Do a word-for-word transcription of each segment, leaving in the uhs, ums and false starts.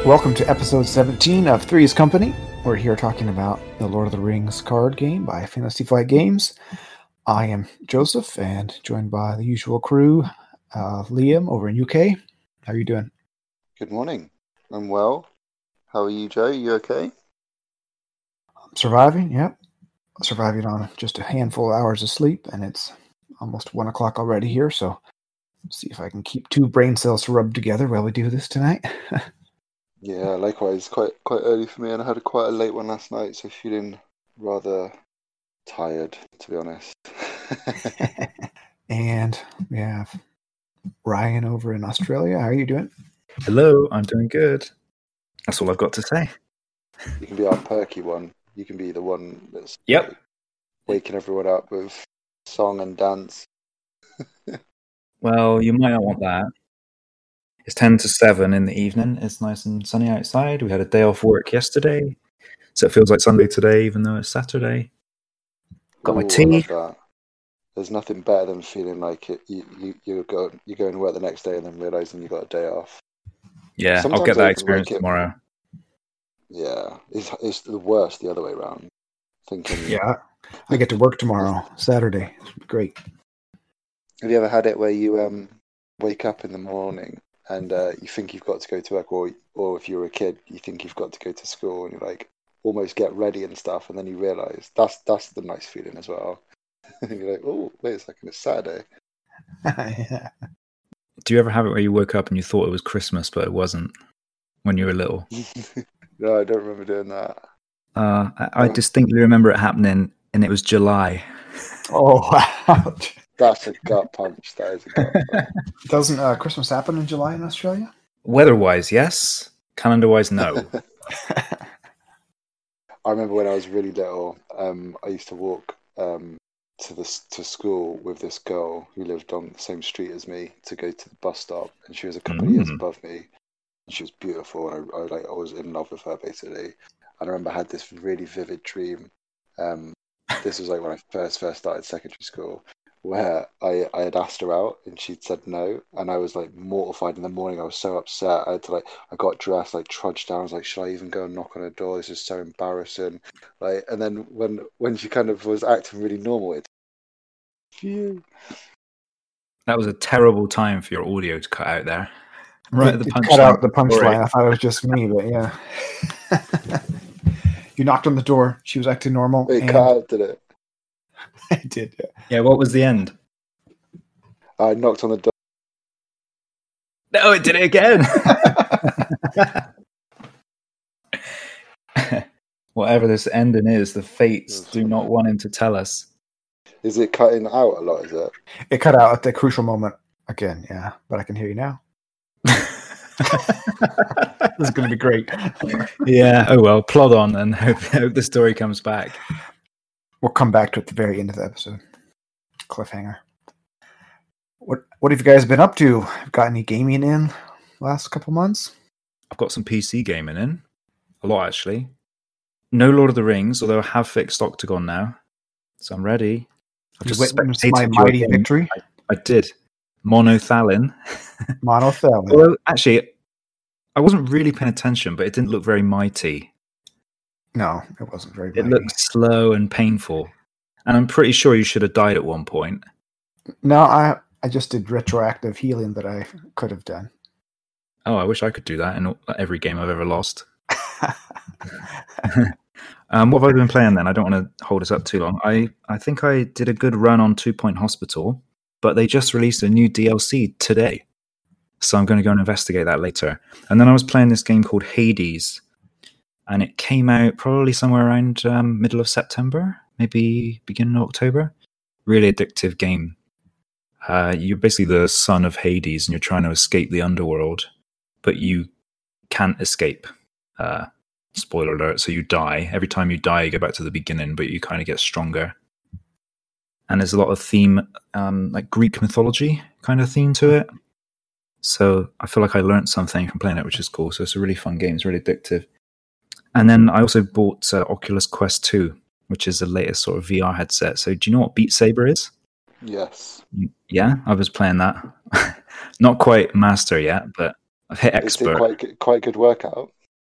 Welcome to episode seventeen of Three's Company. We're here talking about the Lord of the Rings card game by Fantasy Flight Games. I am Joseph, and joined by the usual crew, uh, Liam over in U K. How are you doing? Good morning. I'm well. How are you, Joe? You okay? I'm surviving, yep. Surviving on just a handful of hours of sleep, and it's almost one o'clock already here, so let's see if I can keep two brain cells rubbed together while we do this tonight. Yeah, likewise. Quite quite early for me, and I had a quite a late one last night, so feeling rather tired, to be honest. And we have Ryan over in Australia. How are you doing? Hello, I'm doing good. That's all I've got to say. You can be our perky one. You can be the one that's Yep. waking everyone up with song and dance. Well, you might not want that. It's ten to seven in the evening. It's nice and sunny outside. We had a day off work yesterday, so it feels like Sunday today, even though it's Saturday. Got my Ooh, tea. I love that. There's nothing better than feeling like it, you you you go you go and work the next day and then realizing you got a day off. Yeah, Sometimes I'll get I that even experience like it- tomorrow. Yeah, it's it's the worst the other way around. Thinking, Yeah, I get to work tomorrow, Saturday. It's great. have you ever had it where you um wake up in the morning and uh, you think you've got to go to work, or or if you're a kid, you think you've got to go to school, and you're like almost get ready and stuff, and then you realise that's that's the nice feeling as well. You're like, oh wait a second, it's Saturday. Yeah. Do you ever have it where you woke up and you thought it was Christmas, but it wasn't when you were little? No, I don't remember doing that. Uh, I, I distinctly remember it happening, and it was July. Oh, wow. That's a gut punch. That is a gut punch. Doesn't uh, Christmas happen in July in Australia? Weather-wise, yes. Calendar-wise, no. I remember when I was really little, um, I used to walk um, to the to school with this girl who lived on the same street as me to go to the bus stop, and she was a couple of years Mm. above me. And she was beautiful, and I, I like I was in love with her basically. And I remember I had this really vivid dream. Um, this was like when I first first started secondary school, where I, I had asked her out and she'd said no, and I was like mortified in the morning. I was so upset. I had to like I got dressed, like trudged down. I was like, should I even go and knock on her door? This is so embarrassing. Like, and then when when she kind of was acting really normal, it phew. That was a terrible time for your audio to cut out there. Right It, at the it punchline. cut out the punchline. Sorry. I thought it was just me, but yeah. You knocked on the door. She was acting normal. It and cut out, did it? I did, yeah. Yeah, what was the end? I knocked on the door. No, it did it again. Whatever this ending is, the fates do not want him to tell us. Is it cutting out a lot? Is it? It cut out at the crucial moment again, yeah. But I can hear you now. This is going to be great. Yeah, oh well, plod on and hope, hope the story comes back. We'll come back to it at the very end of the episode. Cliffhanger. What What have you guys been up to? Got any gaming in last couple months? I've got some P C gaming in. A lot, actually. No Lord of the Rings, although I have fixed Octagon now. So I'm ready. I've You just witnessed my spectated your mighty game. victory. I did. Monothalin. Monothelin. Although, actually, I wasn't really paying attention, but it didn't look very mighty. No, it wasn't very It mighty. looked slow and painful. And I'm pretty sure you should have died at one point. No, I I just did retroactive healing that I could have done. Oh, I wish I could do that in every game I've ever lost. um, what have I been playing then? I don't want to hold us up too long. I, I think I did a good run on Two Point Hospital, but they just released a new D L C today. So I'm going to go and investigate that later. And then I was playing this game called Hades, and it came out probably somewhere around um, middle of September, maybe beginning of October. Really addictive game. Uh, you're basically the son of Hades, and you're trying to escape the underworld, but you can't escape. Uh, spoiler alert, so you die. Every time you die, you go back to the beginning, but you kind of get stronger. And there's a lot of theme, um, like Greek mythology kind of theme to it. So I feel like I learned something from playing it, which is cool. So it's a really fun game. It's really addictive. And then I also bought uh, Oculus Quest two, which is the latest sort of V R headset. So do you know what Beat Saber is? Yes. Yeah, I was playing that. Not quite master yet, but I've hit Is it expert. quite good- quite good workout?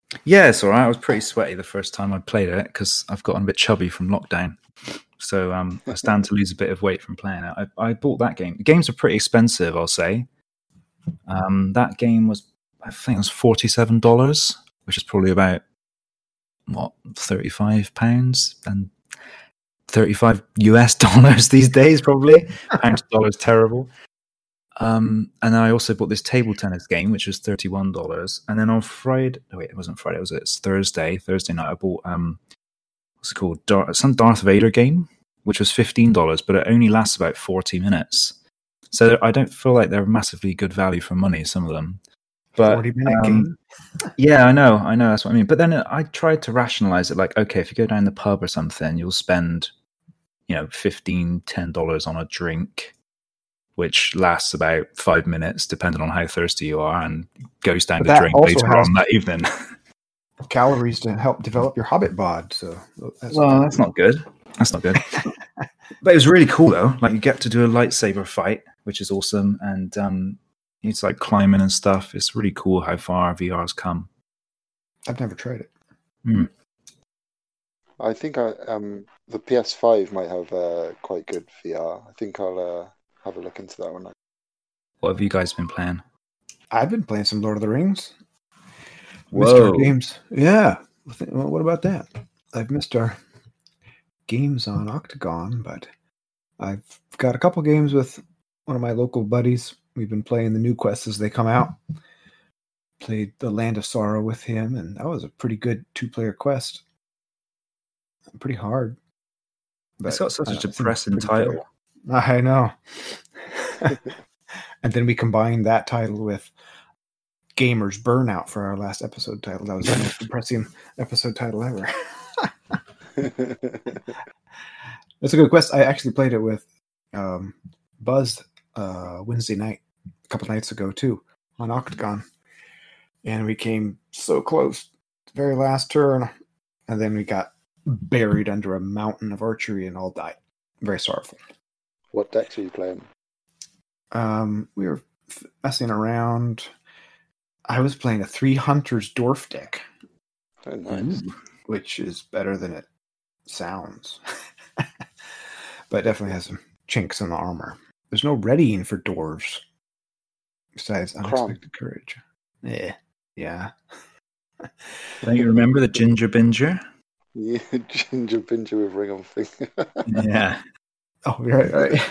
Yeah, it's all right. I was pretty sweaty the first time I played it because I've gotten a bit chubby from lockdown. So um, I stand to lose a bit of weight from playing it. I, I bought that game. The games are pretty expensive, I'll say. Um, that game was, I think it was forty-seven dollars, which is probably about, what, thirty-five pounds and thirty-five U S dollars these days, probably. Pound to dollar is terrible. Um, and then I also bought this table tennis game, which was thirty-one dollars. And then on Friday, oh wait, it wasn't Friday, it was it's Thursday. Thursday night, I bought, um, what's it called? Dar- some Darth Vader game, which was fifteen dollars, but it only lasts about forty minutes. So I don't feel like they're massively good value for money, some of them. But forty minute um, game. yeah, I know, I know, that's what I mean. But then I tried to rationalize it like, okay, if you go down the pub or something, you'll spend, you know, fifteen dollars, ten dollars on a drink, which lasts about five minutes, depending on how thirsty you are, and goes down But the that drain also later has- on that evening. Calories to help develop your Hobbit bod. So that's Well, that's not good. That's not good. But it was really cool, though. Like, you get to do a lightsaber fight, which is awesome, and um, it's like climbing and stuff. It's really cool how far V R's come. I've never tried it. Mm. I think I, um, the P S five might have uh, quite good V R. I think I'll uh, have a look into that one. What have you guys been playing? I've been playing some Lord of the Rings. Whoa. Missed our games. Yeah. Well, what about that? I've missed our games on Octagon, but I've got a couple games with one of my local buddies. We've been playing the new quests as they come out. Played the Land of Sorrow with him, and that was a pretty good two-player quest. Pretty hard. It's got such uh, a it seems depressing pretty fair. title. I know. And then we combined that title with Gamers Burnout for our last episode title. That was the most depressing episode title ever. It's a good quest. I actually played it with um, Buzz uh, Wednesday night, a couple nights ago too, on Octagon. And we came so close, very last turn, and then we got buried under a mountain of archery and all died. Very sorrowful. What decks are you playing? Um, we were f- messing around. I was playing a Three Hunters Dwarf deck, Oh, nice. which is better than it sounds. But it definitely has some chinks in the armor. There's no readying for dwarves besides unexpected courage. Yeah, yeah. Don't you remember the Ginger Binger? Yeah, Ginger Binger with ring on finger. Yeah. Oh, right, right.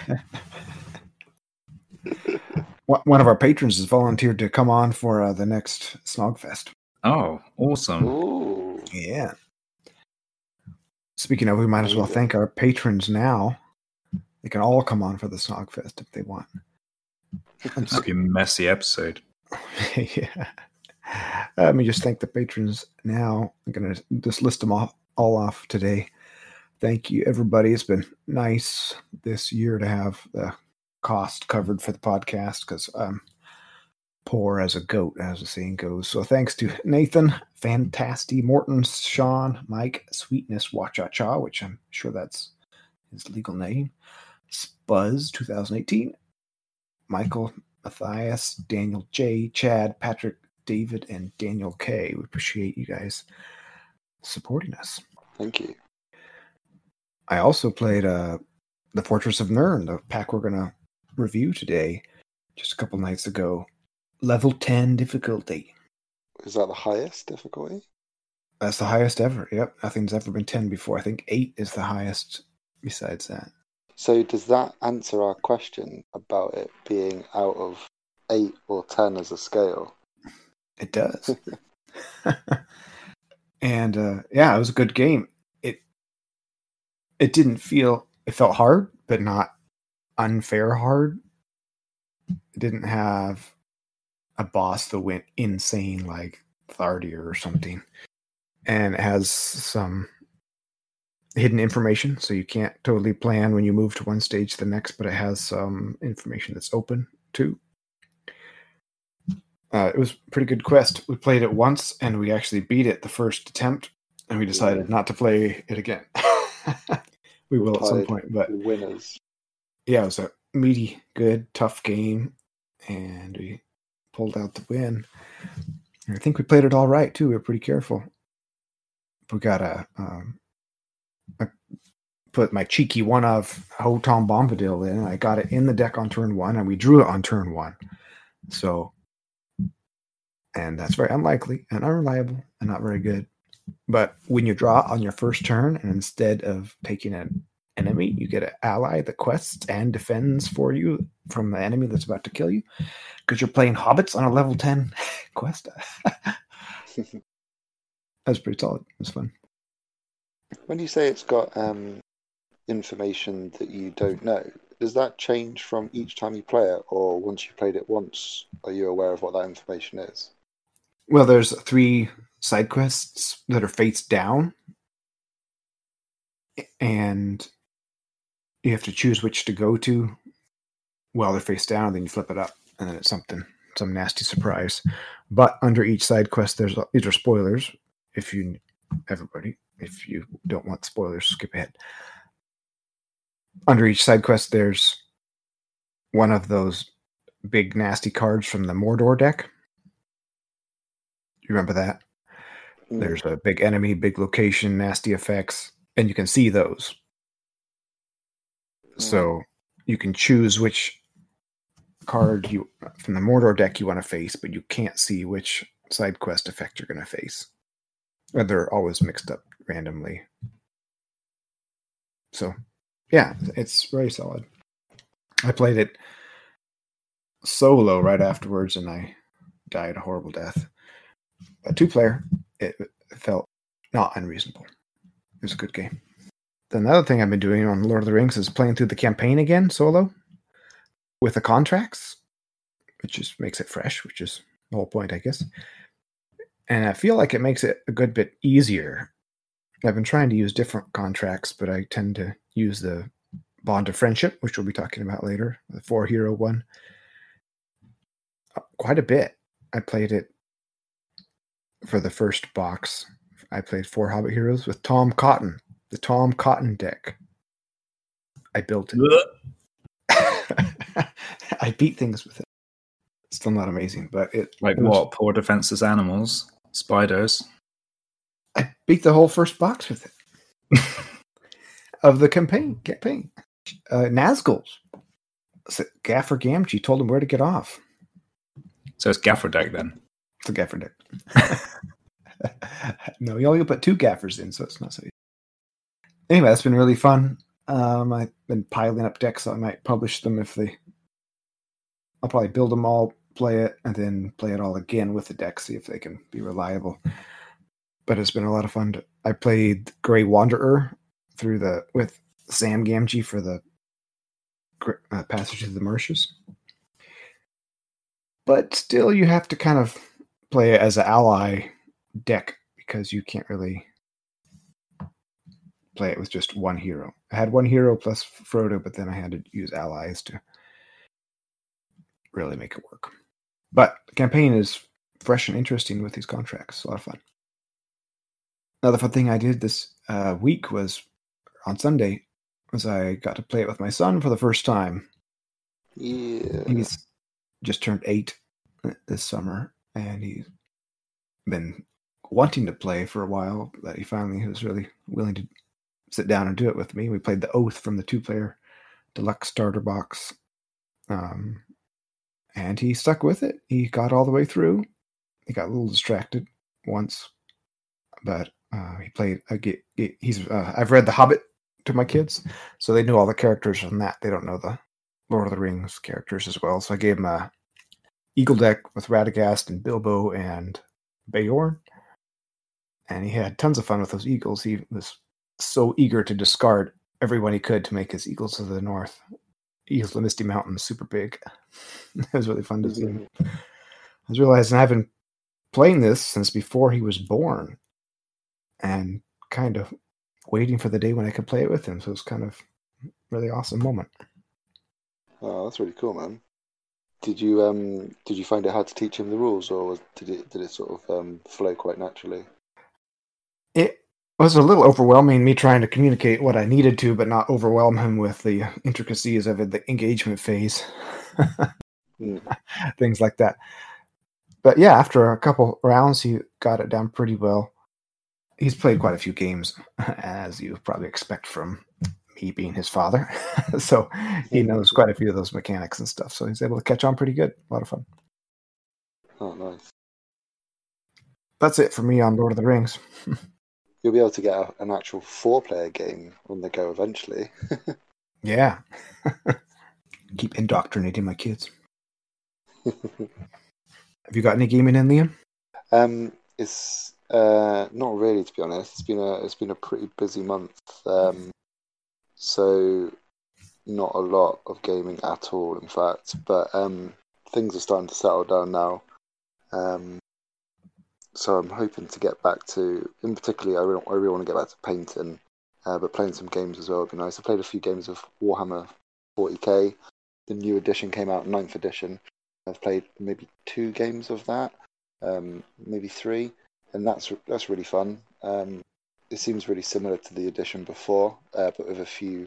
One one of our patrons has volunteered to come on for uh, the next Snogfest. Oh, awesome. Ooh. Yeah. Speaking of, we might as well thank our patrons now. They can all come on for the Snogfest if they want. That'd be a messy episode. Yeah. Let me just thank the patrons now. I'm going to just list them all, all off today. Thank you, everybody. It's been nice this year to have the cost covered for the podcast because I'm poor as a goat, as the saying goes. So thanks to Nathan, Fantasty, Morton, Sean, Mike, Sweetness, Wacha-Cha, which I'm sure that's his legal name, Spuzz twenty eighteen, Michael, Matthias, Daniel J, Chad, Patrick, David, and Daniel K. We appreciate you guys supporting us. Thank you. I also played uh, the Fortress of Nirn, the pack we're going to review today, just a couple nights ago. Level ten difficulty. Is that the highest difficulty? That's the highest ever. Yep. Nothing's ever been ten before. I think eight is the highest besides that. So does that answer our question about it being out of eight or ten as a scale? It does. And uh, yeah, it was a good game. It it didn't feel, it felt hard, but not unfair hard. It didn't have a boss that went insane like Thardir or something. And it has some hidden information, so you can't totally plan when you move to one stage to the next, but it has some information that's open too. Uh, it was a pretty good quest. We played it once, and we actually beat it the first attempt, and we decided not to play it again. We will at some point, but Winners. yeah, it was a meaty, good, tough game, and we pulled out the win. I think we played it all right too. We were pretty careful. We got a, um, I put my cheeky one of Ho Tom Bombadil in. I got it in the deck on turn one, and we drew it on turn one. So, and that's very unlikely and unreliable and not very good. But when you draw on your first turn, and instead of taking an enemy, you get an ally that quests and defends for you from the enemy that's about to kill you, because you're playing hobbits on a level ten quest. That's pretty solid. It was fun. When you say it's got um, information that you don't know, does that change from each time you play it, or once you played it once, are you aware of what that information is? Well, there's three side quests that are face down, and you have to choose which to go to while they're face down, and then you flip it up, and then it's something, some nasty surprise. But under each side quest, there's these are spoilers. If you, everybody, if you don't want spoilers, skip ahead. Under each side quest, there's one of those big nasty cards from the Mordor deck. You remember that? Mm. There's a big enemy, big location, nasty effects, and you can see those. Mm. So you can choose which card you from the Mordor deck you want to face, but you can't see which side quest effect you're going to face. And they're always mixed up randomly. So, yeah, it's very solid. I played it solo right afterwards, and I died a horrible death. But two-player, it felt not unreasonable. It was a good game. Then the other thing I've been doing on Lord of the Rings is playing through the campaign again, solo, with the contracts, which just makes it fresh, which is the whole point, I guess. And I feel like it makes it a good bit easier. I've been trying to use different contracts, but I tend to use the Bond of Friendship, which we'll be talking about later, the four-hero one, quite a bit. I played it for the first box. I played four Hobbit Heroes with Tom Cotton, the Tom Cotton deck. I built it. I beat things with it. Still not amazing, but it... Like it was, what? Poor defenseless animals? Spiders? I beat the whole first box with it. Of the campaign. campaign. Uh, Nazgul's. So Gaffer Gamgee told him where to get off. So it's Gaffer deck then? It's a Gaffer deck. No, you only put two Gaffers in, so it's not so easy. Anyway, that's been really fun. Um, I've been piling up decks, so I might publish them if they... I'll probably build them all, play it, and then play it all again with the deck, see if they can be reliable. But it's been a lot of fun. To, I played Grey Wanderer through the with Sam Gamgee for the uh, Passage of the Marshes. But still, you have to kind of play it as an ally deck because you can't really play it with just one hero. I had one hero plus Frodo, but then I had to use allies to really make it work. But the campaign is fresh and interesting with these contracts. It's a lot of fun. Another fun thing I did this uh, week was on Sunday was I got to play it with my son for the first time. Yeah. He's just turned eight this summer, and he's been wanting to play for a while, but he finally was really willing to sit down and do it with me. We played the Oath from the two-player deluxe starter box. Um, and he stuck with it. He got all the way through. He got a little distracted once, but uh, he played. I get, get, he's. Uh, I've read The Hobbit to my kids, so they know all the characters from that. They don't know the Lord of the Rings characters as well. So I gave him a Eagle deck with Radagast and Bilbo and Beorn, and he had tons of fun with those Eagles. He was so eager to discard everyone he could to make his Eagles of the North. Eagles of the Misty Mountains super big. It was really fun to see him. I was realizing I've been playing this since before he was born, and kind of waiting for the day when I could play it with him. So it was kind of a really awesome moment. Oh, that's really cool, man. Did you um did you find it hard to teach him the rules, or was, did it did it sort of um, flow quite naturally? It was a little overwhelming, me trying to communicate what I needed to, but not overwhelm him with the intricacies of it, the engagement phase, mm. Things like that. but yeah, after a couple rounds, he got it down pretty well. He's played quite a few games, as you probably expect from me being his father. So he knows quite a few of those mechanics and stuff. So he's able to catch on pretty good. A lot of fun. Oh, nice. That's it for me on Lord of the Rings. You'll be able to get a, an actual four-player game on the go eventually. Yeah. Keep indoctrinating my kids. Have you got any gaming in, Liam? Um, it's uh, not really, to be honest. It's been a it's been a pretty busy month. Um, so not a lot of gaming at all, in fact. But um, things are starting to settle down now. Um, so I'm hoping to get back to, in particular, I really, I really want to get back to painting, uh, but playing some games as well would be nice. I played a few games of Warhammer forty K. The new edition came out, ninth edition. I've played maybe two games of that, um, maybe three, and that's that's really fun. Um, it seems really similar to the edition before, uh, but with a few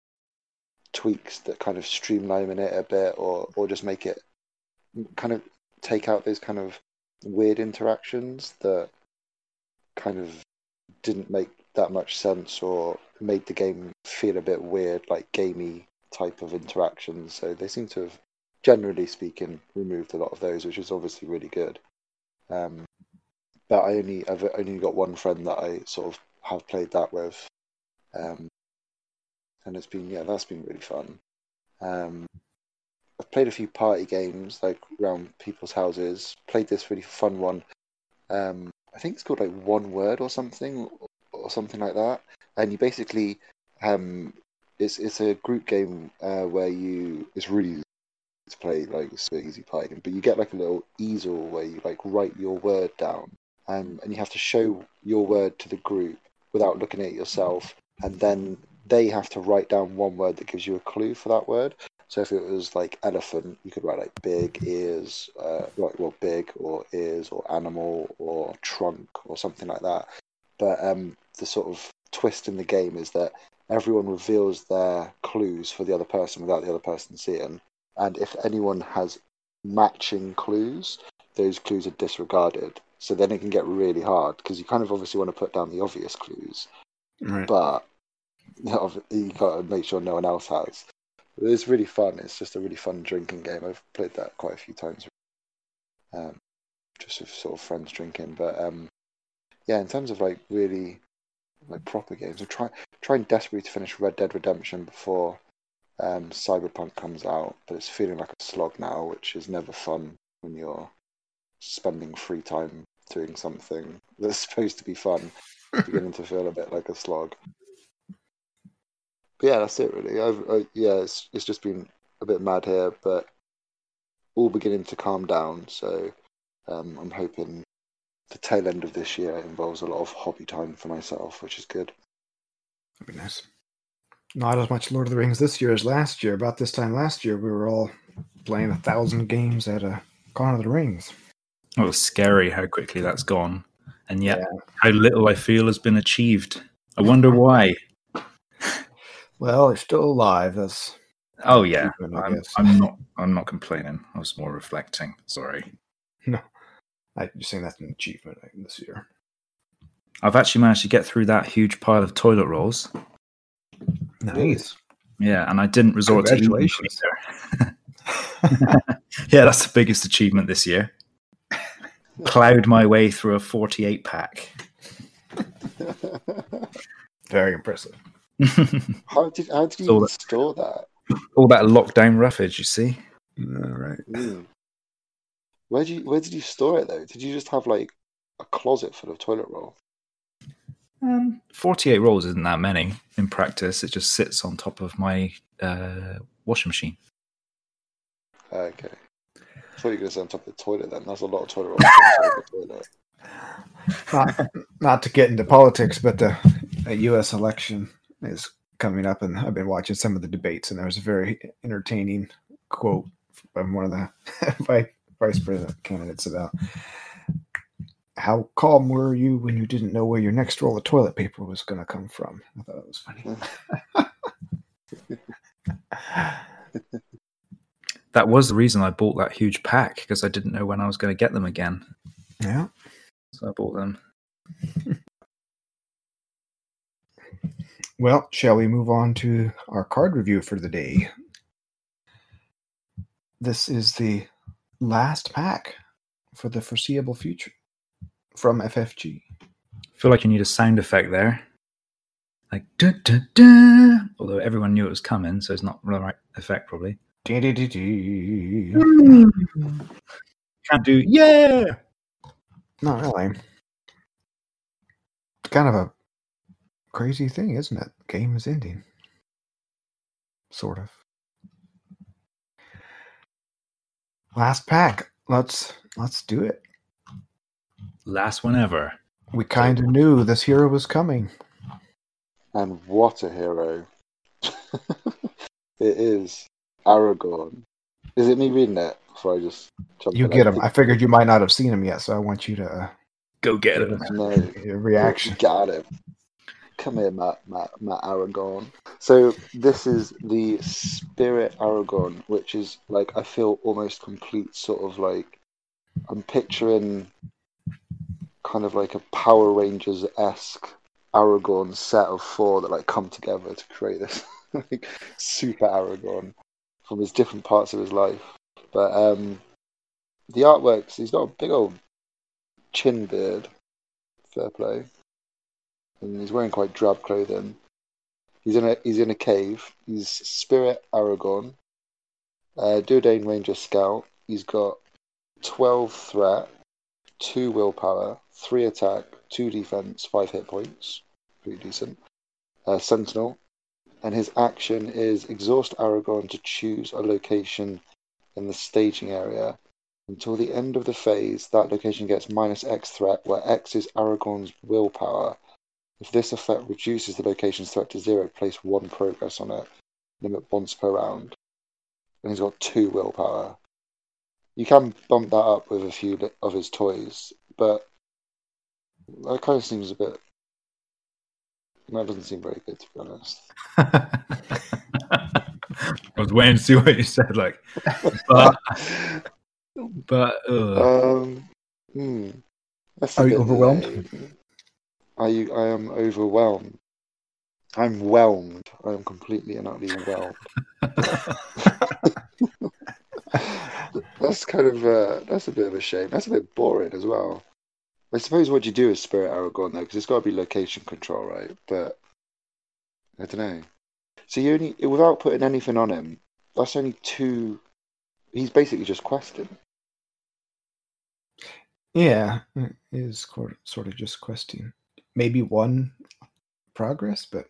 tweaks that kind of streamline it a bit, or or just make it kind of take out those kind of weird interactions that kind of didn't make that much sense, or made the game feel a bit weird, like gamey type of interactions. So they seem to have, generally speaking, removed a lot of those, which is obviously really good. Um, but I only I've only got one friend that I sort of have played that with, um, and it's been yeah that's been really fun. Um, I've played a few party games like around people's houses. Played this really fun one. Um, I think it's called like One Word or something, or something like that. And you basically, um, it's it's a group game uh, where you it's really easy to play, like it's a easy party game. But you get like a little easel where you like write your word down, um, and you have to show your word to the group without looking at it yourself, and then they have to write down one word that gives you a clue for that word. So if it was like elephant, you could write like big ears, uh, like well big or ears or animal or trunk or something like that. But um, the sort of twist in the game is that everyone reveals their clues for the other person without the other person seeing. And if anyone has matching clues, those clues are disregarded. So then it can get really hard because you kind of obviously want to put down the obvious clues, Right. but you got to make sure no one else has. It's really fun. It's just a really fun drinking game. I've played that quite a few times, um, just with sort of friends drinking. But um, yeah, in terms of like really like proper games, I'm trying trying desperately to finish Red Dead Redemption before um, Cyberpunk comes out. But it's feeling like a slog now, which is never fun when you're spending free time doing something that's supposed to be fun. It's beginning to feel a bit like a slog. But yeah, that's it really. I've, I, yeah, it's it's just been a bit mad here, but all beginning to calm down. So um, I'm hoping the tail end of this year involves a lot of hobby time for myself, which is good. That'd be nice. Not as much Lord of the Rings this year as last year. About this time last year, we were all playing a thousand games at a Con of the Rings. It was scary how quickly that's gone, and yet Yeah. how little I feel has been achieved. I wonder why. Well, they're still alive. That's Oh yeah, achievement, I I'm, guess. I'm not. I'm not complaining. I was more reflecting. Sorry. No, I just saying that's an achievement this year. I've actually managed to get through that huge pile of toilet rolls. Nice. Yeah, and I didn't resort to eating Congratulations. either. Yeah, that's the biggest achievement this year. Plowed my way through a forty-eight pack. Very impressive. How did how did you So even that- store that? All that lockdown roughage, you see. All right. Mm. Where did you where did you store it though? Did you just have like a closet full of toilet roll? Um, forty-eight rolls isn't that many in practice. It just sits on top of my uh, washing machine. Okay. I thought you were going to say on top of the toilet then. That's a lot of toilet roll on top of the toilet. Not, not to get into politics, but the, the U S election is coming up, and I've been watching some of the debates, and there was a very entertaining quote from one of the vice, vice president candidates about how calm were you when you didn't know where your next roll of toilet paper was going to come from. I thought it was funny. that was the reason I bought that huge pack, because I didn't know when I was going to get them again. Yeah. So I bought them. Well, shall we move on to our card review for the day? This is the last pack for the foreseeable future from F F G. I feel like you need a sound effect there. Like, da, da, da. Although everyone knew it was coming, so it's not the right effect, probably. Dee, dee, dee, dee. Can't do, yeah! Not really. It's kind of a crazy thing, isn't it? Game is ending. Sort of. Last pack. Let's let's do it. Last one ever. We kind of knew this hero was coming. And what a hero. It is Aragorn. Is it me reading it before I just jump You in? get him. I figured you might not have seen him yet, so I want you to uh, Go get give him. us No, a reaction. got him. Come here, Matt, Matt, Matt Aragorn. So this is the Spirit Aragorn, which is like, I feel almost complete sort of like, I'm picturing kind of like a Power Rangers-esque Aragorn set of four that like come together to create this like super Aragorn from his different parts of his life. But um, the artworks, he's got a big old chin beard, fair play, and he's wearing quite drab clothing. He's in a he's in a cave. He's Spirit Aragorn, uh, Duodane Ranger Scout. He's got twelve threat, two willpower, three attack, two defense, five hit points. Pretty decent. Uh, Sentinel. And his action is exhaust Aragorn to choose a location in the staging area. Until the end of the phase, that location gets minus X threat, where X is Aragorn's willpower. If this effect reduces the location's threat to zero, place one progress on it. Limit once per round. And he's got two willpower. You can bump that up with a few of his toys, but that kind of seems a bit... That doesn't seem very good, to be honest. I was waiting to see what you said, like, but, but uh. um, hmm, that's a Are you bit overwhelmed? lame. Are you? I am overwhelmed. I'm whelmed. I am completely and utterly whelmed. That's kind of uh, that's a bit of a shame. That's a bit boring as well. I suppose what you do is Spirit Aragorn though, because it's got to be location control, right? But I don't know. So you only, without putting anything on him, that's only two. He's basically just questing. Yeah, it is sort of just questing. Maybe one progress, but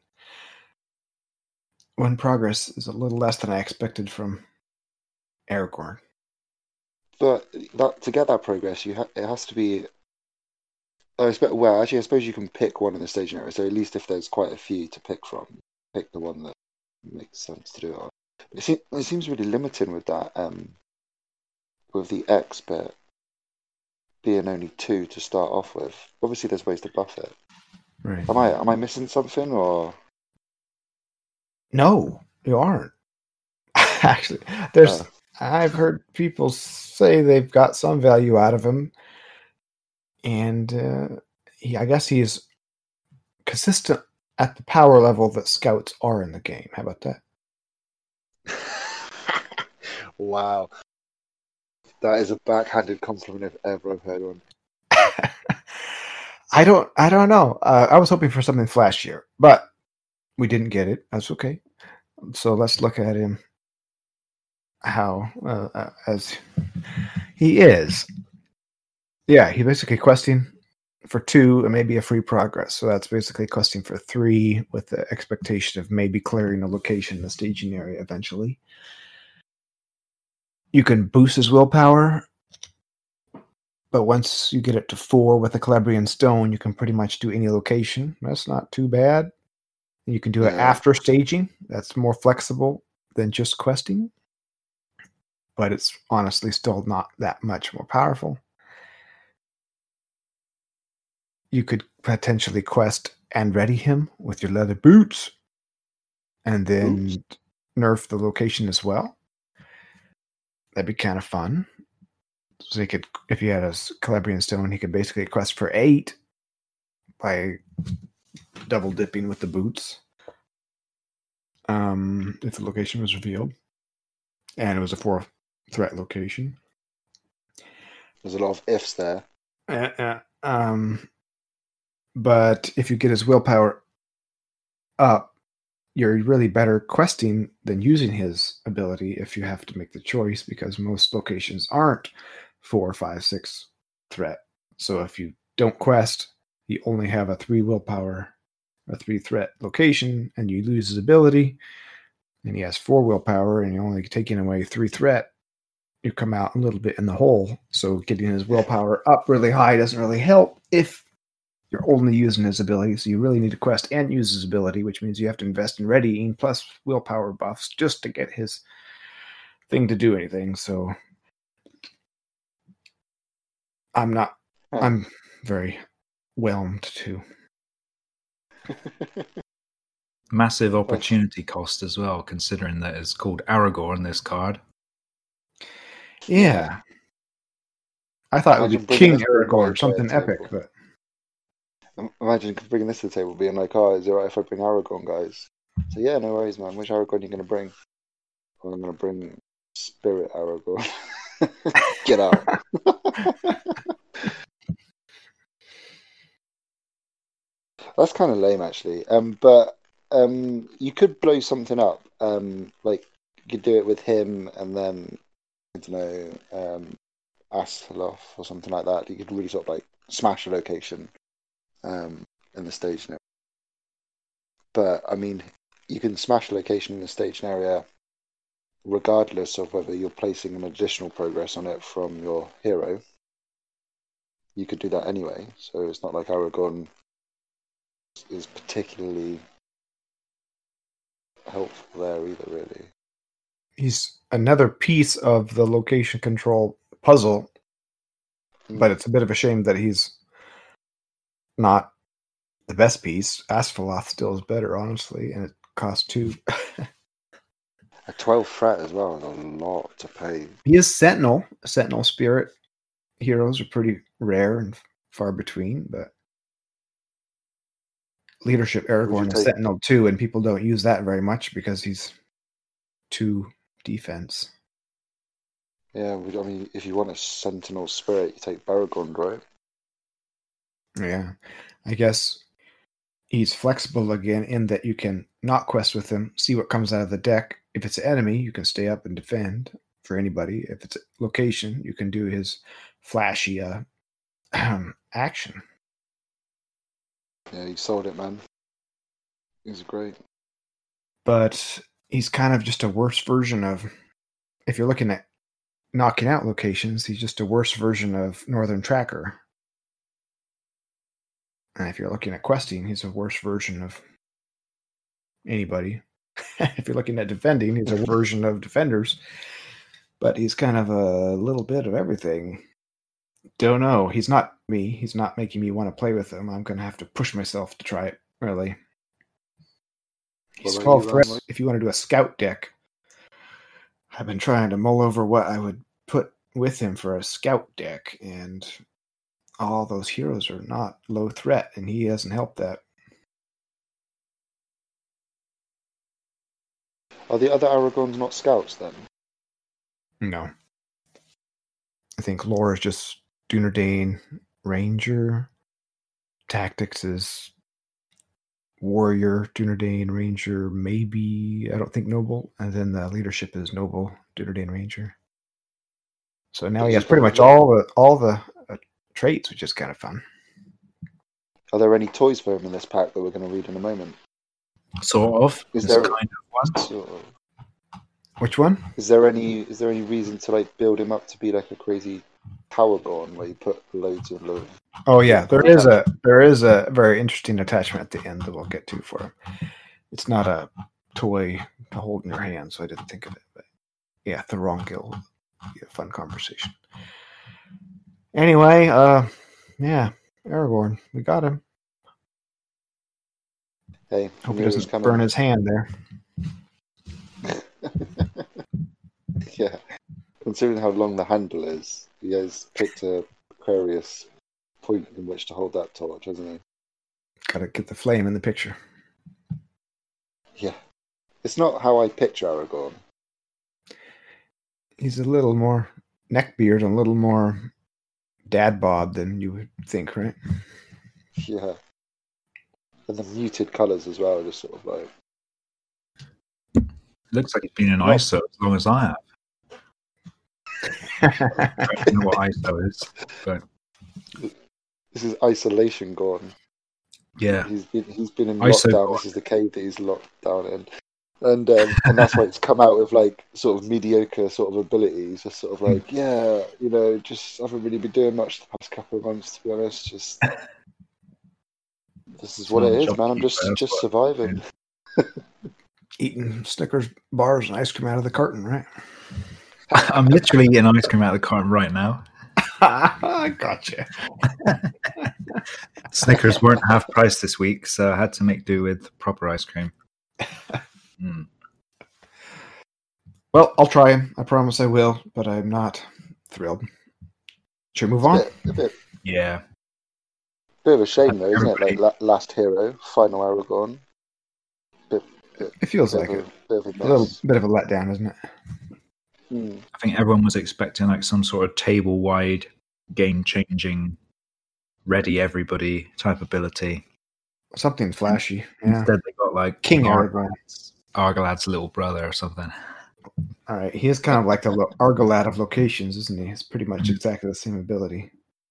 one progress is a little less than I expected from Aragorn. But that to get that progress, you ha- it has to be. I expect, well, actually, I suppose you can pick one in the staging area. So at least if there's quite a few to pick from, pick the one that makes sense to do it on. It, seems, it seems really limiting with that, um, with the X bit being only two to start off with. Obviously, there's ways to buff it. Right. Am I am I missing something, or no? You aren't. Actually, there's. Oh. I've heard people say they've got some value out of him. And uh, he, I guess he's consistent at the power level that scouts are in the game. How about that? Wow. That is a backhanded compliment if ever I've heard one. I don't I don't know. Uh, I was hoping for something flashier, but we didn't get it. That's okay. So let's look at him how uh, uh, as he is. Yeah, he basically questing for two and maybe a free progress. So that's basically questing for three with the expectation of maybe clearing a location in the staging area eventually. You can boost his willpower, but once you get it to four with a Calabrian Stone, you can pretty much do any location. That's not too bad. You can do it Yeah. after staging. That's more flexible than just questing. But it's honestly still not that much more powerful. You could potentially quest and ready him with your leather boots and then Oops. nerf the location as well. That'd be kind of fun. So he could, if he had a Calabrian Stone, he could basically quest for eight by double dipping with the boots. Um, if the location was revealed, and it was a four threat location. There's a lot of ifs there. Uh, uh, um, but if you get his willpower up, you're really better questing than using his ability if you have to make the choice, because most locations aren't four, five, six threat. So if you don't quest, you only have a three willpower, a three threat location, and you lose his ability, and he has four willpower, and you're only taking away three threat, you come out a little bit in the hole. So getting his willpower up really high doesn't really help if you're only using his ability. So you really need to quest and use his ability, which means you have to invest in readying plus willpower buffs just to get his thing to do anything. So I'm not, Huh. I'm very whelmed too. Massive opportunity cost as well, considering that it's called Aragorn, this card. Yeah. I thought it would Imagine be King bringing this to the Aragorn or something table. epic, but Imagine bringing this to the table, being like, "Oh, is it alright if I bring Aragorn, guys?" So yeah, no worries, man. Which Aragorn are you going to bring? Well, I'm going to bring Spirit Aragorn. Get out. That's kind of lame, actually. Um, but um, you could blow something up. Um, like you could do it with him, and then I don't know, um, Astaroth or something like that. You could really sort of like smash a location um, in the staging area. But I mean, you can smash a location in the staging area regardless of whether you're placing an additional progress on it from your hero. You could do that anyway, so it's not like Aragorn is particularly helpful there either, really. he's another piece of the location control puzzle, Mm. but it's a bit of a shame that he's not the best piece. Asphaleth still is better, honestly, and it costs two. A twelve threat as well is a lot to pay. He is Sentinel. Sentinel Spirit heroes are pretty rare and far between, but Leadership Aragorn is take- Sentinel too, and people don't use that very much because he's two defense. Yeah, I mean, if you want a Sentinel Spirit, you take Baragorn, right? Yeah, I guess he's flexible again in that you can not quest with him, see what comes out of the deck. If it's an enemy, you can stay up and defend for anybody. If it's a location, you can do his flashy uh, action. Yeah, you sold it, man. He's great. But he's kind of just a worse version of, if you're looking at knocking out locations, he's just a worse version of Northern Tracker. And if you're looking at questing, he's a worse version of anybody. If you're looking at defending, he's a version of defenders. But he's kind of a little bit of everything. Don't know. He's not me. He's not making me want to play with him. I'm going to have to push myself to try it, really. He's What about twelve you, threats. Ryan? If you want to do a scout deck, I've been trying to mull over what I would put with him for a scout deck, and all those heroes are not low threat, and he hasn't helped that. Are the other Aragorns not scouts then? No. I think lore is just Dunedain Ranger. Tactics is Warrior, Dunedain Ranger, maybe, I don't think Noble. And then the leadership is Noble, Dunedain Ranger. So now he has pretty much all the all the uh, traits, which is kind of fun. Are there any toys for him in this pack that we're going to read in a moment? Sort of. Is It's there- kind of one. Sort of. Which one? Is there any is there any reason to like build him up to be like a crazy Powerborn where you put loads of love? Oh yeah, there is a there is a very interesting attachment at the end that we'll get to for him. It's not a toy to hold in your hand, so I didn't think of it. But yeah, the wrong guild. Be a fun conversation. Anyway, uh, yeah, Aragorn, we got him. Hey, Hope knew he it was doesn't coming. burn his hand there. Yeah. Considering how long the handle is, he has picked a precarious point in which to hold that torch, hasn't he? Gotta get the flame in the picture. Yeah. It's not how I picture Aragorn. He's a little more neckbeard and a little more dad bod than you would think, right? Yeah. And the muted colours as well, just sort of like... Looks like he's been in I S O as long as I have. I don't know what I S O is, but... This is isolation gone. Yeah. He's been, he's been in I S O lockdown. gone. This is the cave that he's locked down in. And um, and that's why it's come out with like sort of mediocre sort of abilities. Just sort of like, yeah, you know, just haven't really been doing much the past couple of months, to be honest. Just this is what it is, man. I'm just just surviving. Eating Snickers bars and ice cream out of the carton, right? I'm literally eating ice cream out of the carton right now. I gotcha. Snickers weren't half price this week, so I had to make do with proper ice cream. Mm. Well, I'll try him. I promise I will, but I'm not thrilled. Should we move on? A bit, a bit, Yeah. bit of a shame, though, isn't it? Everybody- Like la- Last Hero, Final Aragorn. Bit, bit, It feels bit like of it. a, bit of a A little mess. bit of a letdown, isn't it? Hmm. I think everyone was expecting like some sort of table-wide, game-changing, ready everybody type ability. Something flashy. Yeah. Instead, they got like King Ar- Aragorn. Argalad's little brother or something. All right. He is kind of like the lo- Argalad of locations, isn't he? It's pretty much exactly the same ability.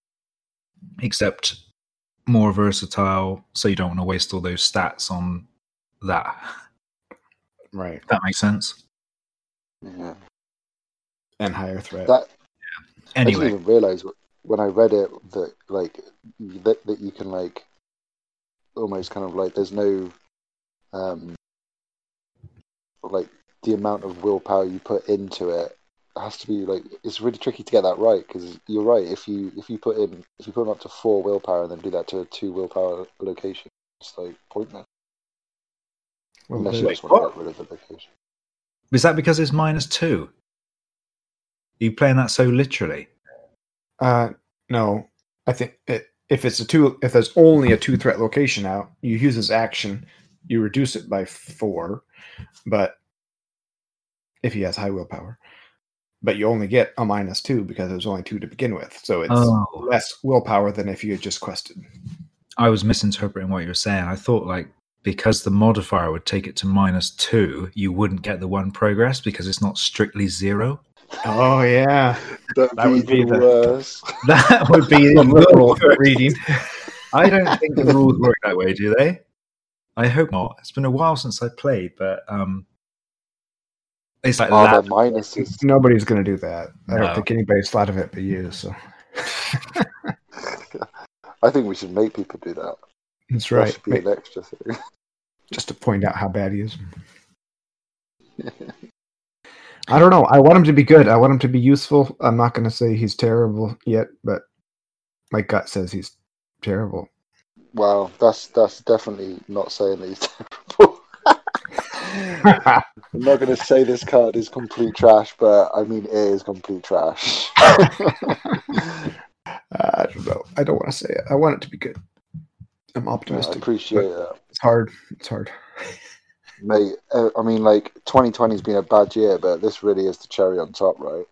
Except more versatile, so you don't want to waste all those stats on that. Right. That makes sense. Yeah. And higher threat. That I Anyway, didn't even realize when I read it that like that, that you can like almost kind of like there's no um like the amount of willpower you put into it has to be like it's really tricky to get that right because you're right if you if you put in if you put them up to four willpower and then do that to a two willpower location it's like pointless Well, unless the- you just want to get rid of the location. is that because it's minus two? Are you playing that so literally? Uh, no, I think it, if it's a two, if there's only a two threat location out, you use this action, you reduce it by four, but if he has high willpower, but you only get a minus two because there's only two to begin with, so it's Oh. less willpower than if you had just quested. I was misinterpreting what you were saying. I thought like because the modifier would take it to minus two, you wouldn't get the one progress because it's not strictly zero. Oh yeah, That'd That would be even the- worse. That would be the literal reading. I don't think the rules work that way, do they? I hope not. It's been a while since I played, but um, it's like Oh, that. the minuses. Nobody's going to do that. I No. don't think anybody's thought of it but you. So I think we should make people do that. that's That right. should be an extra thing. Just to point out how bad he is. I don't know. I want him to be good. I want him to be useful. I'm not going to say he's terrible yet, but my gut says he's terrible. Wow, that's that's definitely not saying that he's terrible. I'm not going to say this card is complete trash, but I mean it is complete trash. I don't know. I don't want to say it. I want it to be good. I'm I optimistic. appreciate it, It's hard. It's hard. mate. Uh, I mean, like twenty twenty's been a bad year, but this really is the cherry on top, right?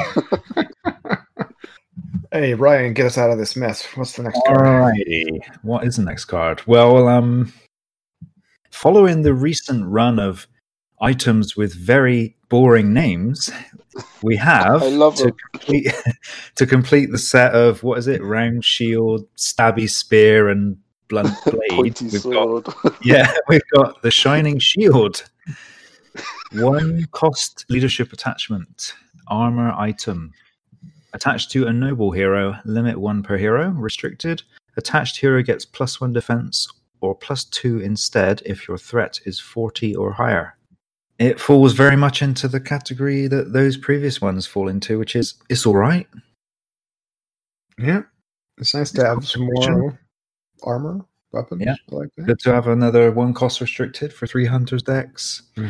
Hey, Ryan, get us out of this mess. What's the next card? Alrighty. What is the next card? Well, um, following the recent run of items with very boring names, we have I love to them. complete to complete the set of what is it? Round shield, stabby spear, and blunt blade. Pointy We've sword. got yeah, we've got the shining shield. One cost leadership attachment, armor item. Attached to a noble hero, limit one per hero, restricted. Attached hero gets plus one defense or plus two instead if your threat is forty or higher. It falls very much into the category that those previous ones fall into, which is it's all right. Yeah. It's nice to have some more armor, weapons. Yeah. I like that. Good to have another one cost restricted for three hunters decks. Mm-hmm.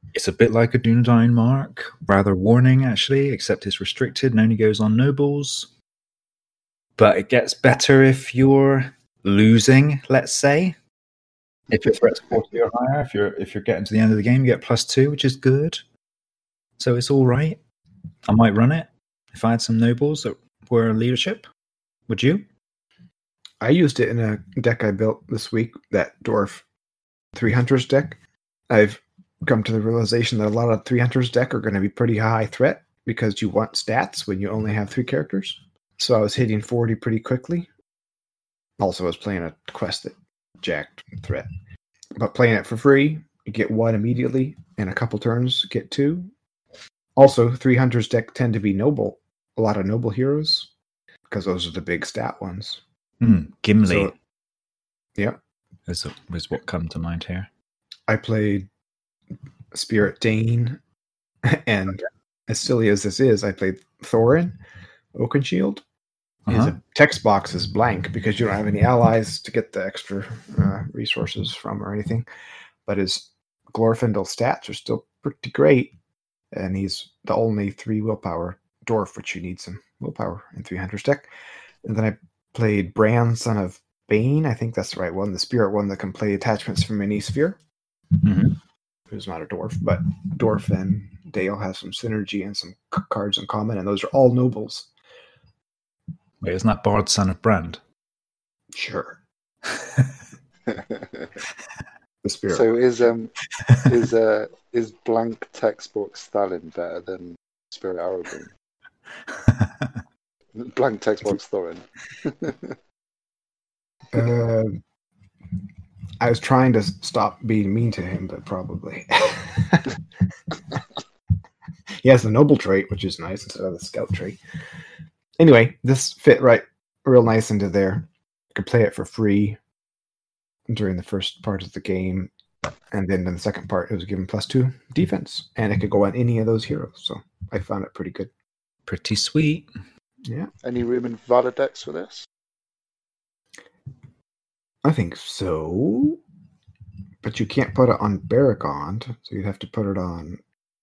It's a bit like a Dunedain Mark, rather warning actually, except it's restricted and only goes on nobles. But it gets better if you're losing, let's say. If your threat's forty or higher, if you're if you're getting to the end of the game, you get plus two, which is good. So it's all right. I might run it if I had some nobles that were leadership. Would you? I used it in a deck I built this week, that Dwarf three Hunters deck. I've come to the realization that a lot of three Hunters deck are going to be pretty high threat because you want stats when you only have three characters. So I was hitting forty pretty quickly. Also, I was playing a quest that jacked threat. But playing it for free, you get one immediately, and a couple turns, get two. Also, three Hunters deck tend to be noble. A lot of noble heroes, because those are the big stat ones. Mm, Gimli. So, yeah. Is, is what come to mind here. I played Spirit Dane, and as silly as this is, I played Thorin, Oakenshield. His Uh-huh. text box is blank because you don't have any allies to get the extra uh, resources from or anything. But his Glorfindel stats are still pretty great, and he's the only three willpower dwarf, which you need some willpower in three Hunters deck. And then I played Bran, Son of Bane. I think that's the right one, the spirit one that can play attachments from any sphere. Mm-hmm. Who's not a dwarf, but Dwarf and Dale have some synergy and some c- cards in common, and those are all nobles. Wait, isn't that Bard, Son of Brand? Sure. The spirit. So is um is uh is blank textbook Stalin better than Spirit Arrowbane? Blank textbox Thorin. uh, I was trying to stop being mean to him, but probably. He has the noble trait, which is nice, instead of the scout trait. Anyway, this fit right real nice into there. You could play it for free during the first part of the game, and then in the second part, it was given plus two defense, and it could go on any of those heroes. So I found it pretty good. Pretty sweet. Yeah, Any room in Valor decks for this? I think so. But you can't put it on Barragond, so you'd have to put it on.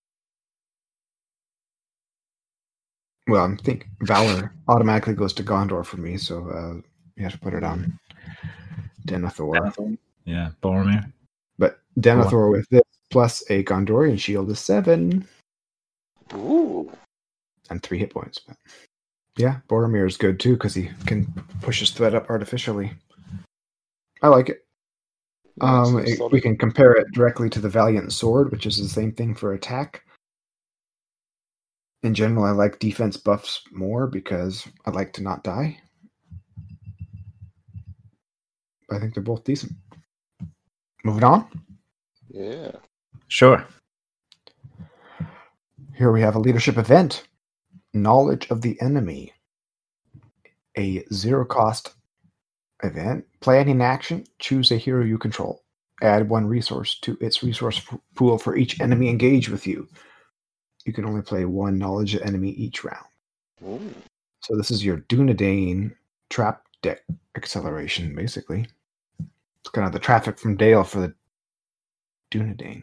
Well, I think Valor automatically goes to Gondor for me, so uh, you have to put it on Denethor. Denethor? Yeah, Boromir. But Denethor with this plus a Gondorian shield is seven. Ooh. And three hit points. But yeah, Boromir is good too because he can push his threat up artificially. I like it. Um, it, we can compare it directly to the Valiant Sword, which is the same thing for attack. In general, I like defense buffs more because I like to not die. I think they're both decent. Moving on. Yeah. Sure. Here we have a leadership event. Knowledge of the Enemy. A zero-cost event. Plan in action. Choose a hero you control. Add one resource to its resource pool for each enemy engaged with you. You can only play one knowledge of enemy each round. Ooh. So this is your Dunedain trap deck acceleration, basically. It's kind of the traffic from Dale for the Dunedain.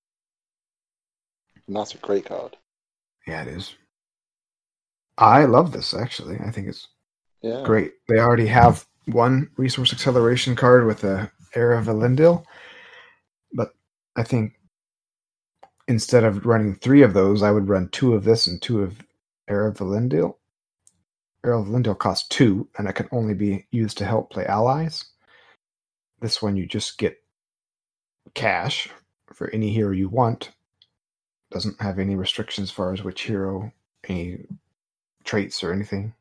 And that's a great card. Yeah, it is. I love this, actually. I think it's Yeah. great. They already have one resource acceleration card with the Heir of Elendil, but I think instead of running three of those, I would run two of this and two of Heir of Elendil. Heir of Elendil costs two, and it can only be used to help play allies. This one, you just get cash for any hero you want. Doesn't have any restrictions as far as which hero, any traits or anything.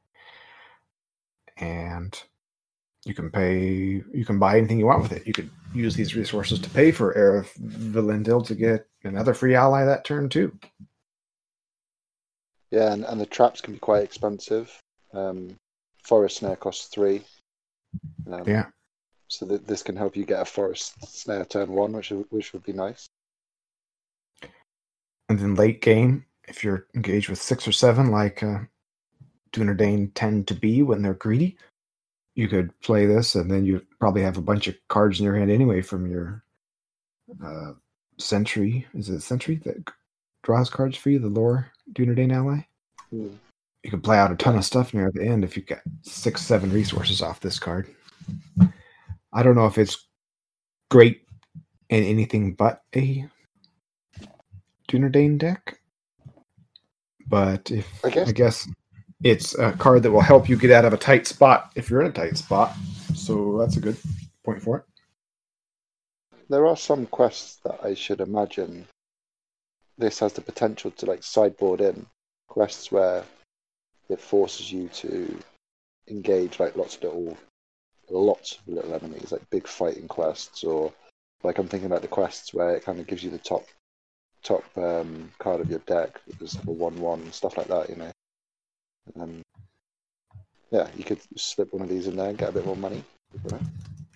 And you can pay, you can buy anything you want with it. You could use these resources to pay for Heir of Elendil to get another free ally that turn too. Yeah, and, and the traps can be quite expensive. Um, Forest Snare costs three. Um, Yeah. So th- this can help you get a Forest Snare turn one, which which would be nice. And then late game, if you're engaged with six or seven, like uh, Dunedain tend to be when they're greedy, you could play this, and then you probably have a bunch of cards in your hand anyway from your uh, Sentry. Is it Sentry that draws cards for you, the lore Dunedain ally? Mm. You can play out a ton of stuff near the end if you get six, seven resources off this card. I don't know if it's great in anything but a Dunedain deck, but if I guess. I guess it's a card that will help you get out of a tight spot if you're in a tight spot. So that's a good point for it. There are some quests that I should imagine this has the potential to like sideboard in. Quests where it forces you to engage like lots of little lots of little enemies, like big fighting quests, or like I'm thinking about the quests where it kind of gives you the top top um, card of your deck. There's like a one one stuff like that, you know. Um, yeah, you could slip one of these in there and get a bit more money. You know?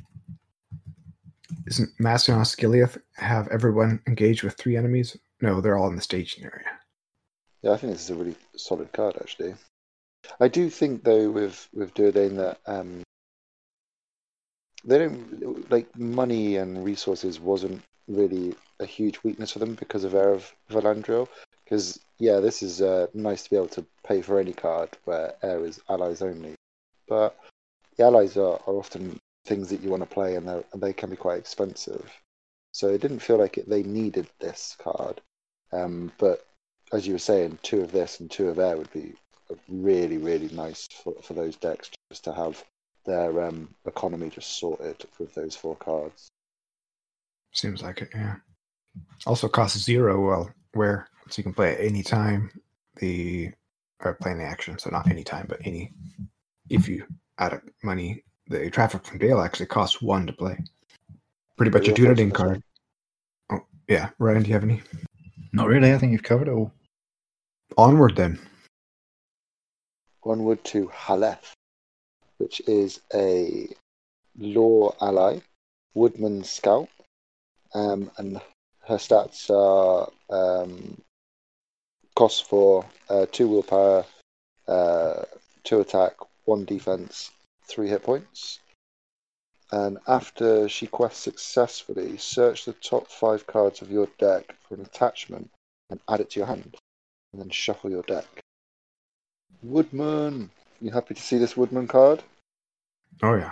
Isn't Massillon Skiliath have everyone engage with three enemies? No, they're all in the staging area. Yeah, I think this is a really solid card, actually. I do think, though, with with Dunedain that um, they don't like money and resources wasn't really a huge weakness for them because of Heir of Valandriel. Because yeah, this is uh, nice to be able to pay for any card where Heir is allies only, but the allies are, are often things that you want to play, and, and they can be quite expensive. So it didn't feel like it, they needed this card. Um, but as you were saying, two of this and two of Heir would be really, really nice for, for those decks just to have their um, economy just sorted with those four cards. Seems like it, yeah. Also costs zero, well, where so you can play at any time. The or play in the action, so not any time, but any. If you add up money, the Traffic from Dale actually costs one to play. Pretty much a Dunedain card. Oh yeah, Ryan, do you have any? Not really. I think you've covered it all. Onward then. Onward to Haleth, which is a law ally, Woodman Scout, um, and her stats are um, cost for uh, two willpower, uh, two attack, one defense, three hit points. And after she quests successfully, search the top five cards of your deck for an attachment and add it to your hand, and then shuffle your deck. Woodman, you happy to see this Woodman card? Oh yeah.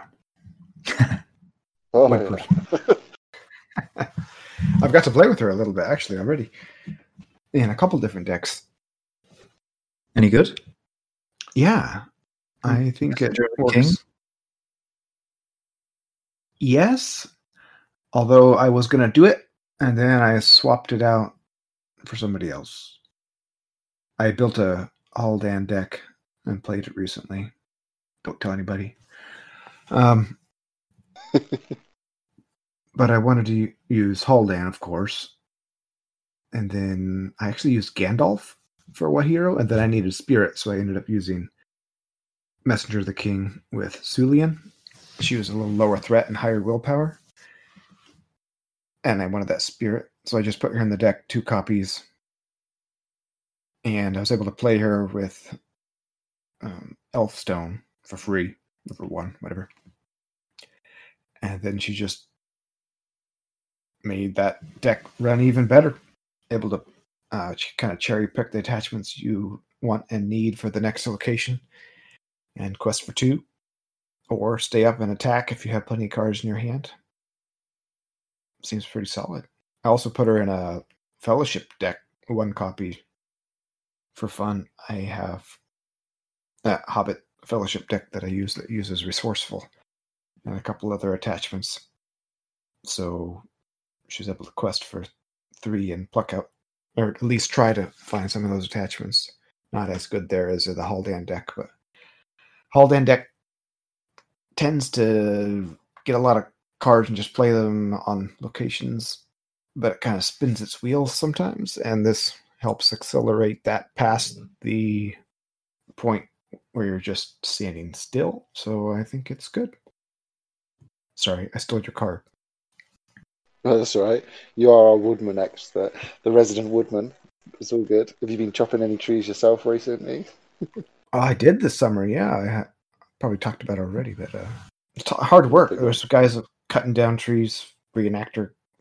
Oh yeah. I've got to play with her a little bit actually already, in a couple different decks. Any good? Yeah, I think it works. King? Yes, although I was going to do it, and then I swapped it out for somebody else. I built a Haldan deck and played it recently. Don't tell anybody. Um, but I wanted to use Haldan, of course. And then I actually used Gandalf for one hero, and then I needed Spirit, so I ended up using Messenger of the King with Sulian. She was a little lower threat and higher willpower. And I wanted that Spirit, so I just put her in the deck, two copies. And I was able to play her with um, Elfstone for free, for one, whatever. And then she just made that deck run even better. Able to uh, kind of cherry pick the attachments you want and need for the next location. And quest for two. Or stay up and attack if you have plenty of cards in your hand. Seems pretty solid. I also put her in a Fellowship deck, one copy for fun. I have that Hobbit Fellowship deck that I use that uses Resourceful and a couple other attachments. So she's able to quest for three and pluck out, or at least try to find some of those attachments. Not as good there as the Haldan deck, but Haldan deck tends to get a lot of cards and just play them on locations, but it kind of spins its wheels sometimes, and this helps accelerate that past the point where you're just standing still. So I think it's good. Sorry, I stole your card. Oh, that's all right. You are our woodman expert, the resident woodman. It's all good. Have you been chopping any trees yourself recently? Oh, I did this summer, yeah. I ha- probably talked about it already, but uh, it's t- hard work. There's guys cutting down trees, reenactor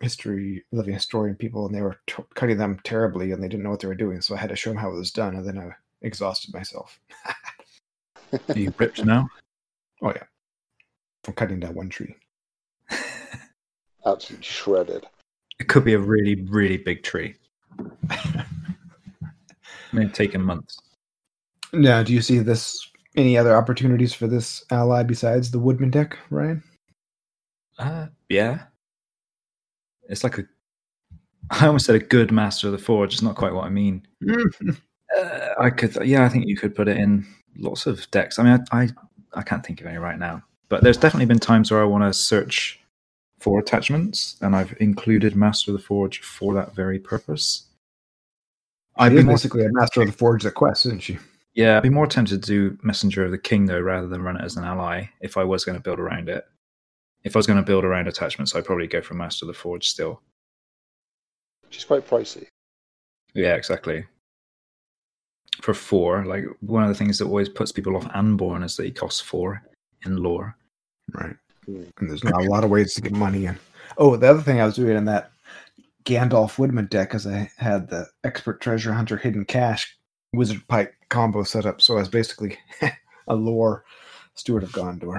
history, living historian people, and they were t- cutting them terribly, and they didn't know what they were doing. So I had to show them how it was done, and then I exhausted myself. Are you ripped now? Oh yeah, from cutting down one tree. Absolutely shredded. It could be a really, really big tree. It may have taken months. Now, do you see this? Any other opportunities for this ally besides the Woodman deck, Ryan? Uh, yeah. It's like a. I almost said a good Master of the Forge. It's not quite what I mean. uh, I could, yeah, I think you could put it in lots of decks. I mean, I, I, I can't think of any right now, but there's definitely been times where I want to search for attachments, and I've included Master of the Forge for that very purpose. I'd be basically a Master of the Forge at Quest, isn't she? Yeah, I'd be more tempted to do Messenger of the King, though, rather than run it as an ally, if I was going to build around it. If I was going to build around attachments, I'd probably go for Master of the Forge still. She's quite pricey. Yeah, exactly. For four, like, one of the things that always puts people off Anborn is that he costs four in lore. Right. Mm. And there's not a lot of ways to get money in. Oh, the other thing I was doing in that Gandalf Woodman deck is I had the Expert Treasure Hunter Hidden Cache Wizard Pipe combo set up, so I was basically a lore Steward of Gondor.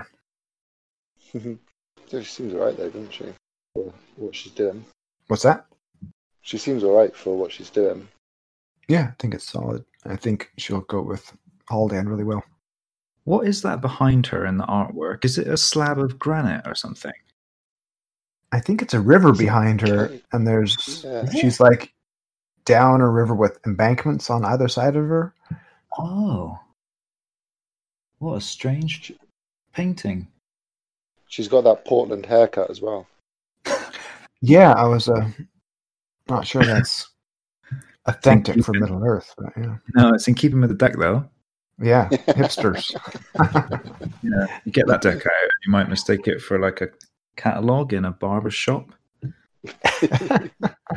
She seems alright though, doesn't she? For what she's doing. What's that? She seems alright for what she's doing. Yeah, I think it's solid. I think she'll go with Haldan really well. What is that behind her in the artwork? Is it a slab of granite or something? I think it's a river behind her, and there's Yeah. she's like down a river with embankments on either side of her. Oh. What a strange painting. She's got that Portland haircut as well. Yeah, I was uh, not sure that's authentic for Middle Earth, but yeah. No, it's in keeping with the deck, though. Yeah, hipsters. Yeah, you get that deck out, you might mistake it for like a catalogue in a barber shop. Should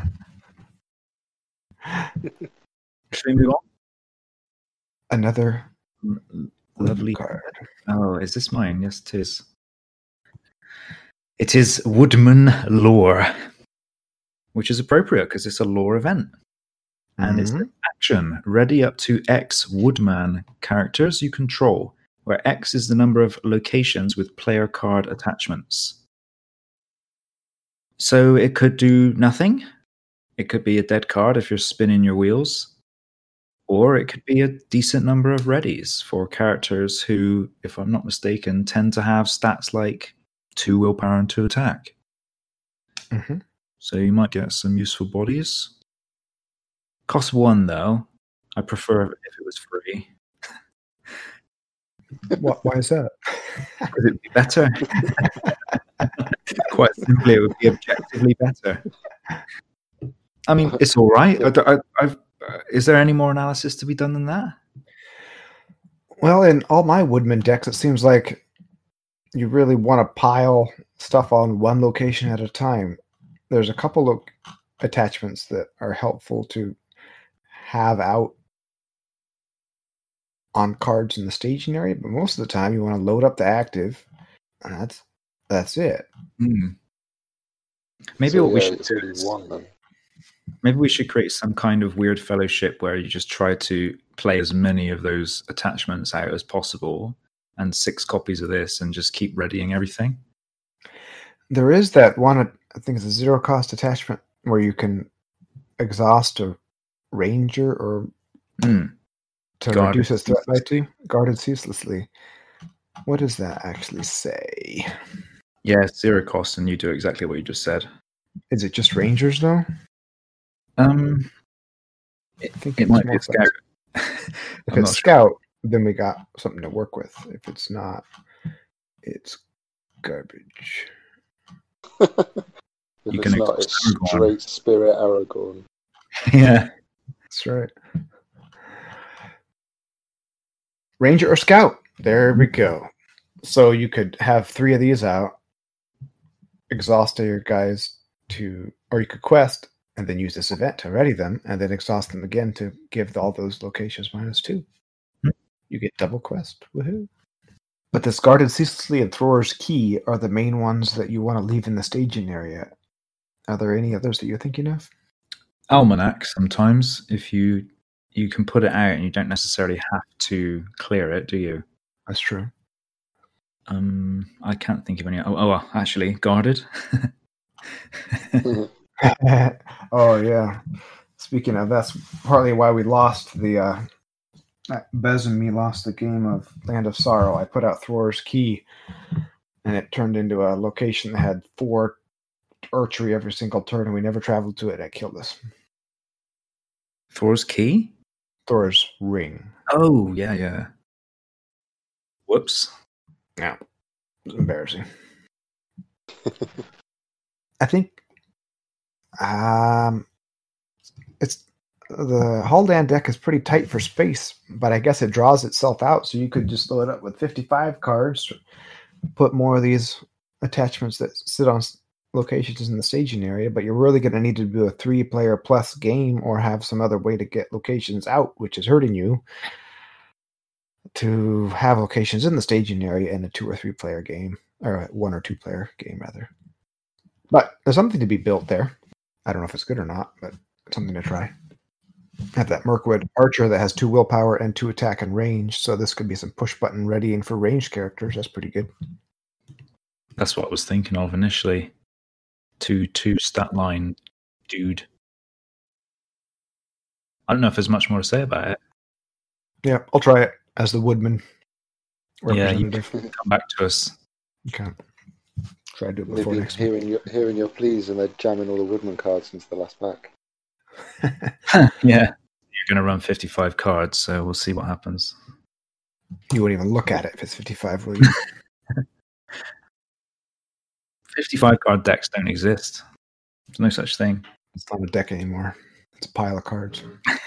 we move on? Another Lovely card. Oh, is this mine? Yes, it is. It is Woodman Lore, which is appropriate because it's a lore event. And Mm-hmm. it's an action ready up to X Woodman characters you control, where X is the number of locations with player card attachments. So it could do nothing. It could be a dead card if you're spinning your wheels. Or it could be a decent number of readies for characters who, if I'm not mistaken, tend to have stats like two willpower and two attack. Mm-hmm. So you might get some useful bodies. Cost one, though. I prefer if it was free. What, why is that? Because it would be better. Quite simply, it would be objectively better. I mean, it's all right. I, I, I've, uh, is there any more analysis to be done than that? Well, in all my Woodman decks, it seems like you really want to pile stuff on one location at a time. There's a couple of attachments that are helpful to have out on cards in the staging area, but most of the time you want to load up the active, and that's that's it. Hmm. Maybe So, what we yeah, should it's do only is one then. maybe we should create some kind of weird fellowship where you just try to play as many of those attachments out as possible, and six copies of this, and just keep readying everything. There is that one, I think it's a zero cost attachment where you can exhaust a ranger or Hmm. to Guarded reduce its threat by two, guarded ceaselessly. What does that actually say? Yeah, it's zero cost, and you do exactly what you just said. Is it just rangers though? Um, I think it it's might be more a scout. If I'm it's not sure. scout, then we got something to work with. If it's not, it's garbage. If You it's can not, exhaust it's Aragorn. straight Spirit Aragorn. Yeah. That's right. Ranger or scout. There we go. So you could have three of these out, exhaust your guys to, or you could quest and then use this event to ready them, and then exhaust them again to give all those locations minus two. Hmm. You get double quest. Woohoo! But this guarded ceaselessly and thrower's key are the main ones that you want to leave in the staging area. Are there any others that you're thinking of? Almanac, sometimes, if you you can put it out and you don't necessarily have to clear it, do you? That's true. Um, I can't think of any. Oh, oh well, actually, Guarded. Oh, yeah. Speaking of, that's partly why we lost the... Uh, Bez and me lost the game of Land of Sorrow. I put out Thor's Key, and it turned into a location that had four archery every single turn, and we never traveled to it. It killed us. Thor's Key? Thor's Ring. Oh, yeah, yeah. Whoops. Yeah. It was embarrassing. I think um, it's the Haldan deck is pretty tight for space, but I guess it draws itself out, so you could just load up with fifty-five cards, put more of these attachments that sit on locations in the staging area, but you're really going to need to do a three-player plus game or have some other way to get locations out, which is hurting you, to have locations in the staging area in a two or three-player game, or a one or two-player game, rather. But there's something to be built there. I don't know if it's good or not, but it's something to try. Have that Mirkwood Archer that has two willpower and two attack and range, so this could be some push-button readying for ranged characters. That's pretty good. That's what I was thinking of initially. Two, two stat line dude. I don't know if there's much more to say about it. Yeah, I'll try it as the Woodman representative. Yeah, you come back to us. Okay. Try to do it before Maybe next hearing your, hearing your pleas and they're jamming all the Woodman cards into the last pack. Yeah. You're going to run fifty-five cards, so we'll see what happens. You wouldn't even look at it if it's fifty-five, will you? fifty-five card decks don't exist. There's no such thing. It's not a deck anymore. It's a pile of cards.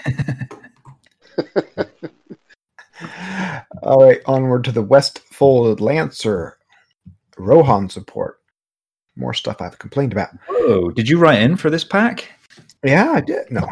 All right, onward to the Westfold Lancer. Rohan support. More stuff I've complained about. Oh, did you write in for this pack? Yeah, I did. No.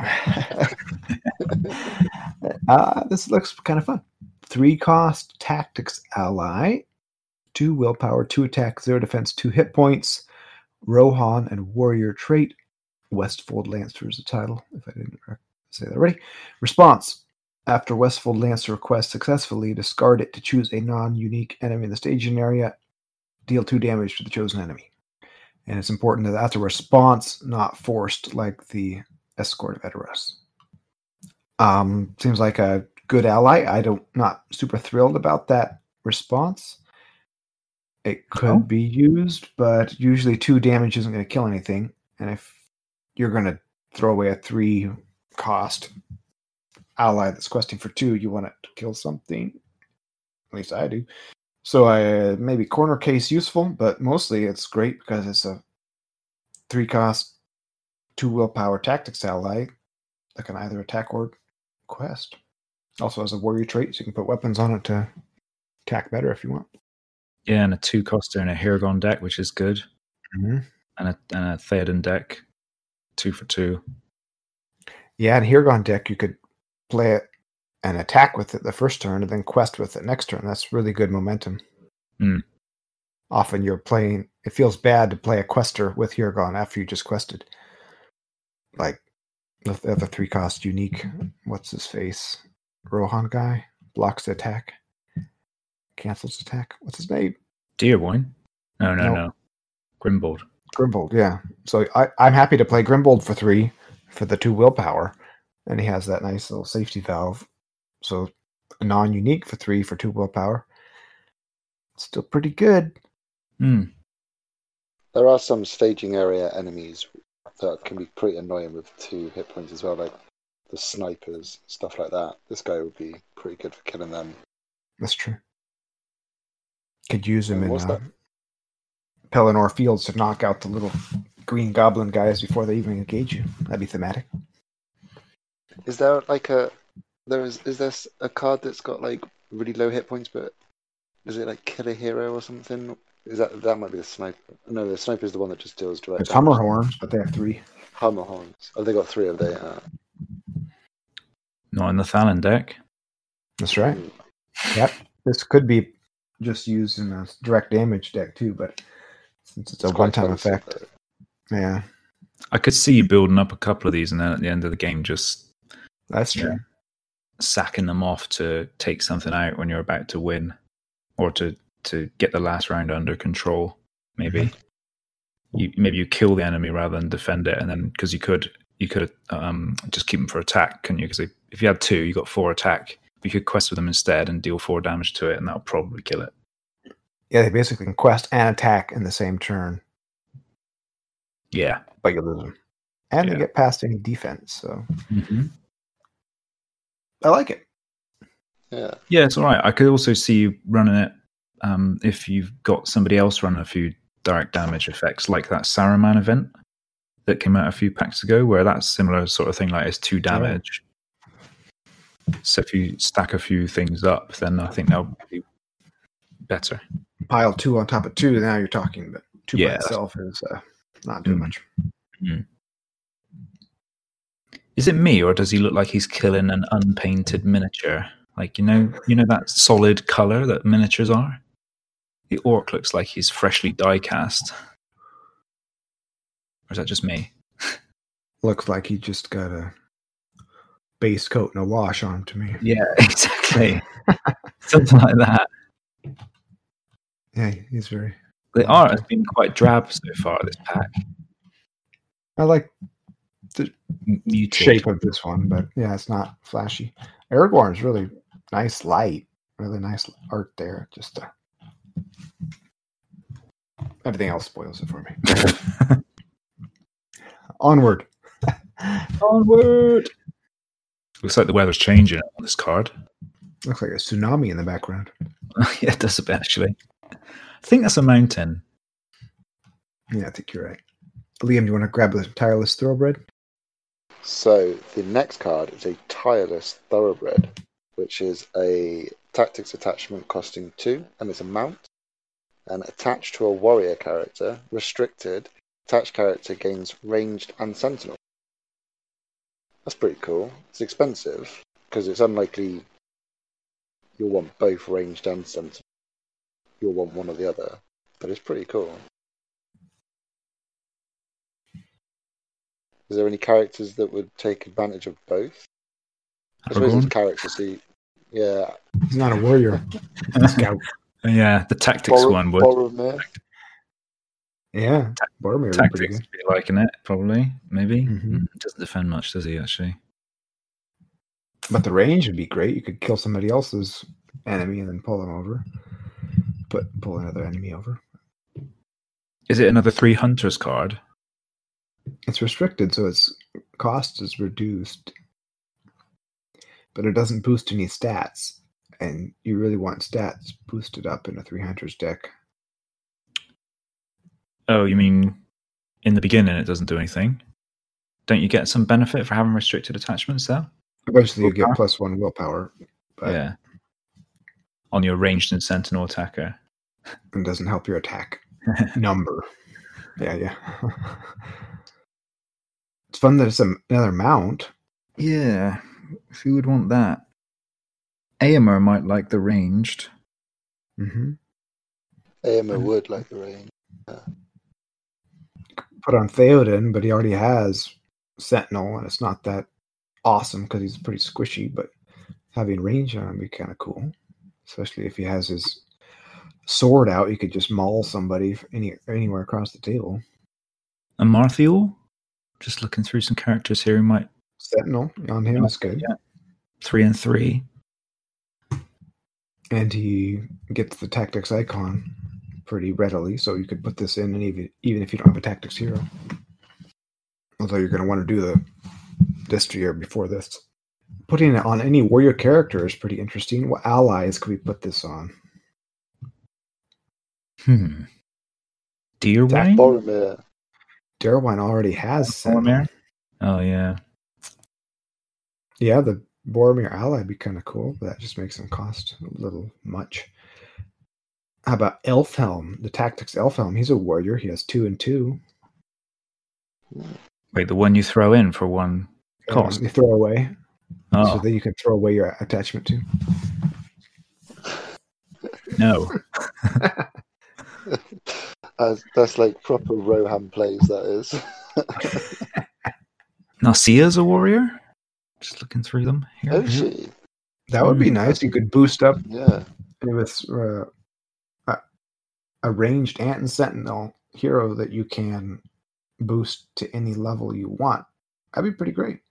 uh, this looks kind of fun. Three cost tactics ally. Two willpower, two attack, zero defense, two hit points. Rohan and warrior trait. Westfold Lancer is the title, if I didn't say that already. Response. After Westfold Lancer requests successfully, discard it to choose a non-unique enemy in the staging area. Deal two damage to the chosen enemy. And it's important that that's a response, not forced, like the Escort of Edoras. Um, seems like a good ally. I don't not super thrilled about that response. It could oh. be used, but usually two damage isn't going to kill anything. And if you're going to throw away a three cost ally that's questing for two, you want it to kill something. At least I do. So I maybe corner case useful, but mostly it's great because it's a three cost, two willpower tactics ally that can either attack or quest. Also has a warrior trait, so you can put weapons on it to attack better if you want. Yeah, and a two coster and a Hirgon deck, which is good. Mm-hmm. And a and a Theoden deck, two for two. Yeah, and Hirgon deck you could play it and attack with it the first turn, and then quest with it next turn. That's really good momentum. Mm. Often you're playing... It feels bad to play a quester with Hirgon after you just quested. Like, the other three-cost unique... What's his face? Rohan guy? Blocks the attack. Cancels attack. What's his name? Deerwoin? No, no, Nope. no. Grimbold. Grimbold, yeah. So I, I'm happy to play Grimbold for three, for the two willpower. And he has that nice little safety valve. So a non-unique for three for two willpower. Still pretty good. Mm. There are some staging area enemies that can be pretty annoying with two hit points as well, like the snipers, stuff like that. This guy would be pretty good for killing them. That's true. Could use him And in uh, Pelennor Fields to knock out the little green goblin guys before they even engage you. That'd be thematic. Is there like a there is is there a card that's got like really low hit points, but is it like Killer Hero or something? Is that that might be the sniper? No, the sniper is the one that just deals direct. It's Hummer Horns, but they have three. Hummer Horns. Oh, they got three of they. Uh... Not in the Thalon deck. That's right. Yep. This could be just used in a direct damage deck too, but since it's a It's one-time expensive, effect, though. Yeah. I could see you building up a couple of these, and then at the end of the game, just That's true. yeah, sacking them off to take something out when you're about to win, or to to get the last round under control. Maybe mm-hmm. you maybe you kill the enemy rather than defend it, and then because you could you could um, just keep them for attack, couldn't you? Because if you had two, you got four attack. You could quest with them instead and deal four damage to it, and that'll probably kill it. Yeah, they basically can quest and attack in the same turn. Yeah. But you lose them. And yeah. they get past any defense, so... Mm-hmm. I like it. Yeah. Yeah, it's all right. I could also see you running it um, if you've got somebody else running a few direct damage effects, like that Saruman event that came out a few packs ago, where that's similar sort of thing, like it's two damage. Yeah. So if you stack a few things up, then I think that'll be better. Pile two on top of two, now you're talking, but two yeah, by itself is uh, not doing mm. much. Mm. Is it me, or does he look like he's killing an unpainted miniature? Like, you know, you know that solid color that miniatures are? The orc looks like he's freshly die-cast. Or is that just me? Looks like he just got a base coat and a wash on to me. Yeah, exactly. Something like that. Yeah, he's very... The art has been quite drab so far, this pack. I like the Muted. shape of this one, but yeah, it's not flashy. Aragorn's really nice light. Really nice art there. Just uh, everything else spoils it for me. Onward. Onward. Looks like the weather's changing on this card. Looks like a tsunami in the background. Yeah, it does a bit, actually. I think that's a mountain. Yeah, I think you're right. Liam, do you want to grab the Tireless Thoroughbred? So the next card is a Tireless Thoroughbred, which is a tactics attachment costing two, and it's a mount. And attached to a warrior character, restricted, attached character gains ranged and sentinel. That's pretty cool. It's expensive, because it's unlikely you'll want both ranged and sentinel. You'll want one or the other, but it's pretty cool. Is there any characters that would take advantage of both? I suppose it's characters. So you, yeah, he's not a warrior. Scout. Yeah, the tactics Bor- one would. Boromir. Yeah, Boromir. Tactics would be liking it, probably, maybe. Mm-hmm. Mm, doesn't defend much, does he? Actually, but the range would be great. You could kill somebody else's enemy and then pull them over. Put pull another enemy over. Is it another three hunters card? It's restricted, so its cost is reduced, but it doesn't boost any stats, and you really want stats boosted up in a three hunters deck. Oh, you mean in the beginning it doesn't do anything? Don't you get some benefit for having restricted attachments there? Eventually you get plus one willpower. But yeah. On your ranged and sentinel attacker. It doesn't help your attack number. Yeah, yeah. It's fun that it's a, another mount. Yeah, if you would want that. Aemir might like the ranged. Mm-hmm. Aemir would like the range. Yeah. Put on Theoden, but he already has Sentinel, and it's not that awesome because he's pretty squishy, but having range on him would be kind of cool. Especially if he has his sword out, he could just maul somebody any, anywhere across the table. And Marthiel? Just looking through some characters here who might... Sentinel on him is good. Yeah. Three and three. And he gets the tactics icon pretty readily, so you could put this in and even, even if you don't have a tactics hero. Although you're going to want to do the this year before this. Putting it on any warrior character is pretty interesting. What allies could we put this on? Hmm. Deerwine? Boromir. Deerwine already has Boromir? Oh, yeah. Yeah, the Boromir ally would be kind of cool, but that just makes them cost a little much. How about Elfhelm? The tactics Elfhelm. He's a warrior. He has two and two. Wait, the one you throw in for one cost? Um, you throw away. Oh. So that you can throw away your attachment to. No. that's, that's like proper Rohan plays, that is. Narcia's a warrior. Just looking through them here. Oh, she? That would be Mm. nice. You could boost up Yeah. with uh, a, a ranged Ant and Sentinel hero that you can boost to any level you want. That'd be pretty great.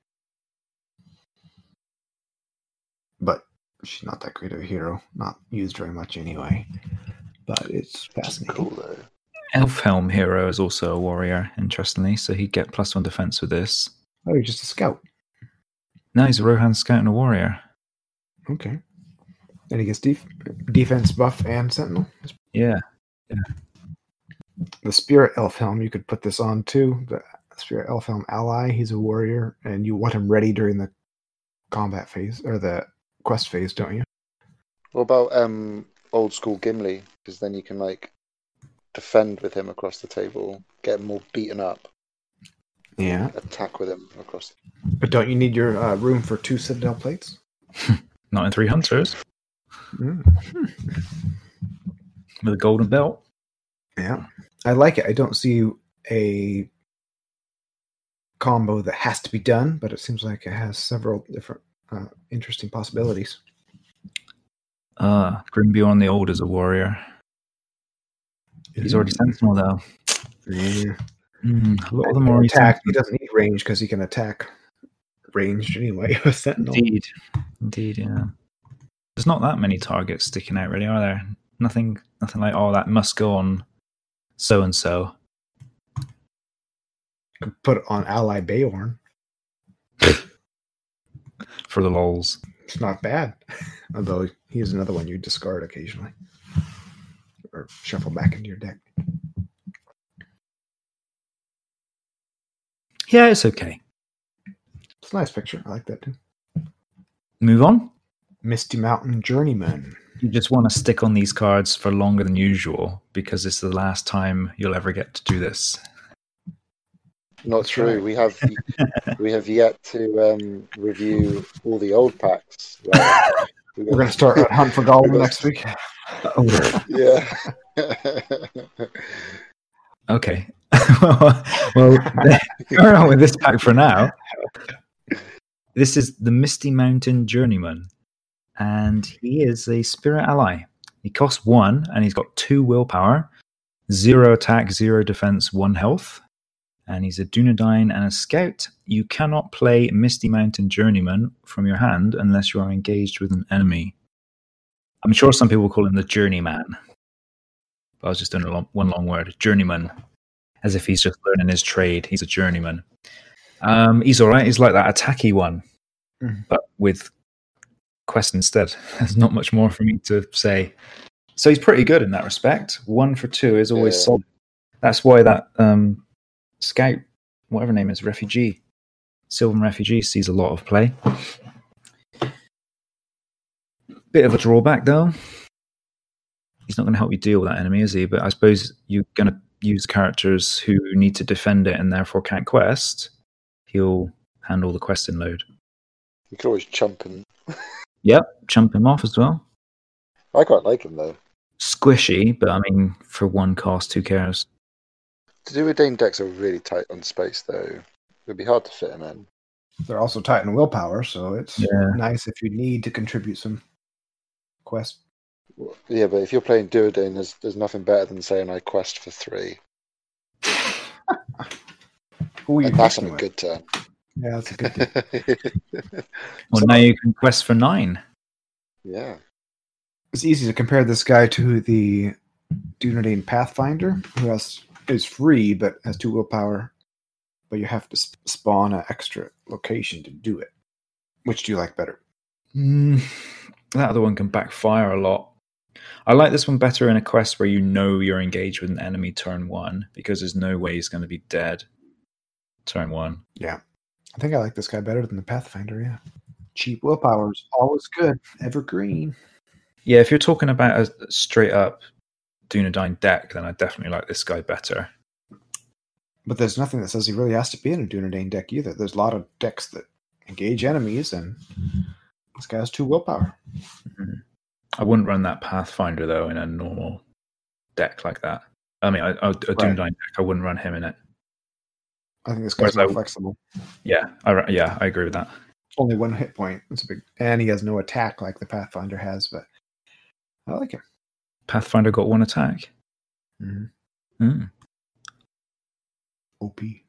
But she's not that great of a hero. Not used very much anyway. But it's fascinating. Cool, though. Elfhelm hero is also a warrior, interestingly, so he'd get plus one defense with this. Oh, you're just a scout. No, he's a Rohan scout and a warrior. Okay. And he gets def- defense buff and Sentinel. Yeah. The Spirit Elfhelm, you could put this on too. The Spirit Elfhelm ally, he's a warrior, and you want him ready during the combat phase, or the quest phase, don't you? What about um, old school Gimli? Because then you can like defend with him across the table, get him all beaten up, Yeah. attack with him across. But don't you need your uh, room for two Citadel plates? Not in three hunters. Mm. With a golden belt. Yeah. I like it. I don't see a combo that has to be done, but it seems like it has several different uh, interesting possibilities. Uh, Grimbeorn the Old is a warrior. He's already sentinel, though. Yeah. Mm, a lot of them are already attack. He sentinel. doesn't need range because he can attack ranged anyway with Sentinel. Indeed. Indeed, yeah. There's not that many targets sticking out, really, are there? Nothing nothing like, oh, that must go on so-and-so. Could put it on Ally Beorn. For the lols. It's not bad. Although he's another one you discard occasionally. Or shuffle back into your deck. Yeah, it's okay. It's a nice picture. I like that too. Move on. Misty Mountain Journeyman. You just want to stick on these cards for longer than usual because it's the last time you'll ever get to do this. Not That's true. right. We have we have yet to um, review all the old packs. Right? We're going to start a hunt for Gollum We're next week. Oh, Yeah. okay. well, well going on with this pack for now. This is the Misty Mountain Journeyman, and he is a spirit ally. He costs one, and he's got two willpower, zero attack, zero defense, one health. And he's a Dunedain and a scout. You cannot play Misty Mountain Journeyman from your hand unless you are engaged with an enemy. I'm sure some people call him the Journeyman. But I was just doing a long, one long word, Journeyman, as if he's just learning his trade. He's a journeyman. Um, he's all right. He's like that attacky one, Mhm. but with quest instead. There's not much more for me to say. So he's pretty good in that respect. One for two is always Yeah. solid. That's why that um, scout, whatever her name is, refugee, Sylvan refugee, sees a lot of play. Bit of a drawback though. He's not going to help you deal with that enemy, is he? But I suppose you're going to use characters who need to defend it and therefore can't quest. He'll handle the questing load. You could always chump him. Yep, chump him off as well. I quite like him though. Squishy, but I mean, for one cost, who cares? To do with Dane decks are really tight on space though. It'd be hard to fit him in. They're also tight in willpower, so it's Yeah. nice if you need to contribute some quest. Yeah, but if you're playing Duodane, there's there's nothing better than saying I quest for three. Who are you And that's on mixing a with? good turn. Yeah, that's a good thing. Well, So- now you can quest for nine. Yeah. It's easy to compare this guy to the Dunedain Pathfinder, who has is free but has two willpower, but you have to sp- spawn an extra location to do it. Which do you like better? Mm, that other one can backfire a lot. I like this one better in a quest where you know you're engaged with an enemy turn one, because there's no way he's going to be dead turn one. Yeah. I think I like this guy better than the Pathfinder, yeah. Cheap willpower is always good. Evergreen. Yeah, if you're talking about a straight up Dunedain deck, then I definitely like this guy better. But there's nothing that says he really has to be in a Dunedain deck either. There's a lot of decks that engage enemies, and this guy has two willpower. Mhm. I wouldn't run that Pathfinder, though, in a normal deck like that. I mean, I, I, a Dunedain deck, I wouldn't run him in it. I think this guy's Whereas more I- flexible. Yeah, I, yeah, I agree with that. Only one hit point. It's a big, and he has no attack like the Pathfinder has. But I like him. Pathfinder got one attack. Mm-hmm. Mm. O P.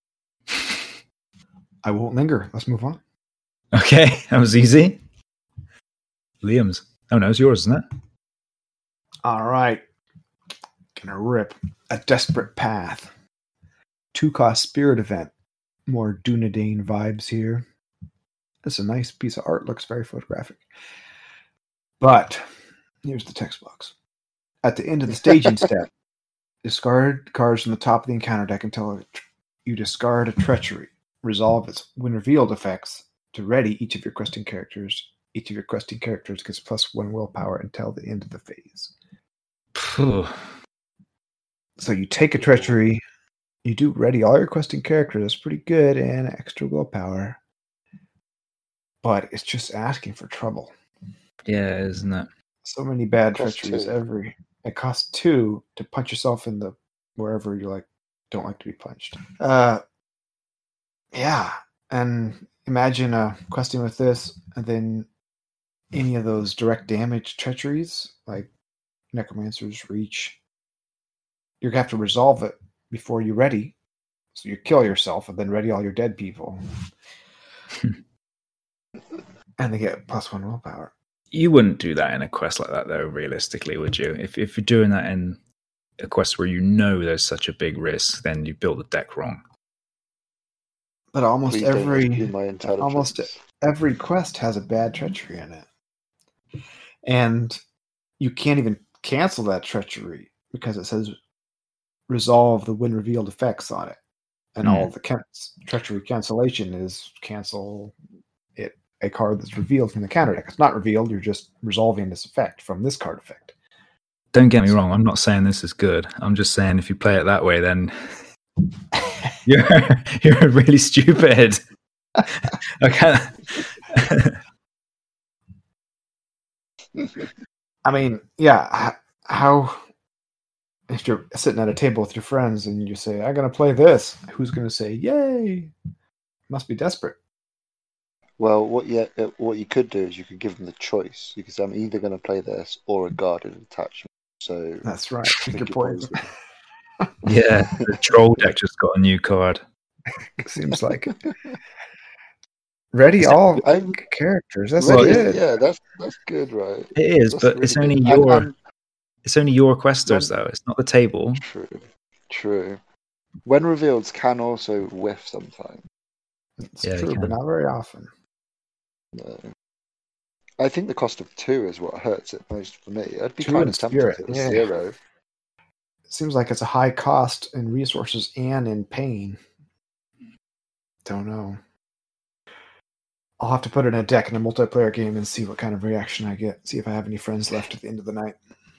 I won't linger. Let's move on. Okay, that was easy. Liam's. Oh no, it's yours, isn't it? All right. Gonna rip a desperate path. Two cost spirit event. More Dunedain vibes here. It's a nice piece of art. Looks very photographic. But here's the text box. At the end of the staging step, discard cards from the top of the encounter deck until you discard a treachery. Resolve its when revealed effects to ready each of your questing characters. Each of your questing characters gets plus one willpower until the end of the phase. So you take a treachery, you do ready all your questing characters. That's pretty good, and extra willpower. But it's just asking for trouble. Yeah, isn't it? So many bad Costs treacheries two. every. It costs two to punch yourself in the wherever you like don't like to be punched. Uh, yeah, and imagine uh, questing with this, and then any of those direct damage treacheries like Necromancer's Reach. You're gonna have to resolve it before you're ready. So you kill yourself and then ready all your dead people. And they get plus one willpower. You wouldn't do that in a quest like that, though, realistically, would you? If if you're doing that in a quest where you know there's such a big risk, then you built the deck wrong. But almost Please don't every assume my intelligence. almost every quest has a bad treachery in it. And you can't even cancel that treachery because it says resolve the when revealed effects on it. And Mm. all the can- treachery cancellation is cancel it a card that's revealed from the counter deck. It's not revealed, you're just resolving this effect from this card effect. Don't get me wrong, I'm not saying this is good. I'm just saying if you play it that way, then you're you're really stupid. Okay. I mean, yeah, h- how if you're sitting at a table with your friends and you say, I'm going to play this, who's going to say, yay? Must be desperate. Well, what you uh, what you could do is you could give them the choice. You could say, I'm either going to play this or a guarded attachment. So That's right. Pick your Pick your poison. Yeah, the troll deck just got a new card. Seems like it. Ready all I'm- characters. That's Well, Ready- good. yeah, that's that's good, right? It is, That's but really it's only good. your And- and- it's only your questers though. It's not the table. True, true. When revealed, can also whiff sometimes. It's Yeah, you true, but can. not very often. No. I think the cost of two is what hurts it most for me. I'd be Two kind and of tempted spirit, if it was yeah. zero. It seems like it's a high cost in resources and in pain. Don't know. I'll have to put it in a deck in a multiplayer game and see what kind of reaction I get. See if I have any friends left at the end of the night.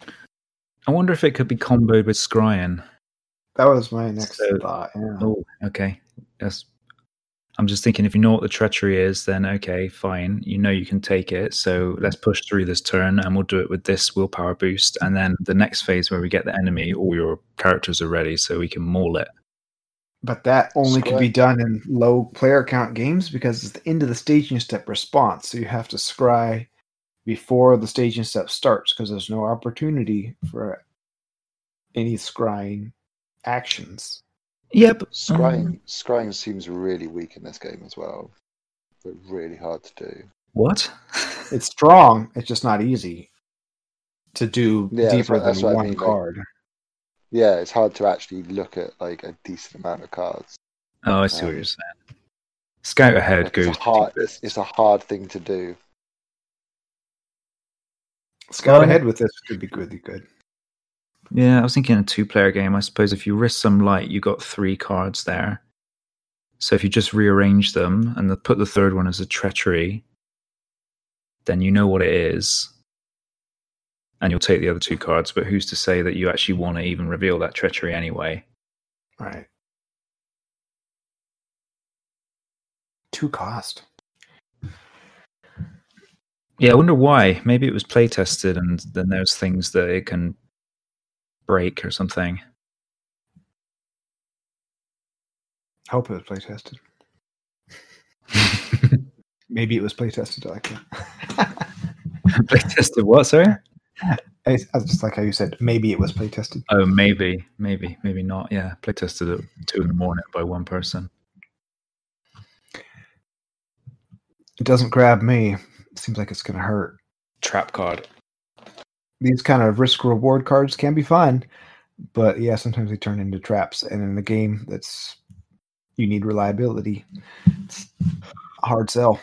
I wonder if it could be comboed with Scryan. That was my next So- thought. Yeah. Oh, okay. Yes. I'm just thinking if you know what the treachery is, then okay, fine. You know you can take it. So let's push through this turn and we'll do it with this willpower boost. And then the next phase where we get the enemy, all your characters are ready so we can maul it. But that only could be Scry. done in low player count games because it's the end of the staging step response. So you have to scry before the staging step starts because there's no opportunity for any scrying actions. Yep. Scrying, scrying seems really weak in this game as well. But really hard to do. What? It's strong, it's just not easy to do Yeah, that's deeper what- that's than what I one mean, like- card. Yeah, it's hard to actually look at like a decent amount of cards. Oh, I see what Um, you're saying. Scout ahead Like, goes. it's a hard, it's, it's a hard thing to do. Scout Well, ahead with this could be really good. Yeah, I was thinking a two-player game. I suppose if you risk some light, you got three cards there. So if you just rearrange them and the, put the third one as a treachery, then you know what it is, and you'll take the other two cards. But who's to say that you actually want to even reveal that treachery anyway? Right. Two cost. Yeah, I wonder why. Maybe it was play tested, and then there's things that it can break or something. I hope it was play tested. Maybe it was play tested. I like that. Play tested what, sorry? I, I just like how you said, maybe it was play tested. Oh, maybe, maybe, maybe not. Yeah, play tested at two in the morning by one person. It doesn't grab me. It seems like it's going to hurt. Trap card. These kind of risk reward cards can be fun, but yeah, sometimes they turn into traps. And in a game that's you need reliability, it's a hard sell.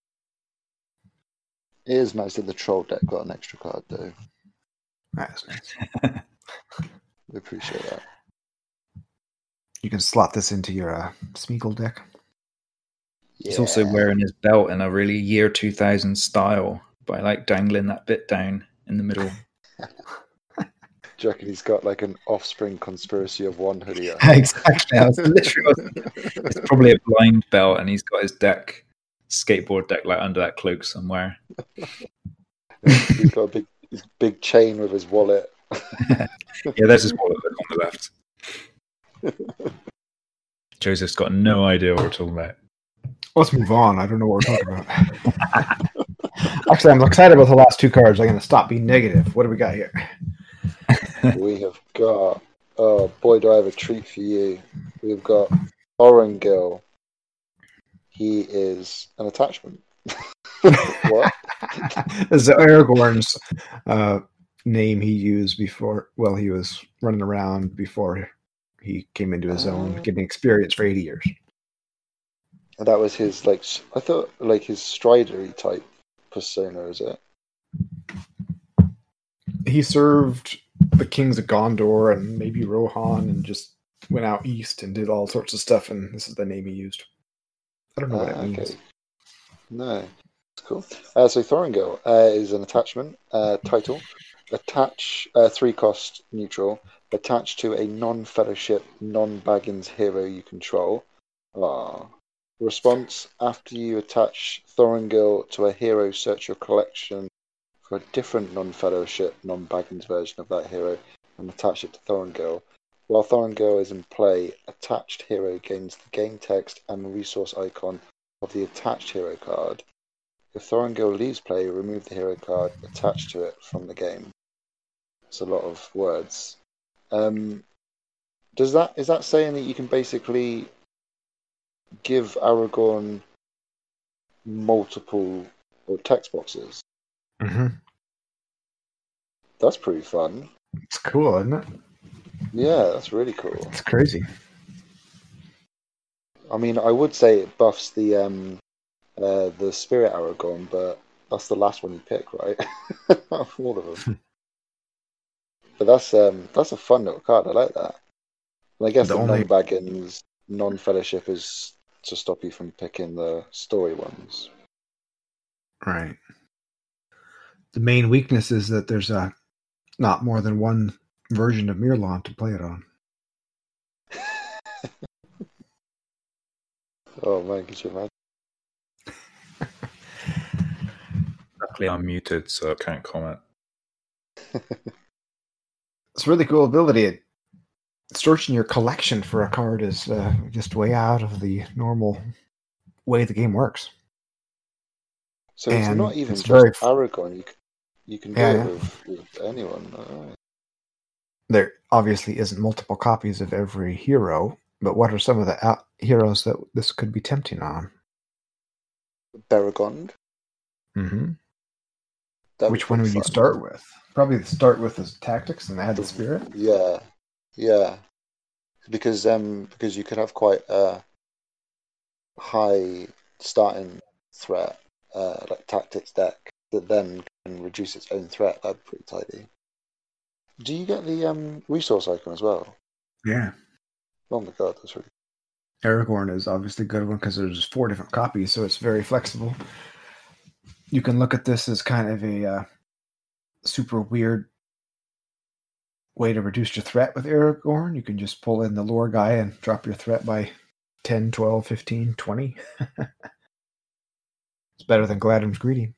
It is nice that the troll deck got an extra card, though. That's nice. We appreciate that. You can slot this into your uh, Smeagol deck. Yeah. He's also wearing his belt in a really year two thousand style by like dangling that bit down in the middle. Do you reckon he's got like an Offspring Conspiracy of One hoodie on? Exactly. I was literally, it's probably a blind belt, and he's got his deck, skateboard deck, like under that cloak somewhere. He's got a big, his big chain with his wallet. Yeah, there's his wallet on the left. Joseph's got no idea what we're talking about. Let's move on. I don't know what we're talking about. Actually, I'm excited about the last two cards. I'm going to stop being negative. What do we got here? We have got, oh boy, do I have a treat for you. We've got Thorongil. He is an attachment. What? This is Aragorn's uh, name he used before, well, he was running around before he came into his own, Uh. getting experience for eighty years. And that was his, like, s- I thought, like, his stridery type persona, is it? He served the kings of Gondor and maybe Rohan and just went out east and did all sorts of stuff, and this is the name he used. I don't know what Ah, it means. okay. No, it's cool. Uh, so Thorongil uh, is an attachment uh, title. Attach uh, three cost neutral. Attached to a non-fellowship, non-Baggins hero you control. Ah. Response: after you attach Thorongil to a hero, search your collection for a different non-fellowship, non-Baggins version of that hero and attach it to Thorongil. While Thorongil is in play, attached hero gains the game text and resource icon of the attached hero card. If Thorongil leaves play, remove the hero card attached to it from the game. It's a lot of words. Um, does that is that saying that you can basically give Aragorn multiple or text boxes? Mm-hmm. That's pretty fun. It's cool, isn't it? Yeah, that's really cool. It's crazy. I mean, I would say it buffs the um, uh, the Spirit Aragorn, but that's the last one you pick, right? Out of all of them. But that's um, that's a fun little card. I like that. And I guess The the, only- non-Baggins, non-fellowship is to stop you from picking the story ones. Right. The main weakness is that there's a not more than one version of Mirlon to play it on. Oh man, could you imagine? Luckily, I'm muted, so I can't comment. It's a really cool ability. It, searching your collection for a card is uh, just way out of the normal way the game works. So it's And not even it's just very f- Aragorn. You can, you can do Yeah, it yeah. with, with anyone. Oh. There obviously isn't multiple copies of every hero, but what are some of the out- heroes that this could be tempting on? Baragond. Mm-hmm. That Which would one be would you fun. start with? Probably start with his tactics and add the spirit. Yeah, yeah. Because um, because you could have quite a high starting threat, uh, like tactics deck that then can reduce its own threat. That'd be pretty tidy. Do you get the um resource icon as well? Yeah. Oh my god, that's really Aragorn is obviously a good one because there's four different copies, so it's very flexible. You can look at this as kind of a uh, super weird way to reduce your threat with Aragorn. You can just pull in the lore guy and drop your threat by ten, twelve, fifteen, twenty. It's better than Gladham's Greeting.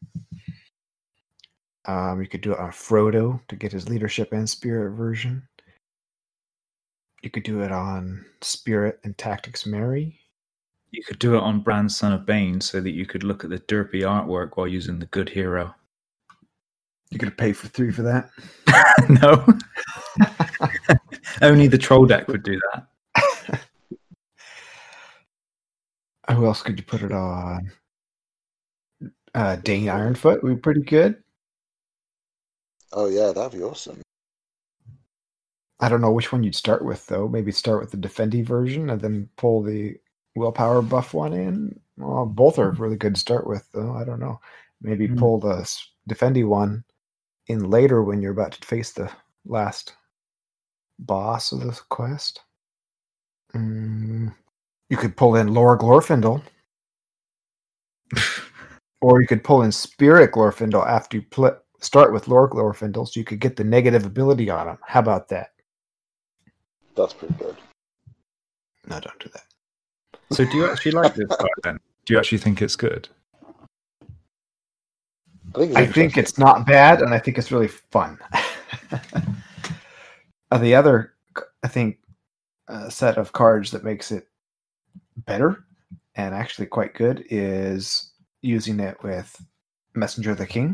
Um, you could do it on Frodo to get his leadership and spirit version. You could do it on Spirit and Tactics Mary. You could do it on Bran, Son of Bane, so that you could look at the derpy artwork while using the good hero. You could pay for three for that. No. Only the troll deck would do that. Who else could you put it on? Uh, Dane Ironfoot would be pretty good. Oh yeah, that'd be awesome. I don't know which one you'd start with, though. Maybe start with the Defendy version and then pull the willpower buff one in. Well, both are really good to start with, though. I don't know. Maybe Mm. pull the s- Defendy one in later when you're about to face the last boss of the quest. Mm, you could pull in Laura Glorfindel. Or you could pull in Spirit Glorfindel after you pl- start with Laura Glorfindel so you could get the negative ability on him. How about that? That's pretty good. No, don't do that. So do you actually like this card then? Do you actually think it's good? I think it's, I think it's not bad, and I think it's really fun. uh, the other, I think, uh, set of cards that makes it better and actually quite good is using it with Messenger of the King.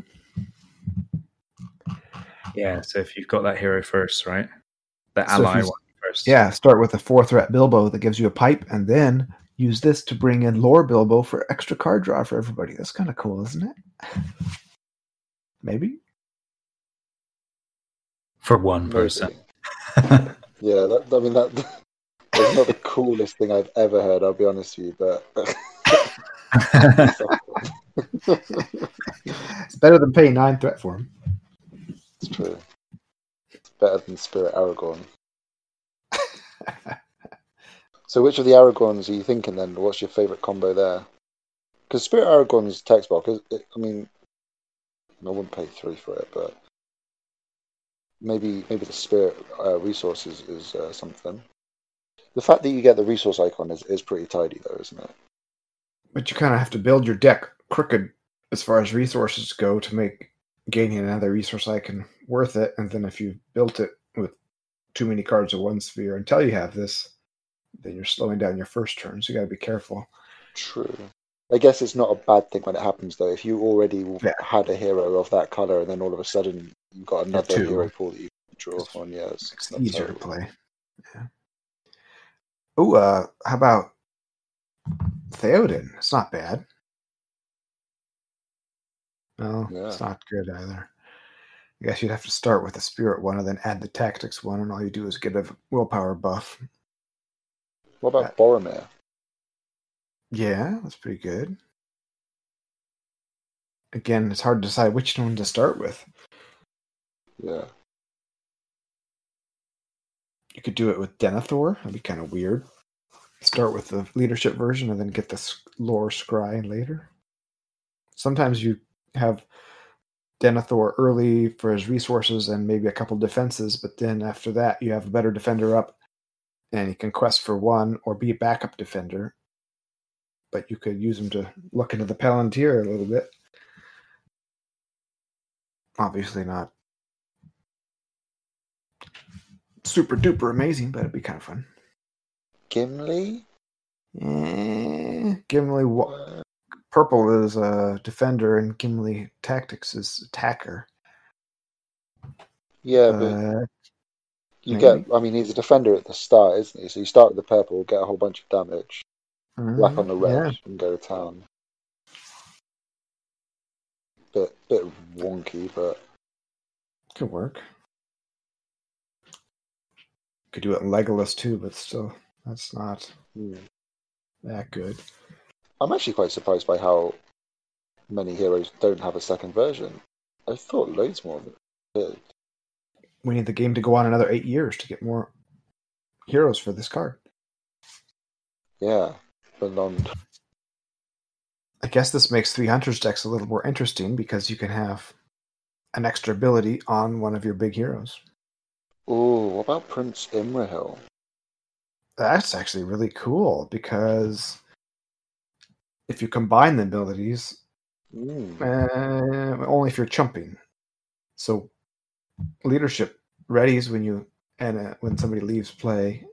Yeah, so if you've got that hero first, right? The So if ally you- one first. Yeah, start with a four threat Bilbo that gives you a pipe, and then use this to bring in Lore Bilbo for extra card draw for everybody. That's kind of cool, isn't it? Maybe. For one maybe. person. Yeah, that, I mean that. That's not the coolest thing I've ever heard. I'll be honest with you, but It's better than paying nine threat for him. it's true. It's better than Spirit Aragorn. So, which of the Aragorns are you thinking then? What's your favourite combo there? Because Spirit Aragorn's text box, is, it, I mean, I wouldn't pay three for it, but maybe maybe the Spirit uh, resources is uh, something. The fact that you get the resource icon is, is pretty tidy, though, isn't it? But you kind of have to build your deck crooked as far as resources go to make gaining another resource icon worth it. And then if you built it with too many cards of one sphere until you have this, then you're slowing down your first turn. So you got to be careful. True. I guess it's not a bad thing when it happens, though. If you already Yeah. had a hero of that color, and then all of a sudden you've got another two. hero pool that you can draw on, yeah, it's, It's not easier to terrible. play. Yeah. Oh, uh, how about Theoden? It's not bad. No, Yeah. it's not good either. I guess you'd have to start with the Spirit one and then add the Tactics one, and all you do is get a willpower buff. What about Boromir? Yeah, that's pretty good. Again, it's hard to decide which one to start with. Yeah. You could do it with Denethor. That'd be kind of weird. Start with the leadership version and then get the s- lore scry later. Sometimes you have Denethor early for his resources and maybe a couple defenses, but then after that you have a better defender up and he can quest for one or be a backup defender. But you could use him to look into the Palantir a little bit. Obviously not super duper amazing, but it'd be kind of fun. Gimli? Eh, Gimli, wa- Uh, purple is a defender, and Gimli Tactics is attacker. yeah, but But you maybe. get, I mean, he's a defender at the start, isn't he? So you start with the purple, get a whole bunch of damage, whack on the red, yeah, and go to town. Bit, bit wonky, but could work. Could do it in Legolas too, but still, that's not hmm. that good. I'm actually quite surprised by how many heroes don't have a second version. I thought loads more of it did. We need the game to go on another eight years to get more heroes for this card. Yeah, but on I guess this makes Three Hunters decks a little more interesting because you can have an extra ability on one of your big heroes. oh, what about Prince Imrahil? That's actually really cool because if you combine the abilities, Mm. uh, only if you're chumping. So leadership readies when you and uh, when somebody leaves play,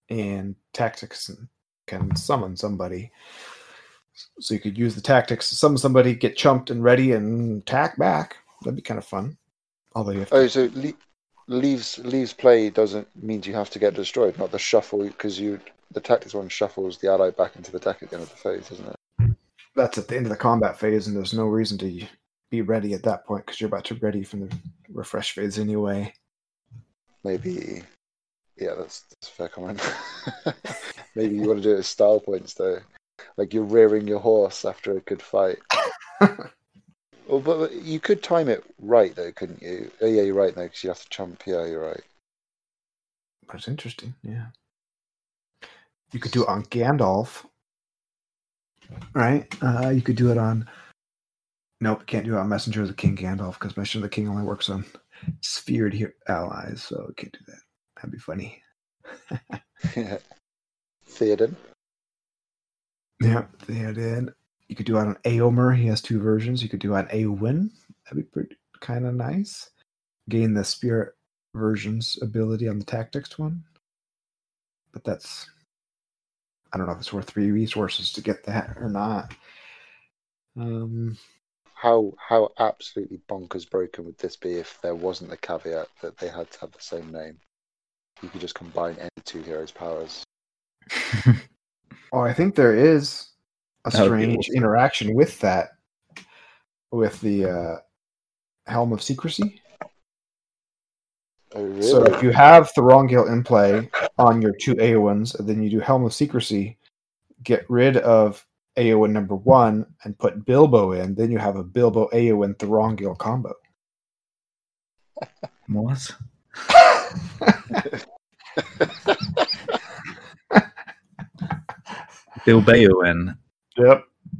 and tactics can summon somebody. So you could use the tactics to summon somebody, get chumped and ready, and attack back. That'd be kind of fun. Although you have to... Oh, so le- leaves leaves play doesn't mean you have to get destroyed, not the shuffle, because you the tactics one shuffles the ally back into the deck at the end of the phase, isn't it? That's at the end of the combat phase, and there's no reason to be ready at that point because you're about to be ready from the refresh phase anyway. Maybe, yeah, that's, that's a fair comment. Maybe you want to do it as style points, though. Like you're rearing your horse after a good fight. Well, but you could time it right, though, couldn't you? Oh, yeah, you're right, though, because you have to chump. Yeah, you're right. But it's interesting, yeah. You could do it on Gandalf, right? Uh, you could do it on... Nope, you can't do it on Messenger of the King Gandalf, because Messenger of the King only works on sphered he- allies, so you can't do that. That'd be funny. Yeah. Theoden. Yeah, Theoden. You could do it on Aomer. He has two versions. You could do it on Eowyn. That'd be pretty kind of nice. Gain the spirit version's ability on the tactics one. But that's... I don't know if it's worth three resources to get that or not. Um, how how absolutely bonkers broken would this be if there wasn't the caveat that they had to have the same name? You could just combine any two heroes' powers. Oh, I think there is a That would be strange awesome. interaction with that, with the uh, Helm of Secrecy. Oh, really? So if you have Thorongil in play on your two Eowyn's, and then you do Helm of Secrecy, get rid of Eowyn number one and put Bilbo in, then you have a Bilbo Eowyn Thorongil combo. What? Bilbao in. Yep.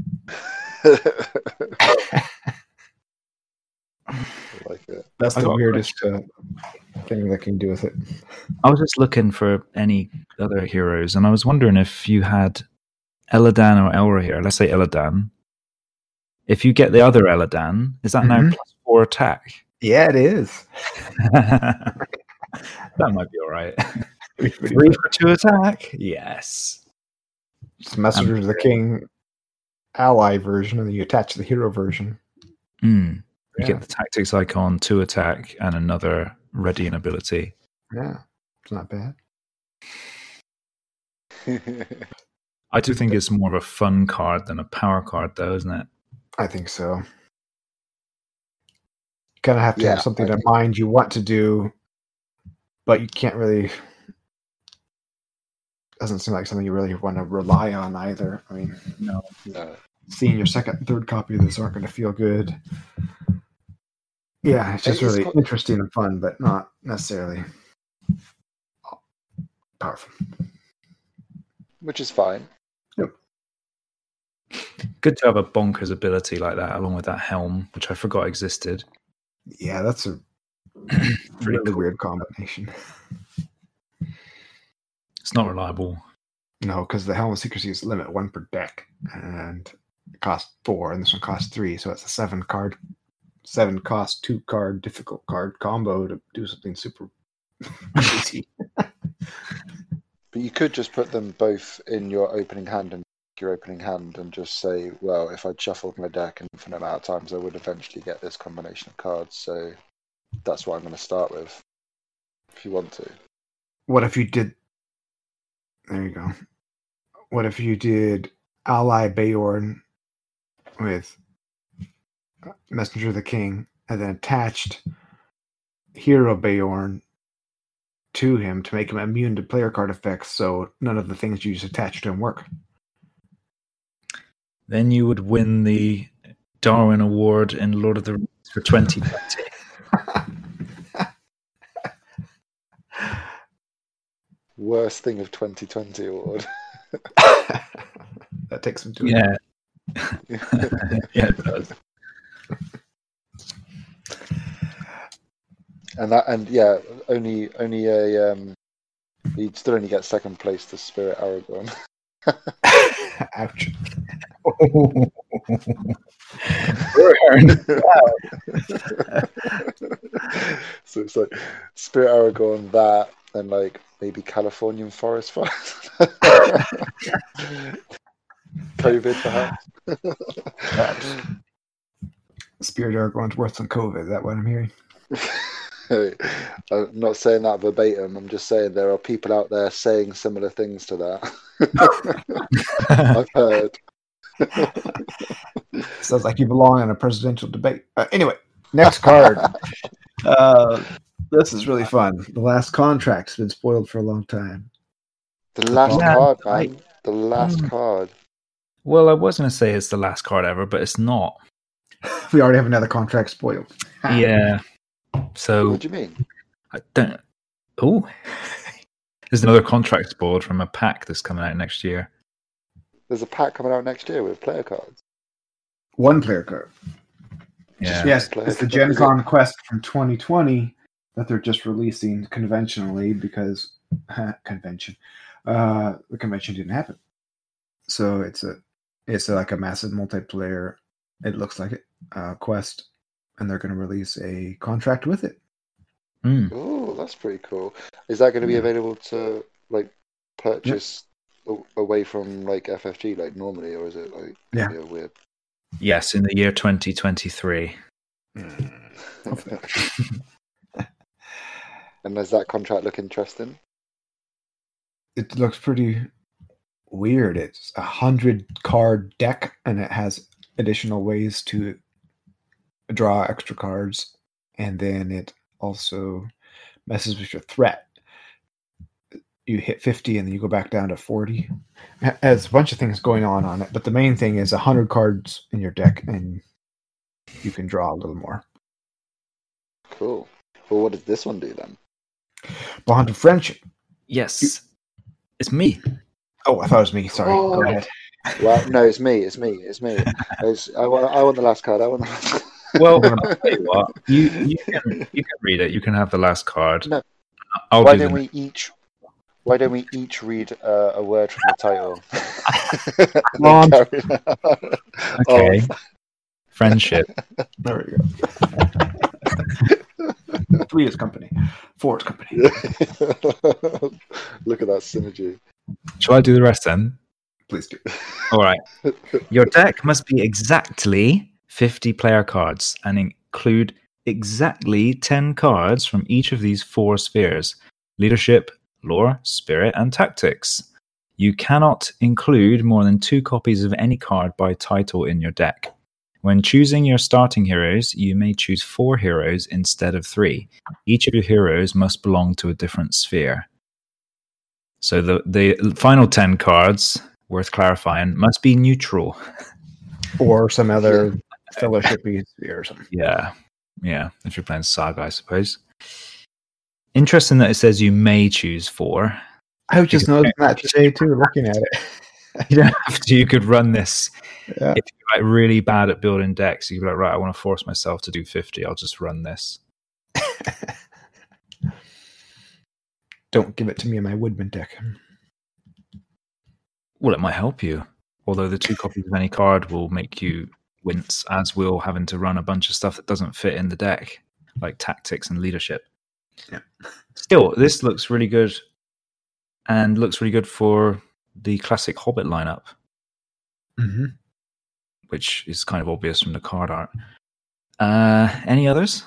I like it. That's I the got a weirdest uh, thing that can do with it. I was just looking for any other heroes, and I was wondering if you had Eladan or Elra here. Let's say Eladan. If you get the other Eladan, is that now Mhm. plus four attack? Yeah, it is. That might be all right. Three for two attack? Yes. It's Messenger of the King ally version, and then you attach the hero version. Mm. You Yeah. get the tactics icon, two attack, and another ready and ability. Yeah, it's not bad. I do think it's more of a fun card than a power card, though, isn't it? I think so. You kind of have to Yeah, have something I in mind you want to do, but you can't really. Doesn't seem like something you really want to rely on either. I mean, No. No. seeing your second and third copy of this aren't going to feel good. Yeah, it's just It's really quite- interesting and fun, but not necessarily powerful. Which is fine. Good to have a bonkers ability like that, along with that helm, which I forgot existed. Yeah, that's a Pretty really cool. weird combination. It's not reliable. No, because the Helm of Secrecy is limit one per deck, and it costs four, and this one costs three, so it's a seven card, seven cost two card difficult card combo to do something super easy. But you could just put them both in your opening hand and your opening hand and just say, well, if I'd shuffled my deck an infinite amount of times, I would eventually get this combination of cards. So that's what I'm going to start with, if you want to. What if you did? There you go. What if you did Ally Beorn with Messenger of the King, and then attached Hero Beorn to him to make him immune to player card effects, so none of the things you just attached to him work? Then you would win the Darwin Award in Lord of the Rings for twenty twenty. Worst thing of twenty twenty award. That takes him to it. Yeah. Yeah, it does. And that, and yeah, only only a um, you'd still only get second place to Spirit Aragorn. Ouch. So it's like Spirit Aragorn, that, then like maybe Californian forest fires. COVID, perhaps. Perhaps. Spirit Aragorn's worse than COVID. Is that what I'm hearing? I'm not saying that verbatim. I'm just saying there are people out there saying similar things to that. I've heard. Sounds like you belong in a presidential debate. Uh, anyway, next card. uh, this is really fun. The Last Contract's been spoiled for a long time. The last Yeah, card, man. I- the last um, card. Well, I was going to say it's the last card ever, but it's not. We already have another contract spoiled. Yeah. So What do you mean? I don't. Oh, there's another contract spoiled from a pack that's coming out next year. There's a pack coming out next year with player cards. One player card. Yeah. Yes, Player it's the card. Gen Is it- Con Quest from twenty twenty that they're just releasing conventionally because convention. Uh, the convention didn't happen. So it's a it's a, like a massive multiplayer. It looks like it uh, quest, and they're going to release a contract with it. Mm. Oh, that's pretty cool. Is that going to be Yeah. available to like purchase a- away from like F F G like normally, or is it like Yeah. yeah, weird? Yes, in the year twenty twenty-three. And does that contract look interesting? It looks pretty weird. It's a hundred card deck, and it has additional ways to draw extra cards, and then it also messes with your threat. You hit fifty, and then you go back down to forty. It has a bunch of things going on on it, but the main thing is a hundred cards in your deck, and you can draw a little more. Cool. Well, what does this one do then? Bond of Friendship. Yes, it's me. Oh, I thought it was me. Sorry. Oh. Go ahead. Well, no, it's me. It's me. It's me. It's, I want. I want the last card. I want the last card. Well, I'll tell you what. You you can you can read it. You can have the last card. No. I'll Why do don't the we each? Why don't we each read uh, a word from the title? Blonde. And then carry on. Okay. Friendship. There we go. Three is company. Four is company. Oh. Look at that synergy. Shall I do the rest then? Please do. All right. Your deck must be exactly fifty player cards and include exactly ten cards from each of these four spheres: leadership, lore, spirit, and tactics. You cannot include more than two copies of any card by title in your deck. When choosing your starting heroes, you may choose four heroes instead of three. Each of your heroes must belong to a different sphere. So the, the final ten cards, worth clarifying, must be neutral. Or some other fellowship-y sphere or something. Yeah, yeah. If you're playing Saga, I suppose. Interesting that it says you may choose four. I was just noticing that today too, looking at it. You don't have to. You could run this Yeah. if you're like really bad at building decks. You'd be like, right, I want to force myself to do fifty. I'll just run this. Don't give it to me in my Woodman deck. Well, it might help you. Although the two copies of any card will make you wince, as will having to run a bunch of stuff that doesn't fit in the deck, like tactics and leadership. Yeah. Still, this looks really good, and looks really good for the classic Hobbit lineup, Mm-hmm. which is kind of obvious from the card art. Uh, any others?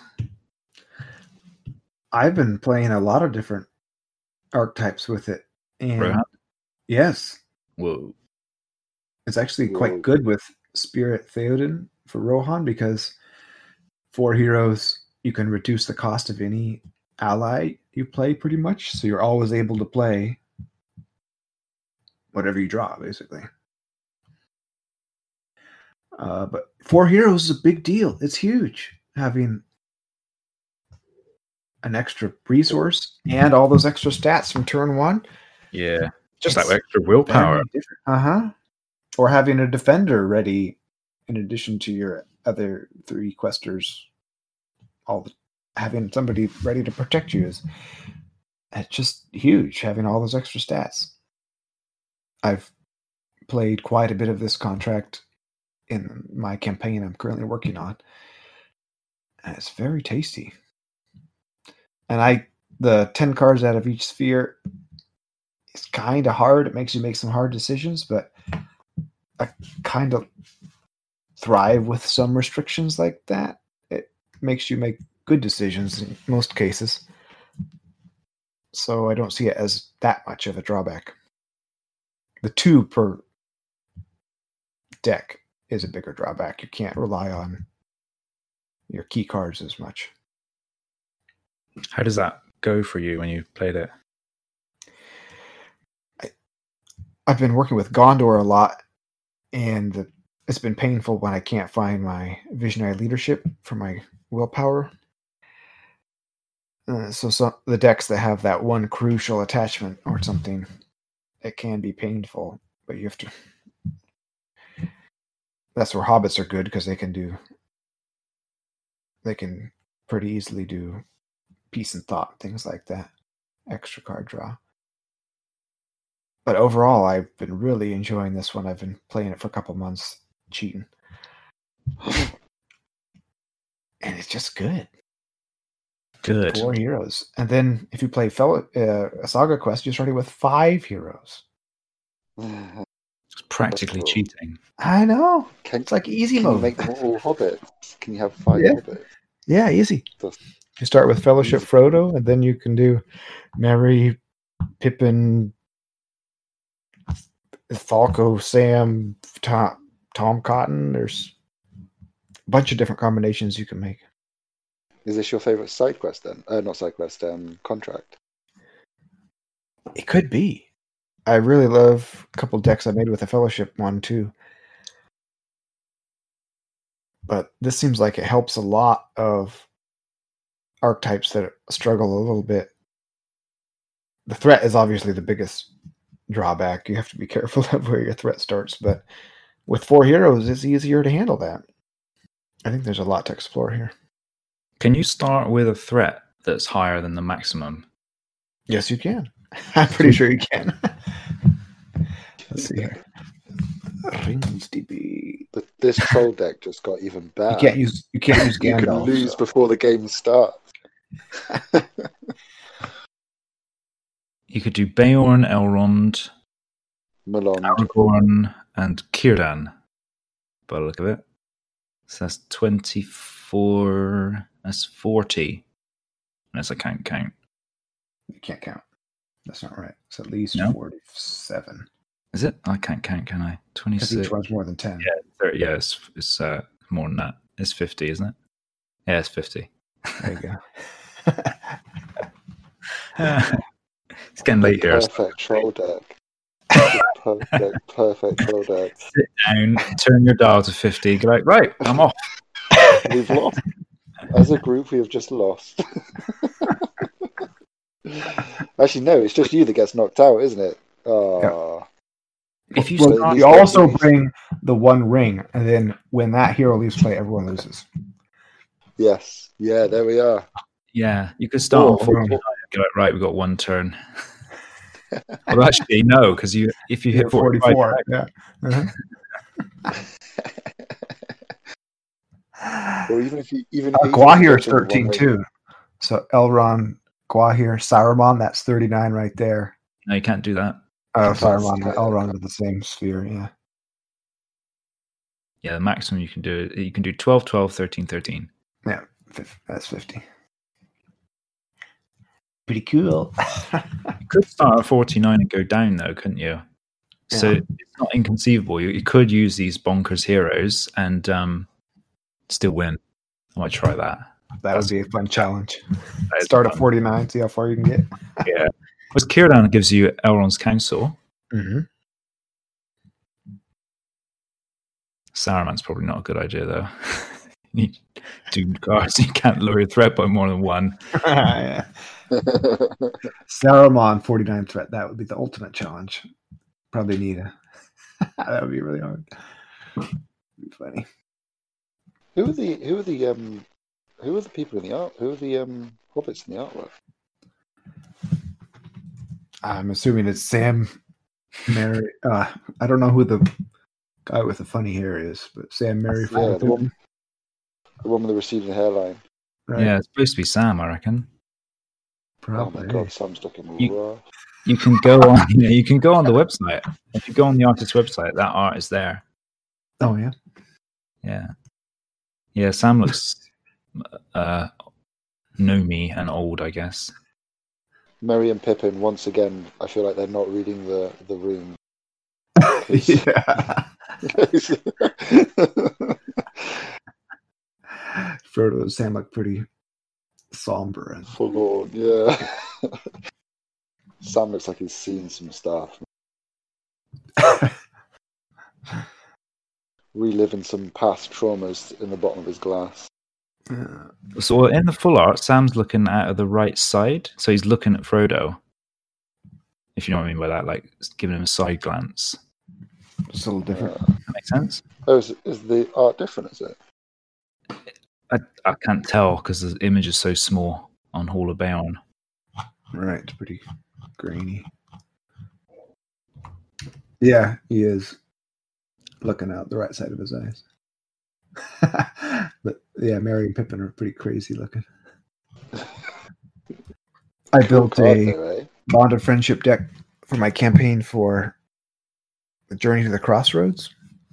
I've been playing a lot of different archetypes with it. And Rohan? yes, Whoa. it's actually Whoa. quite good with Spirit Theoden for Rohan, because four heroes, you can reduce the cost of any ally you play pretty much. So you're always able to play whatever you draw, basically. Uh, but four heroes is a big deal. It's huge, having an extra resource and all those extra stats from turn one. Yeah. Just It's that extra willpower. Uh huh. Or having a defender ready in addition to your other three questers. All the, having somebody ready to protect you is it's just huge. Having all those extra stats. I've played quite a bit of this contract in my campaign I'm currently working on, and it's very tasty. And I the ten cards out of each sphere is kind of hard. It makes you make some hard decisions, but I kind of thrive with some restrictions like that. It makes you make good decisions in most cases. So I don't see it as that much of a drawback. The two per deck is a bigger drawback. You can't rely on your key cards as much. How does that go for you when you played it? I, I've been working with Gondor a lot, and the, it's been painful when I can't find my visionary leadership for my willpower. Uh, so some the decks that have that one crucial attachment or something, it can be painful, but you have to. That's where hobbits are good because they can do. They can pretty easily do peace and thought, things like that. Extra card draw. But overall, I've been really enjoying this one. I've been playing it for a couple months, cheating, and it's just good. Good. Four heroes. And then if you play fellow, uh, Saga Quest, you're starting with five heroes. It's practically cool. cheating. I know. Can, It's like easy can mode. you make them all hobbits? Can you have five Yeah. hobbits? Yeah, easy. That's- You start with Fellowship Frodo, and then you can do Merry, Pippin, Falco, Sam, Tom, Tom Cotton. There's a bunch of different combinations you can make. Is this your favorite side quest then? Uh, not side quest, um, contract. It could be. I really love a couple decks I made with the Fellowship one too. But this seems like it helps a lot of archetypes that struggle a little bit. The threat is obviously the biggest drawback. You have to be careful of where your threat starts. But with four heroes, it's easier to handle that. I think there's a lot to explore here. Can you start with a threat that's higher than the maximum? Yes, you can. I'm pretty sure you can. Let's see here. Rings D B. But this troll deck just got even better. You can't use you can't use You can Gandalf. lose so. before the game starts. You could do Beorn, Elrond, Malone. Aragorn, and Círdan. By the look of it. So that's twenty-four. That's forty. Unless I can't count. You can't count. That's not right. It's at least No? forty-seven. Is it? I can't count, can I? Because twenty-six. each one's more than ten. Yeah, thirty, yeah, it's, it's uh, more than that. It's fifty, isn't it? Yeah, it's fifty. There you go. It's getting late here. Perfect troll deck. Perfect, perfect troll deck. Sit down, turn your dial to fifty, go like, right, I'm off. We've lost. As a group, we have just lost. Actually, no, it's just you that gets knocked out, isn't it? Oh. If you Well, start, you also bring the one ring, and then when that hero leaves play, everyone loses. Yes. Yeah, there we are. yeah, you could start Oh, on forty-nine and go like, right, we've got one turn. Well, actually, no, because you if you hit You're forty-five, forty-four. Yeah. Uh-huh. Or even if you even Uh, if you Gwahir is put in one thirteen ring- too. So Elrond, Gwahir, Saruman, that's thirty-nine right there. no, you can't do that. Oh, That's Saruman and good. Elrond are the same sphere, yeah. Yeah, the maximum you can do you can do twelve, twelve, thirteen, thirteen. Yeah, fif- that's fifty. Pretty cool. You could start at forty-nine and go down though, couldn't you? So Yeah. it's not inconceivable. You, you could use these bonkers heroes and um, still win. I might try that. That would be a fun challenge. That is Start at fun. forty-nine, see how far you can get. Yeah. Because Círdan gives you Elrond's counsel. Mm-hmm. Saruman's probably not a good idea though. You need two cards. You can't lower your threat by more than one. Yeah. Saruman, forty-nine threat. That would be the ultimate challenge. Probably need a. That would be really hard. Be funny. Who are the who are the um who are the people in the art? Who are the um hobbits in the artwork? I'm assuming it's Sam, Mary. Uh, I don't know who the guy with the funny hair is, but Sam, Mary, Yeah, the Frodo, one, the one with the receding hairline. right? Yeah, it's supposed to be Sam, I reckon. Probably. Oh my god, Sam's looking You- rough. You can go on. Yeah, you can go on the website. If you go on the artist's website, that art is there. Oh yeah. Yeah, yeah. Sam looks uh, gnomey and old, I guess. Merry and Pippin, once again, I feel like they're not reading the, the room. Yeah. Frodo and Sam look pretty somber and Forlorn, yeah. Sam looks like he's seen some stuff. Reliving some past traumas in the bottom of his glass. uh, So in the full art, Sam's looking out of the right side, so he's looking at Frodo. If you know what I mean by that, like giving him a side glance. just a little different. Uh, That makes sense. oh, is, is the art different, is it? I I can't tell because the image is so small on Hall of Bayon. Right, it's pretty grainy. Yeah, he is looking out the right side of his eyes. But yeah, Merry and Pippin are pretty crazy looking. I built Cool card a though, eh? Bond of Friendship deck for my campaign for the Journey to the Crossroads,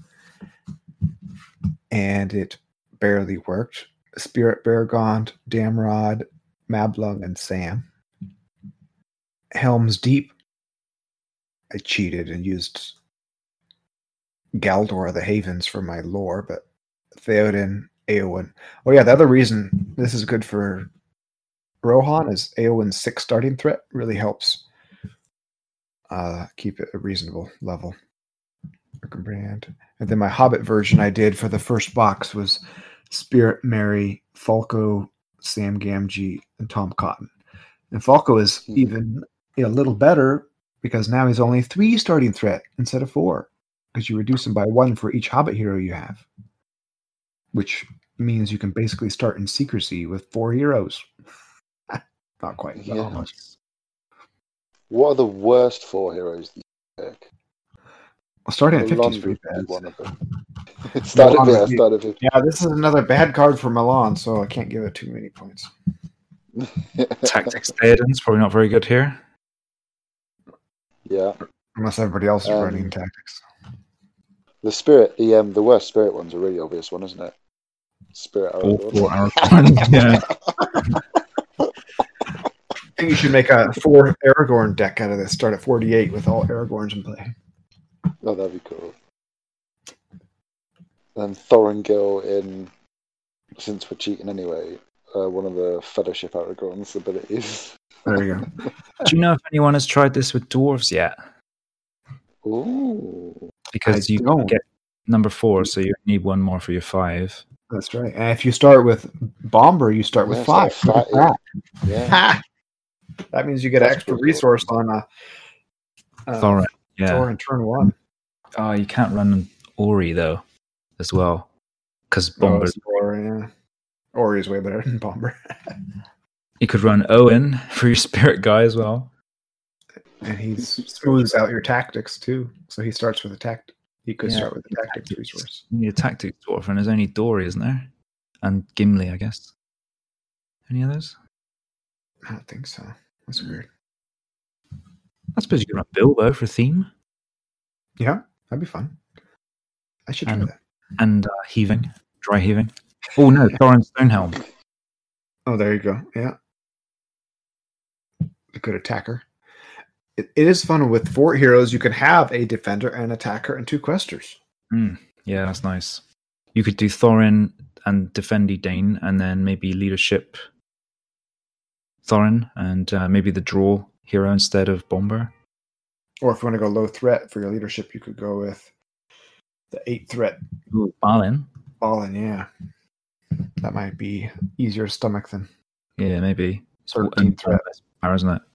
and it barely worked. Spirit Beargaunt, Damrod, Mablung, and Sam. Helm's Deep, I cheated and used Galdor of the Havens for my lore, but Theoden, Eowyn. Oh yeah, the other reason this is good for Rohan is Eowyn's six starting threat really helps uh, keep it a reasonable level. Brand. And then my Hobbit version I did for the first box was Spirit, Merry, Falco, Sam Gamgee, and Tom Cotton. And Falco is Hmm. even a little better because now he's only three starting threat instead of four, because you reduce him by one for each Hobbit hero you have, which means you can basically start in secrecy with four heroes. Not quite, but Yeah. almost. What are the worst four heroes that you pick? Well, starting at fifty Milan is pretty would be bad. one of them. Started Milan yeah, would be- started fifty. Yeah, this is another bad card for Milan, so I can't give it too many points. Tactics Theoden's probably not very good here. Yeah. Unless everybody else is Um, running tactics. The spirit, the um, the worst spirit one's a really obvious one, isn't it? Spirit All Aragorn. four Aragorn. Yeah. I think you should make a four Aragorn deck out of this. Start at forty-eight with all Aragorns in play. Oh, that'd be cool. And Thorongil in, since we're cheating anyway, uh, one of the Fellowship Aragorn's abilities. There you go. Do you know if anyone has tried this with dwarves yet? Ooh. Because I you don't. get number four, so you need one more for your five. That's right. And if you start with Bomber, you start with Yeah, five. it's like Look at that. Yeah. Ha! That means you get an That's extra pretty cool. resource on a uh, Thorin, yeah. Thor in turn one. Oh, you can't run Ori though, as well, because Bomber's. Or, yeah. Ori is way better than Bomber. You could run Owen for your spirit guy as well. And he smooths out your tactics too. So he starts with a tact. He could Yeah. start with a tactics resource. You need a tactics dwarf, and there's only Dory, isn't there? And Gimli, I guess. Any others? I don't think so. That's weird. I suppose you could run Bilbo for theme, Yeah, that'd be fun. I should try And- that. and uh, heaving, dry heaving. Oh no, Thorin Stonehelm. Oh, there you go. Yeah. A good attacker. It, it is fun with four heroes. You can have a defender, an attacker, and two questers. Mm, yeah, that's nice. You could do Thorin and Defendy Dane, and then maybe leadership Thorin, and uh, maybe the draw hero instead of Bomber. Or if you want to go low threat for your leadership, you could go with the eight threat Ooh, Balin. Balin. Yeah. That might be easier to stomach than Yeah, maybe. thirteen threat. Power, isn't it?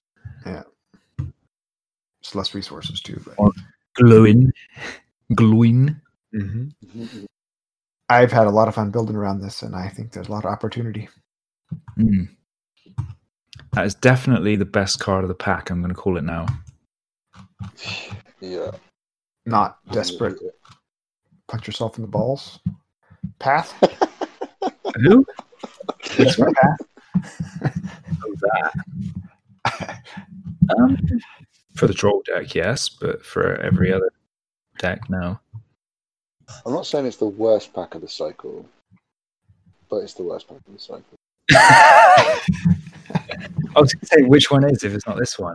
It's less resources too. But Or- Glowing. Glowing. Mhm. I've had a lot of fun building around this, and I think there's a lot of opportunity. Mm. That is definitely the best card of the pack. I'm going to call it now. Yeah. Not desperate. Punch yourself in the balls. Path. Who? It's my path. Oh, that. Um, for the troll deck, yes, but for every other deck, no. I'm not saying it's the worst pack of the cycle, but it's the worst pack of the cycle. I was going to say which one is if it's not this one.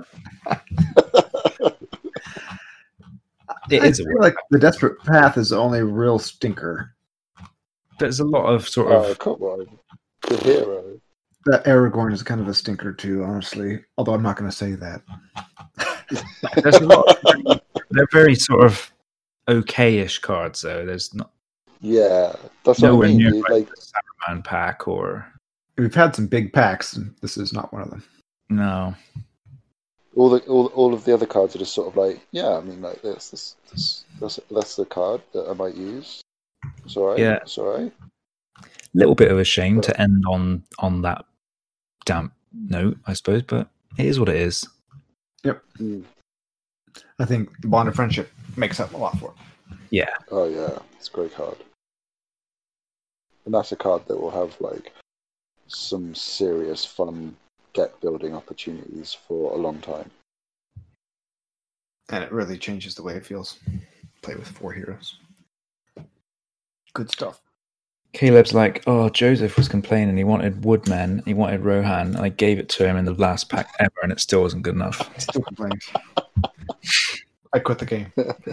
It I is a feel like the Desperate Path is the only real stinker. There's a lot of sort Oh, of. come on. The hero. That Aragorn is kind of a stinker too, honestly. Although I'm not going to say that. There's a lot. Of, they're very sort of okay-ish cards, though. There's not Yeah, that's nowhere what I mean. near You, like, like, the Saruman pack or We've had some big packs, and this is not one of them. no. all the all, all of the other cards are just sort of like, yeah, I mean, like this, this, this that's that's the card that I might use. It's all right. Yeah. It's all right. Little bit of a shame to end on on that damp note, I suppose, but it is what it is. Yep. Mm. I think the Bond of Friendship makes up a lot for it. Yeah. Oh yeah, it's a great card, and that's a card that will have like some serious fun deck building opportunities for a long time. And it really changes the way it feels. Play with four heroes. Good stuff. Caleb's like, oh, Joseph was complaining he wanted Woodman, he wanted Rohan, and I gave it to him in the last pack ever, and it still wasn't good enough. He still complains. I quit the game.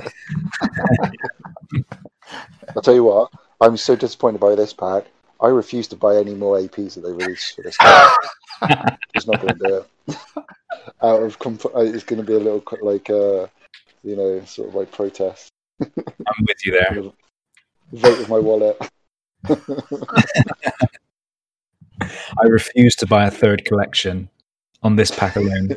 I'll tell you what, I'm so disappointed by this pack. I refuse to buy any more A Ps that they release for this pack. It's not going to do it. Out of comp- it's going to be a little like, uh, you know, sort of like protest. I'm with you there. Vote with my wallet. I refuse to buy a third collection on this pack alone.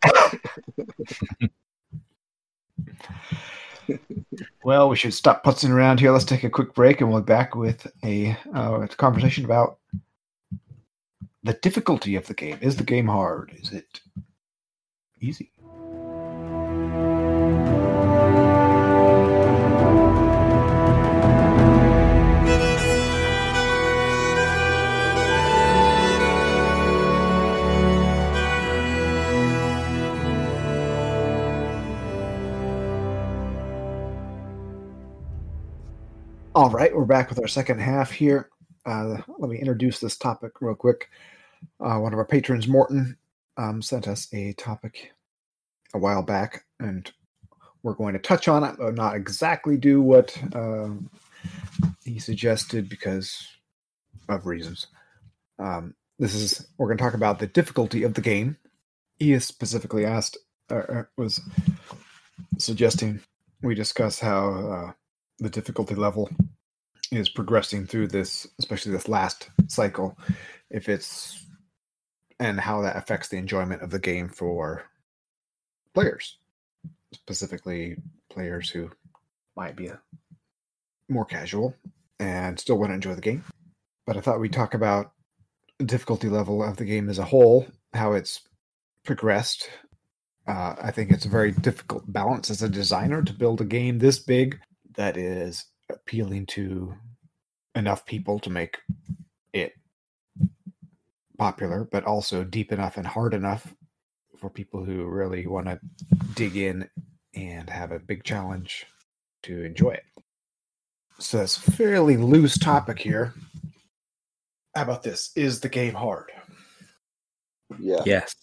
Well, we should stop putzing around here. Let's take a quick break, and we'll be back with a uh, conversation about the difficulty of the game. Is the game hard? Is it easy? All right, we're back with our second half here. Uh, let me introduce this topic real quick. Uh, one of our patrons, Morton, um, sent us a topic a while back, and we're going to touch on it, but not exactly do what uh, he suggested because of reasons. Um, this is we're going to talk about the difficulty of the game. He has specifically asked, uh, was suggesting we discuss how uh, the difficulty level is progressing through this, especially this last cycle, if it's and how that affects the enjoyment of the game for players, specifically players who might be a, more casual and still want to enjoy the game. But I thought we'd talk about the difficulty level of the game as a whole, how it's progressed. Uh, I think it's a very difficult balance as a designer to build a game this big that is appealing to enough people to make it popular, but also deep enough and hard enough for people who really want to dig in and have a big challenge to enjoy it. So it's a fairly loose topic here. How about this? Is the game hard? Yeah. Yes.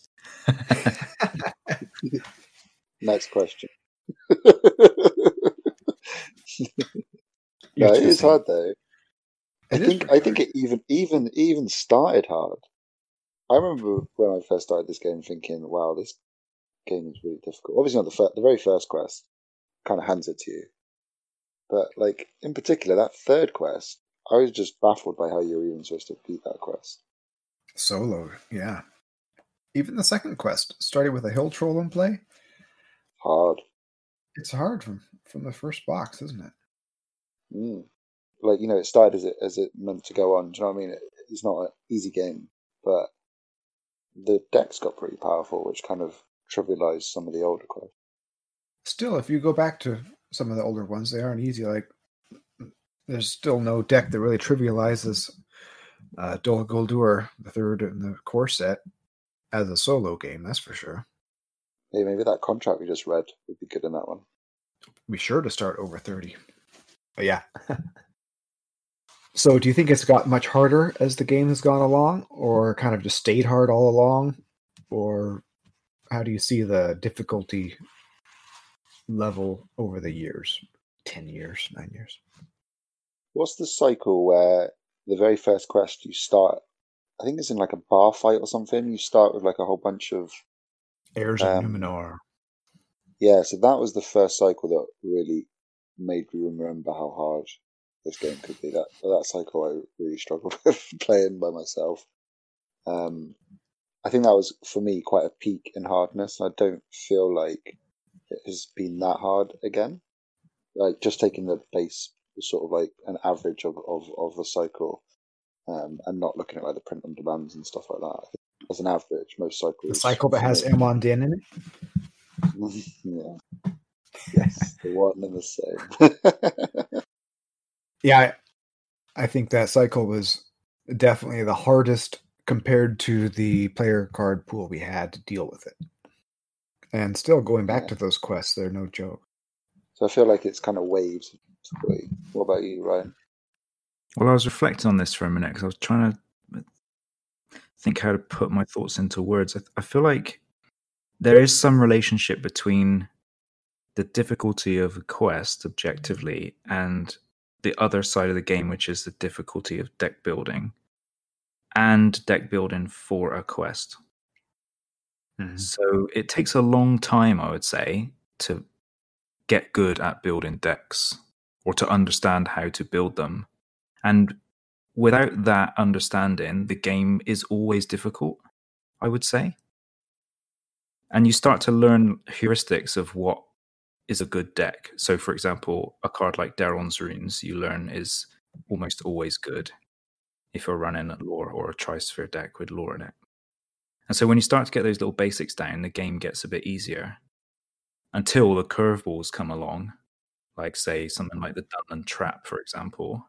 Next question. No, it is hard though. I It think is I think it even even even started hard. I remember when I first started this game thinking, "Wow, this game is really difficult." Obviously, not the fir- the very first quest kind of hands it to you, but like in particular that third quest, I was just baffled by how you were even supposed to beat that quest. Solo, yeah. Even the second quest, starting with a hill troll in play, Hard. it's hard from from the first box, isn't it? Mm. Like, you know, it started as it as it meant to go on. Do you know what I mean? It, it's not an easy game, but the decks got pretty powerful, which kind of trivialized some of the older quests. Still, if you go back to some of the older ones, they aren't easy. Like, there's still no deck that really trivializes uh, Dol Guldur, the third in the core set, as a solo game. That's for sure. Hey, maybe that contract we just read would be good in that one. Be sure to start over thirty. But yeah. So do you think it's got much harder as the game has gone along, or kind of just stayed hard all along? Or how do you see the difficulty level over the years? ten years, nine years? What's the cycle where the very first quest you start, I think it's in like a bar fight or something, you start with like a whole bunch of... Heirs um, of Numenor. Yeah, so that was the first cycle that really made me remember how hard this game could be. That that cycle I really struggled with playing by myself. Um, I think that was, for me, quite a peak in hardness. I don't feel like it has been that hard again. Like, just taking the base, sort of like an average of, of, of the cycle, um, and not looking at like the print on demands and stuff like that. I think as an average, most cycles... The cycle that for has me- Amon Din in it? yeah. Yes, the one and the same. Yeah, I, I think that cycle was definitely the hardest compared to the player card pool we had to deal with it. And still going back Yeah. to those quests, they're no joke. So I feel like it's kind of waves. What about you, Ryan? Well, I was reflecting on this for a minute because I was trying to think how to put my thoughts into words. I, I feel like there is some relationship between the difficulty of a quest objectively and the other side of the game, which is the difficulty of deck building and deck building for a quest. Mm-hmm. So it takes a long time, I would say, to get good at building decks or to understand how to build them. And without that understanding, the game is always difficult, I would say. And you start to learn heuristics of what is a good deck. So, for example, a card like Daron's Runes, you learn is almost always good if you're running a lore or a Trisphere deck with lore in it. And so when you start to get those little basics down, the game gets a bit easier until the curveballs come along, like, say, something like the Dunland Trap, for example.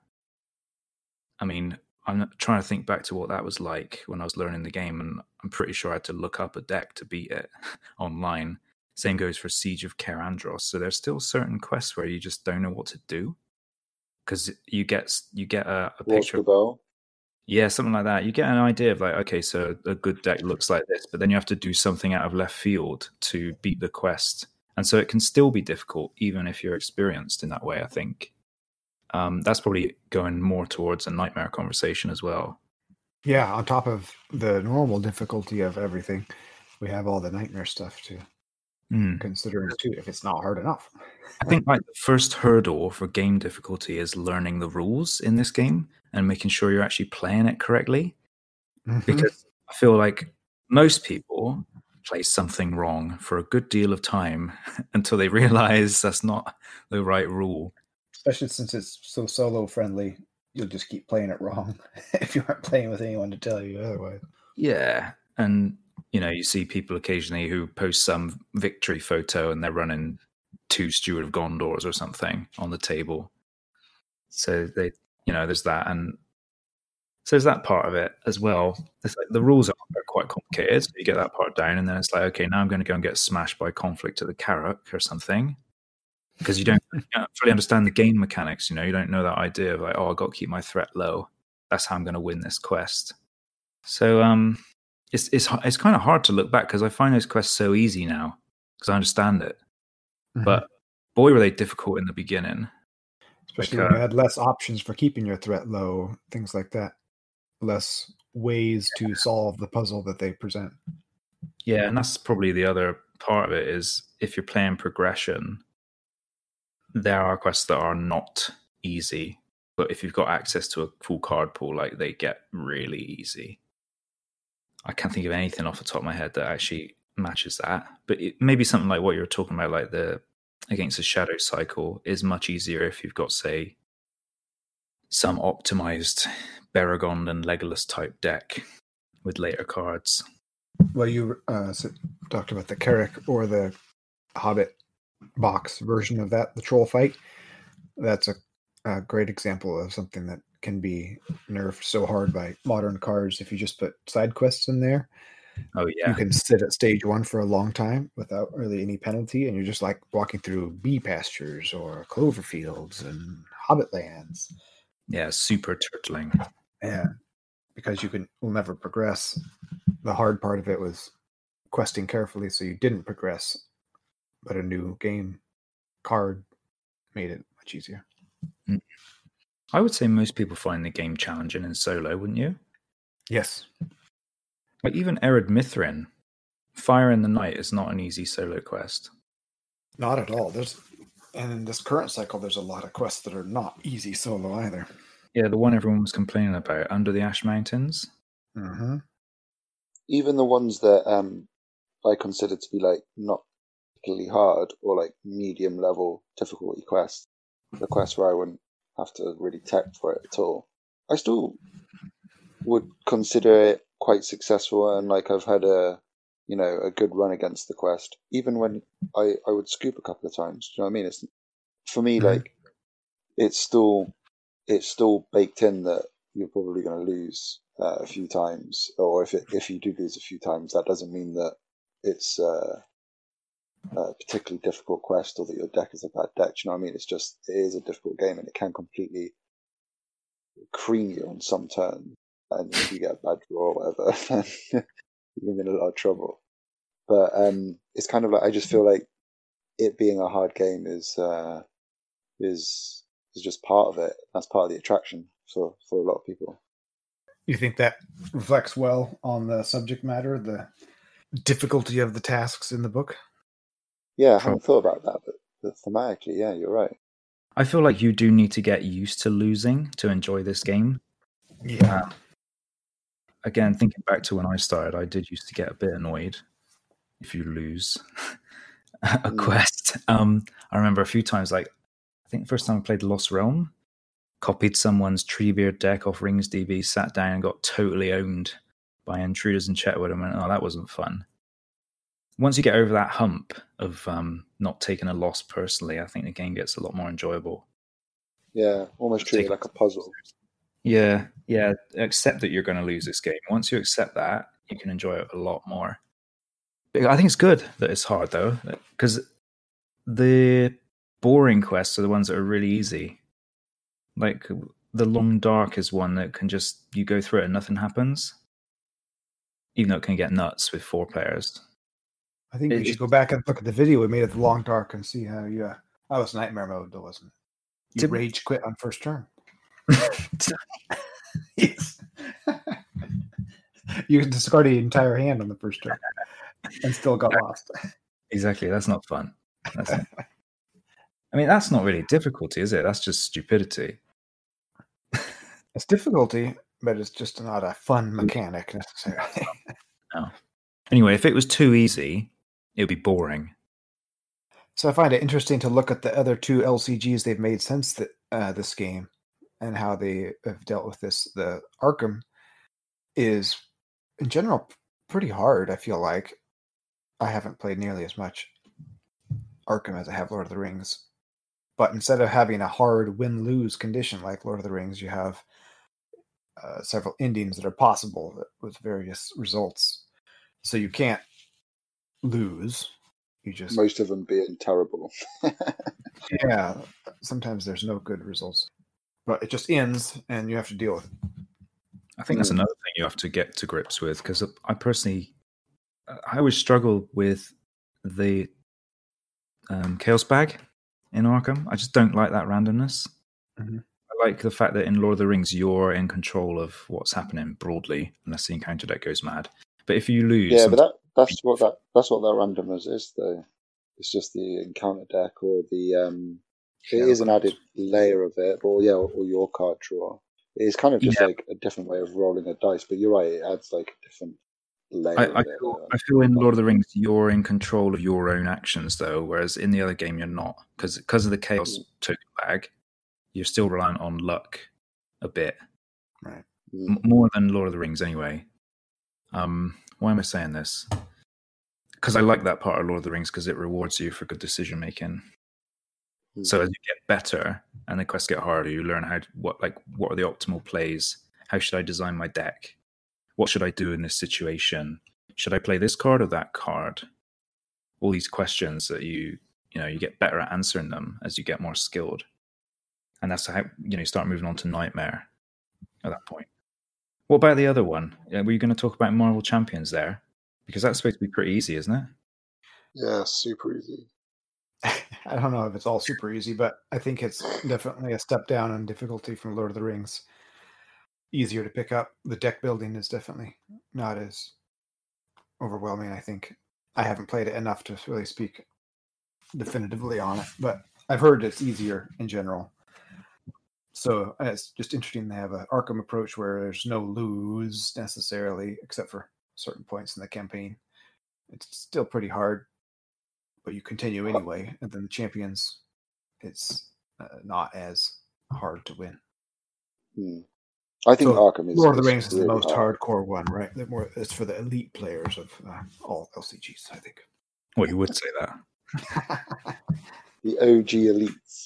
I mean, I'm trying to think back to what that was like when I was learning the game, and I'm pretty sure I had to look up a deck to beat it online. Same goes for Siege of Kaer Andros. So there's still certain quests where you just don't know what to do because you get you get a, a What's picture. the bow? Yeah, something like that. You get an idea of like, okay, so a good deck looks like this, but then you have to do something out of left field to beat the quest. And so it can still be difficult, even if you're experienced in that way, I think. Um, that's probably going more towards a nightmare conversation as well. Yeah, on top of the normal difficulty of everything, we have all the nightmare stuff to Mm. consider too, if it's not hard enough. I think like the first hurdle for game difficulty is learning the rules in this game and making sure you're actually playing it correctly. Mm-hmm. Because I feel like most people play something wrong for a good deal of time until they realize that's not the right rule. Especially since it's so solo friendly, you'll just keep playing it wrong if you aren't playing with anyone to tell you otherwise. Yeah, and you know, you see people occasionally who post some victory photo and they're running two Steward of Gondors or something on the table. So they, you know, there's that, and so there's that part of it as well. It's like the rules are quite complicated, so you get that part down, and then it's like, okay, now I'm going to go and get smashed by conflict to the Carrack or something, because you don't, you don't fully understand the game mechanics. You know, you don't know that idea of like, oh, I've got to keep my threat low. That's how I'm going to win this quest. So, um. It's it's it's kind of hard to look back because I find those quests so easy now because I understand it. Mm-hmm. But boy, were they difficult in the beginning. Especially like, when uh, you had less options for keeping your threat low, things like that. Less ways to solve the puzzle that they present. Yeah, and that's probably the other part of it is if you're playing progression, there are quests that are not easy. But if you've got access to a full card pool, like they get really easy. I can't think of anything off the top of my head that actually matches that. But it, maybe something like what you were talking about, like the Against the Shadow cycle, is much easier if you've got, say, some optimized Beregond and Legolas type deck with later cards. Well, you uh, talked about the Carrack or the Hobbit box version of that, the Troll Fight. That's a, a great example of something that can be nerfed so hard by modern cards if you just put side quests in there. Oh You yeah, can sit at stage one for a long time without really any penalty, and you're just like walking through bee pastures or clover fields and hobbit lands. yeah, super turtling. Yeah, because you can will never progress. The hard part of it was questing carefully so you didn't progress, but a new game card made it much easier. I would say most people find the game challenging in solo, wouldn't you? Yes. Like even Ered Mithrin, Fire in the Night is not an easy solo quest. Not at all. There's and in this current cycle, there's a lot of quests that are not easy solo either. Yeah, the one everyone was complaining about, Under the Ash Mountains. Mm-hmm. Even the ones that um, I consider to be like not particularly hard or like medium level difficulty quests, the quests where I wouldn't have to really tech for it at all, I still would consider it quite successful, and like I've had a you know a good run against the quest, even when I, I would scoop a couple of times. Do you know what I mean? It's for me, Mhm. like it's still it's still baked in that you're probably going to lose uh, a few times, or if it, if you do lose a few times, that doesn't mean that it's uh, a particularly difficult quest or that your deck is a bad deck. Do you know what I mean? It's just it is a difficult game, and it can completely cream you on some turn, and if you get a bad draw or whatever, then you're in a lot of trouble. But um, it's kind of like I just feel like it being a hard game is uh, is is just part of it. That's part of the attraction for, for a lot of people. You think that reflects well on the subject matter, the difficulty of the tasks in the book? Yeah, I hadn't thought about that, but, but thematically, yeah, you're right. I feel like you do need to get used to losing to enjoy this game. Yeah. Um, again, thinking back to when I started, I did used to get a bit annoyed if you lose a Mm. quest. Um, I remember a few times, like, I think the first time I played Lost Realm, copied someone's Treebeard deck off RingsDB, sat down and got totally owned by Intruders and Chetwood, and went, oh, that wasn't fun. Once you get over that hump of um, not taking a loss personally, I think the game gets a lot more enjoyable. Yeah, almost treat it like a puzzle. Yeah, yeah. Accept that you're going to lose this game. Once you accept that, you can enjoy it a lot more. I think it's good that it's hard, though, because the boring quests are the ones that are really easy. Like, the Long Dark is one that can just, you go through it and nothing happens. Even though it can get nuts with four players. I think It- we it's- should go back and look at the video we made of the Long Dark and see how you. Uh, that was nightmare mode, though, wasn't it? You Did- rage quit on first turn. Yes. You discarded the entire hand on the first turn and still got lost. Exactly, that's not fun. That's not fun. I mean, that's not really difficulty, is it? That's just stupidity. It's difficulty, but it's just not a fun mechanic necessarily. Anyway, if it was too easy, it would be boring. So I find it interesting to look at the other two L C Gs they've made since the, uh, this game and how they have dealt with this. The Arkham is, in general, pretty hard, I feel like. I haven't played nearly as much Arkham as I have Lord of the Rings. But instead of having a hard win-lose condition like Lord of the Rings, you have uh, several endings that are possible with various results. So you can't lose. You just Most of them being terrible. yeah. Sometimes there's no good results, but it just ends, and you have to deal with it. I think that's Mm. another thing you have to get to grips with, because I personally, I always struggle with the um, Chaos Bag in Arkham. I just don't like that randomness. Mhm. I like the fact that in Lord of the Rings, you're in control of what's happening broadly, unless the encounter deck goes mad. But if you lose, Yeah, but sometimes- that that's what that that's what that randomness is, though. It's just the encounter deck or the um. It Shadow is an cards. added layer of it, or yeah, or, or your card draw. It's kind of just Yeah. like a different way of rolling a dice. But you're right; it adds like a different layer. I, of I, it. feel, I feel in Lord of the Rings, you're in control of your own actions, though, whereas in the other game, you're not. Because because of the Chaos Token Bag, you're still reliant on luck a bit. Right. Mm. M- more than Lord of the Rings, anyway. Um, why am I saying this? Because I like that part of Lord of the Rings because it rewards you for good decision making. Mm. So as you get better and the quests get harder, you learn how to, what like what are the optimal plays? How should I design my deck? What should I do in this situation? should I play this card or that card? All these questions that you, you know, you get better at answering them as you get more skilled. And that's how, you know, you start moving on to Nightmare at that point. What about the other one? Were you going to talk about Marvel Champions there? Because that's supposed to be pretty easy, isn't it? Yeah, super easy. I don't know if it's all super easy, but I think it's definitely a step down in difficulty from Lord of the Rings. Easier to pick up. The deck building is definitely not as overwhelming, I think. I haven't played it enough to really speak definitively on it, but I've heard it's easier in general. So it's just interesting to have an Arkham approach where there's no lose necessarily, except for certain points in the campaign. It's still pretty hard, but you continue anyway. And then the Champions, it's uh, not as hard to win. Hmm. I think so Arkham is Lord of the is Rings is really the most hard. hardcore one, right? The more it's for the elite players of uh, all L C Gs, I think. Well, you would say that. The O G elites.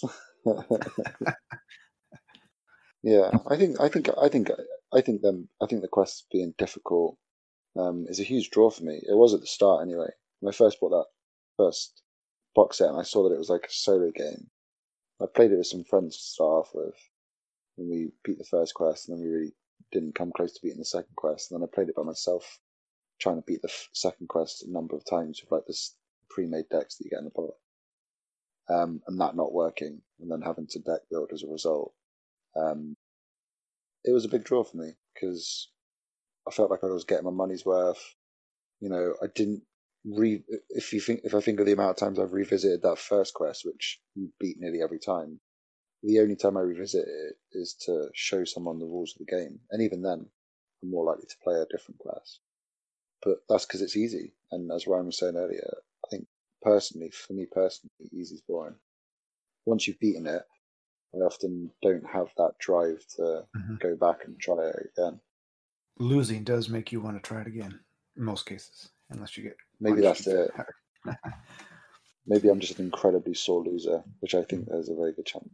Yeah, I think, I think, I think, I think them. I think the quests being difficult um, is a huge draw for me. It was at the start anyway. When I first bought that first box set, and I saw that it was like a solo game. I played it with some friends to start off with, and we beat the first quest, and then we really didn't come close to beating the second quest. And then I played it by myself, trying to beat the f- second quest a number of times with like this pre-made decks that you get in the box, um, and that not working, and then having to deck build as a result. Um, it was a big draw for me because I felt like I was getting my money's worth. You know, I didn't re. If you think, if I think of the amount of times I've revisited that first quest, which you beat nearly every time, the only time I revisit it is to show someone the rules of the game, and even then, I'm more likely to play a different class. But that's because it's easy, and as Ryan was saying earlier, I think personally, for me personally, easy is boring. Once you've beaten it, I often don't have that drive to mm-hmm. go back and try it again. Losing does make you want to try it again, in most cases, unless you get... Maybe that's it. Maybe I'm just an incredibly sore loser, which I think there's a very good chance.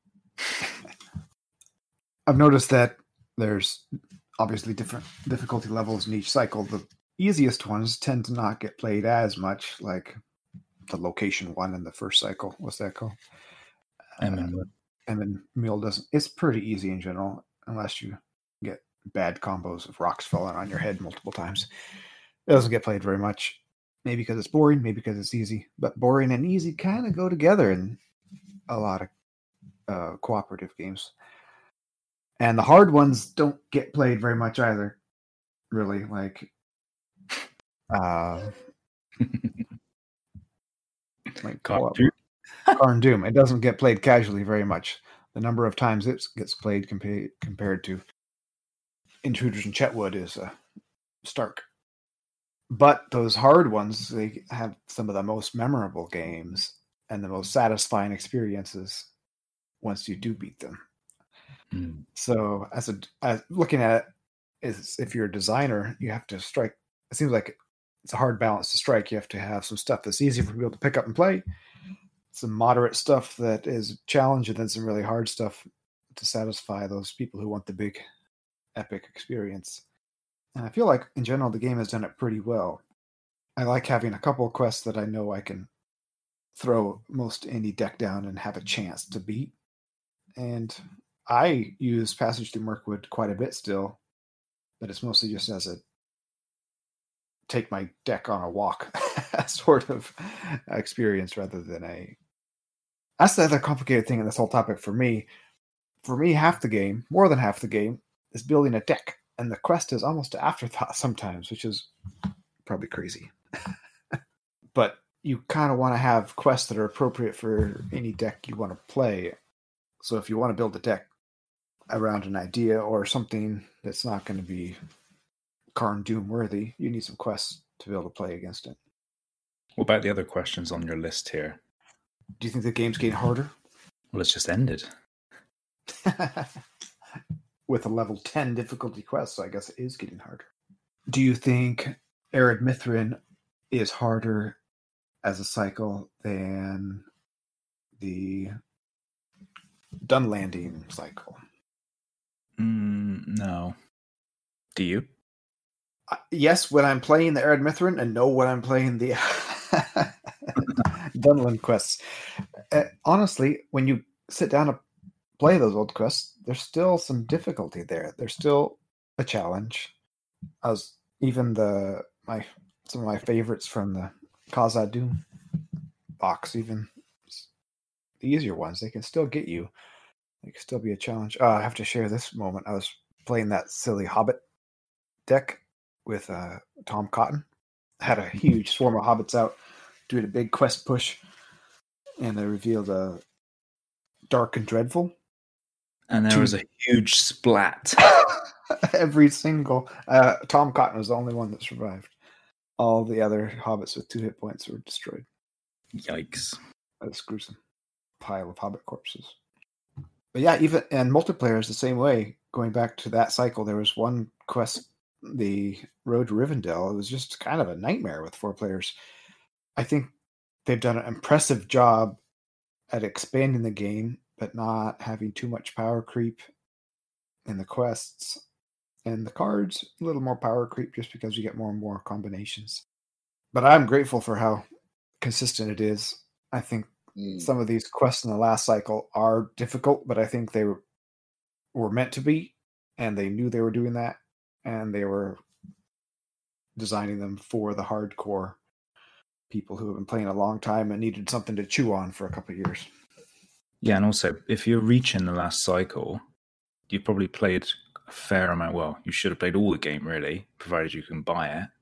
I've noticed that there's obviously different difficulty levels in each cycle. The easiest ones tend to not get played as much, like the location one in the first cycle. What's that called? Emyn Muil. Uh, Emyn Muil doesn't. It's pretty easy in general, unless you get bad combos of rocks falling on your head multiple times. It doesn't get played very much. Maybe because it's boring, maybe because it's easy. But boring and easy kind of go together in a lot of uh, cooperative games. And the hard ones don't get played very much either, really. Like, uh, like Karn Doom. It doesn't get played casually very much. The number of times it gets played compa- compared to Intruders in Chetwood is uh, stark. But those hard ones, they have some of the most memorable games and the most satisfying experiences once you do beat them. Mm. So, as a as looking at it, is if you're a designer, you have to strike. It seems like it's a hard balance to strike. You have to have some stuff that's easy for people to pick up and play, some moderate stuff that is a challenge, and then some really hard stuff to satisfy those people who want the big, epic experience. And I feel like, in general, the game has done it pretty well. I like having a couple of quests that I know I can throw most any deck down and have a chance to beat. And I use Passage Through Mirkwood quite a bit still, but it's mostly just as a take my deck on a walk sort of experience rather than a... That's the other complicated thing in this whole topic for me. For me, half the game, more than half the game, is building a deck. And the quest is almost an afterthought sometimes, which is probably crazy. But you kind of want to have quests that are appropriate for any deck you want to play. So if you want to build a deck around an idea or something that's not going to be Karn Doom worthy, you need some quests to be able to play against it. What about the other questions on your list here? Do you think the game's getting harder? Well, it's just ended. With a level ten difficulty quest, so I guess it is getting harder. Do you think Ered Mithrin is harder as a cycle than the Dunlanding cycle? Mm, no. Do you? Uh, yes, when I'm playing the Ered Mithrin, and no, when I'm playing the Dunland quests. Uh, honestly, when you sit down to play those old quests, there's still some difficulty there. There's still a challenge. As even the my some of my favorites from the Khazad-dûm box, even the easier ones, they can still get you. They can still be a challenge. Uh, I have to share this moment. I was playing that silly Hobbit deck with uh, Tom Cotton. Had a huge swarm of hobbits out doing a big quest push, and they revealed a Dark and Dreadful. And there Two- was a huge splat. Every single uh, Tom Cotton was the only one that survived. All the other hobbits with two hit points were destroyed. Yikes. That's gruesome. Pile of hobbit corpses. But yeah, even and multiplayer is the same way. Going back to that cycle, there was one quest, the Road to Rivendell. It was just kind of a nightmare with four players. I think they've done an impressive job at expanding the game, but not having too much power creep in the quests. And the cards, a little more power creep just because you get more and more combinations. But I'm grateful for how consistent it is. I think Mm. some of these quests in the last cycle are difficult, but I think they were, were meant to be, and they knew they were doing that, and they were designing them for the hardcore people who have been playing a long time and needed something to chew on for a couple of years. Yeah, and also, if you're reaching the last cycle, you've probably played a fair amount. Well, you should have played all the game, really, provided you can buy it.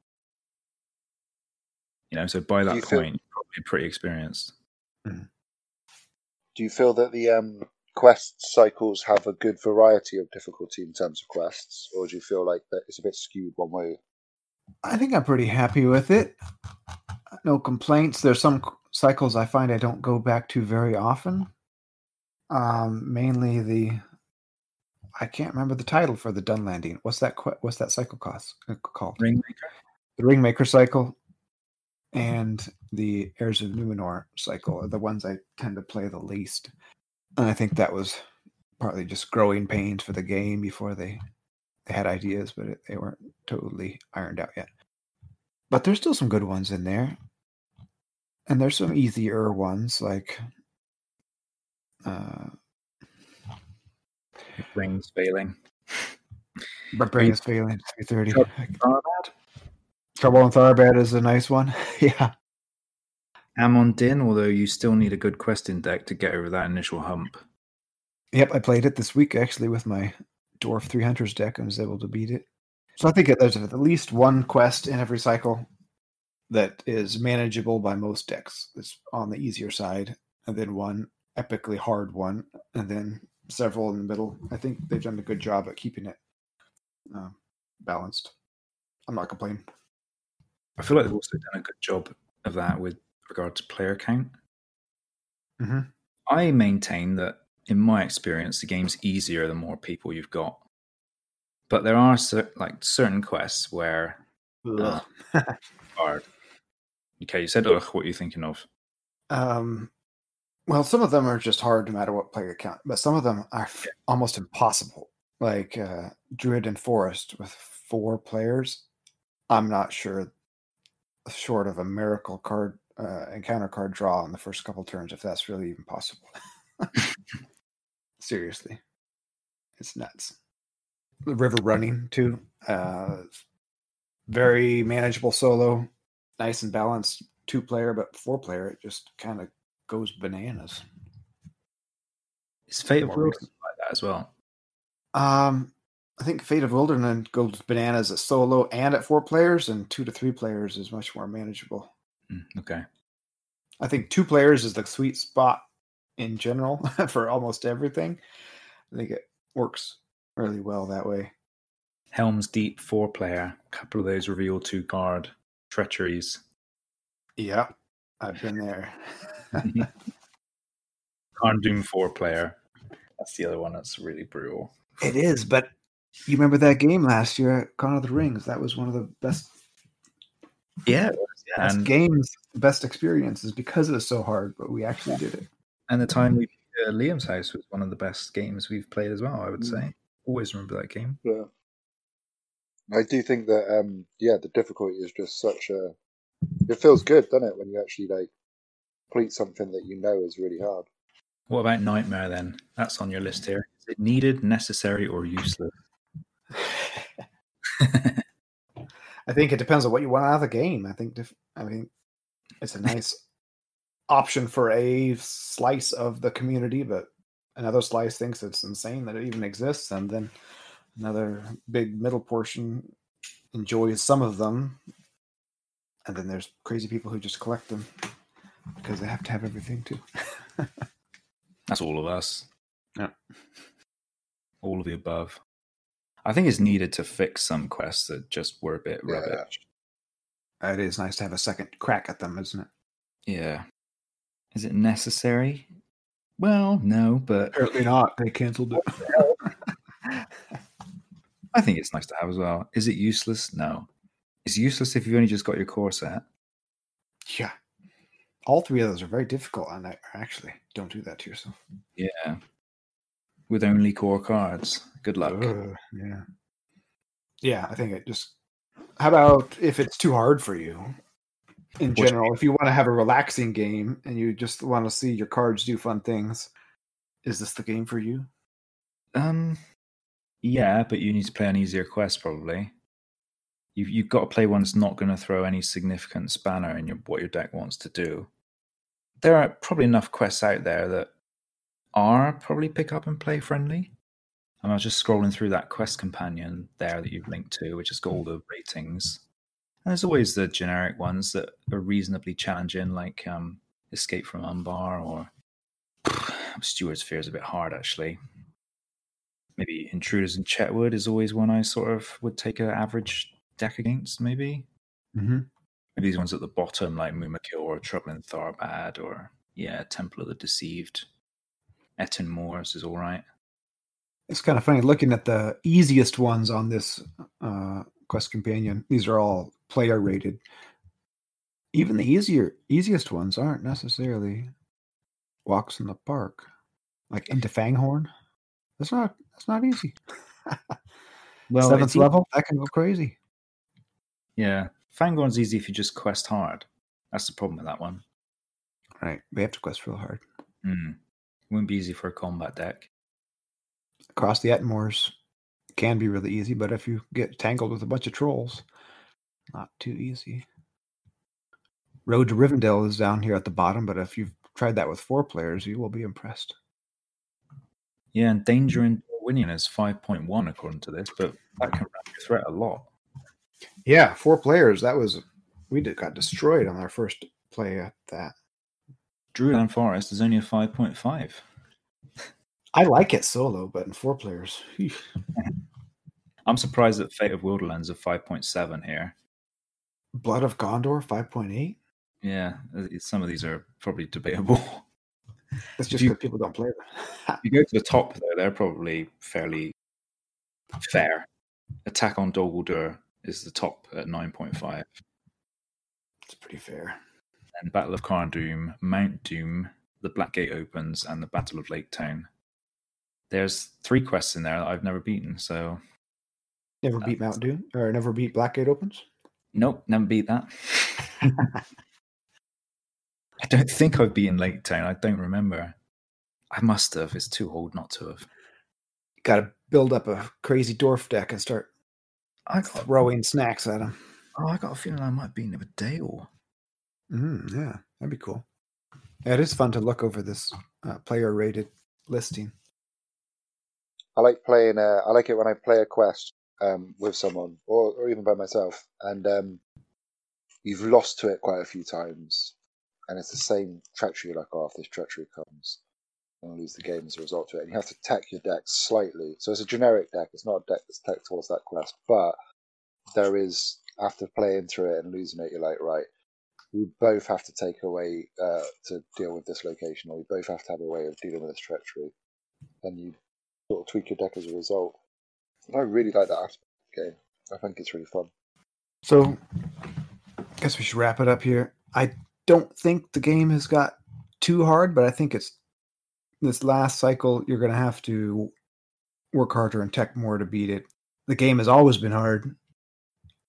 You know, so by Do that you point, feel- you're probably pretty experienced. Do you feel that the um, quest cycles have a good variety of difficulty in terms of quests, or do you feel like that it's a bit skewed one way? I think I'm pretty happy with it. No complaints. There's some cycles I find I don't go back to very often. Um, mainly the I can't remember the title for the Dunlanding. What's that? What's that cycle cost called? Ringmaker? The Ringmaker cycle and the Heirs of Numenor cycle are the ones I tend to play the least. And I think that was partly just growing pains for the game before they, they had ideas, but it, they weren't totally ironed out yet. But there's still some good ones in there. And there's some easier ones like uh, Rings failing. Barbarian is failing three thirty. Tharbad? Trouble in Tharbad is a nice one. Yeah. Amon Din, although you still need a good questing deck to get over that initial hump. Yep, I played it this week actually with my Dwarf three Hunters deck and was able to beat it. So I think there's at least one quest in every cycle that is manageable by most decks. It's on the easier side, and then one epically hard one, and then several in the middle. I think they've done a good job at keeping it uh, balanced. I'm not complaining. I feel like they've also done a good job of that with regard to player count. Mm-hmm. I maintain that, in my experience, the game's easier the more people you've got. But there are cer- like certain quests where uh, hard. Okay, you said ugh. What are you thinking of? Um, well, some of them are just hard no matter what player count, but some of them are f- almost impossible. Like uh, Druid and Forest with four players. I'm not sure, short of a miracle card, uh, encounter card draw in the first couple turns, if that's really even possible. Seriously. It's nuts. The river running, too. Uh, very manageable solo. Nice and balanced two player, but four player, it just kind of goes bananas. Is Fate of More Wilderness recent. like that as well? Um, I think Fate of Wilderness goes bananas at solo and at four players, and two to three players is much more manageable. Mm, okay. I think two players is the sweet spot in general for almost everything. I think it works really well that way. Helm's Deep four player. A couple of those reveal two card treacheries. Yeah, I've been there. Karn Doom four player. That's the other one that's really brutal. It is, but you remember that game last year at Con of the Rings? That was one of the best, Yeah, best and games, best experiences because it was so hard, but we actually did it. and the time we uh, Liam's House was one of the best games we've played as well. I would Mm. say. Always remember that game. Yeah. I do think that, um, yeah, the difficulty is just such a. It feels good, doesn't it, when you actually like complete something that you know is really hard. What about Nightmare then? That's on your list here. Is it needed, necessary, or useless? I think it depends on what you want out of the game. I think. Dif- I mean, it's a nice option for a slice of the community, but another slice thinks it's insane that it even exists, and then another big middle portion enjoys some of them, and then there's crazy people who just collect them because they have to have everything too. That's all of us. Yeah. All of the above. I think it's needed to fix some quests that just were a bit Yeah. rubbish. It is nice to have a second crack at them, isn't it? Yeah. Is it necessary? Well, no, but Apparently not. They canceled it. I think it's nice to have as well. Is it useless? No. It's useless if you've only just got your core set. Yeah. All three of those are very difficult, and I actually don't do that to yourself. Yeah. With only core cards. Good luck. Ugh, yeah. Yeah, I think it just. How about if it's too hard for you? In Which- general, if you want to have a relaxing game and you just want to see your cards do fun things, is this the game for you? Um, yeah, but you need to play an easier quest probably. You've you've got to play one that's not going to throw any significant spanner in your what your deck wants to do. There are probably enough quests out there that are probably pick up and play friendly. And I was just scrolling through that quest companion there that you've linked to, which has got all the ratings. And there's always the generic ones that are reasonably challenging, like um, Escape from Umbar or Steward's Fear is a bit hard, actually. Maybe Intruders in Chetwood is always one I sort of would take an average deck against, maybe. Mm-hmm. Maybe these ones at the bottom, like Mumakil or Trouble in Tharbad or, yeah, Temple of the Deceived. Etten Moors is all right. It's kind of funny looking at the easiest ones on this uh, quest companion. These are all player rated. Even the easier, easiest ones aren't necessarily walks in the park, like into Fanghorn. That's not. That's not easy. Well, Seventh it's e- level, that can go crazy. Yeah. Fangorn's easy if you just quest hard. That's the problem with that one. Right, we have to quest real hard. Mm. Wouldn't be easy for a combat deck. Across the Ettenmoors can be really easy, but if you get tangled with a bunch of trolls, not too easy. Road to Rivendell is down here at the bottom, but if you've tried that with four players, you will be impressed. Yeah, and Danger in Darwinian is five point one according to this, but that can run your threat a lot. Yeah, four players. That was we did, got destroyed on our first play at that. Druidland Forest is only a five point five. I like it solo, but in four players, phew. I'm surprised that Fate of Wilderlands is five point seven here. Blood of Gondor five point eight. Yeah, it- some of these are probably debatable. That's just You- because people don't play them. If you go to the top there, they're probably fairly fair. Attack on Dol Guldur is the top at nine point five. It's pretty fair. And Battle of Carn Doom, Mount Doom, the Black Gate Opens, and the Battle of Lake Town. There's three quests in there that I've never beaten, so Never beat Mount Doom, or never beat Blackgate Opens. nope, never beat that. I don't think I've beaten Lake Town. I don't remember. I must have. It's too old not to have. Got to build up a crazy dwarf deck and start I got, throwing snacks at them. oh, I got a feeling I might be in with Dale. Mm, yeah, that'd be cool. Yeah, it is fun to look over this uh, player-rated listing. I like playing. Uh, I like it when I play a quest um, with someone, or, or even by myself, and um, you've lost to it quite a few times, and it's the same treachery. Like, oh, if this treachery comes, I'm gonna lose the game as a result of it. And you have to tech your deck slightly. So it's a generic deck. It's not a deck that's tech towards that quest, but there is, after playing through it and losing it, you're like, right, we both have to take a way uh, to deal with this location, or we both have to have a way of dealing with this treachery, and you sort of tweak your deck as a result. And I really like that aspect of the game. I think it's really fun. So, I guess we should wrap it up here. I don't think the game has got too hard, but I think it's this last cycle, you're going to have to work harder and tech more to beat it. The game has always been hard.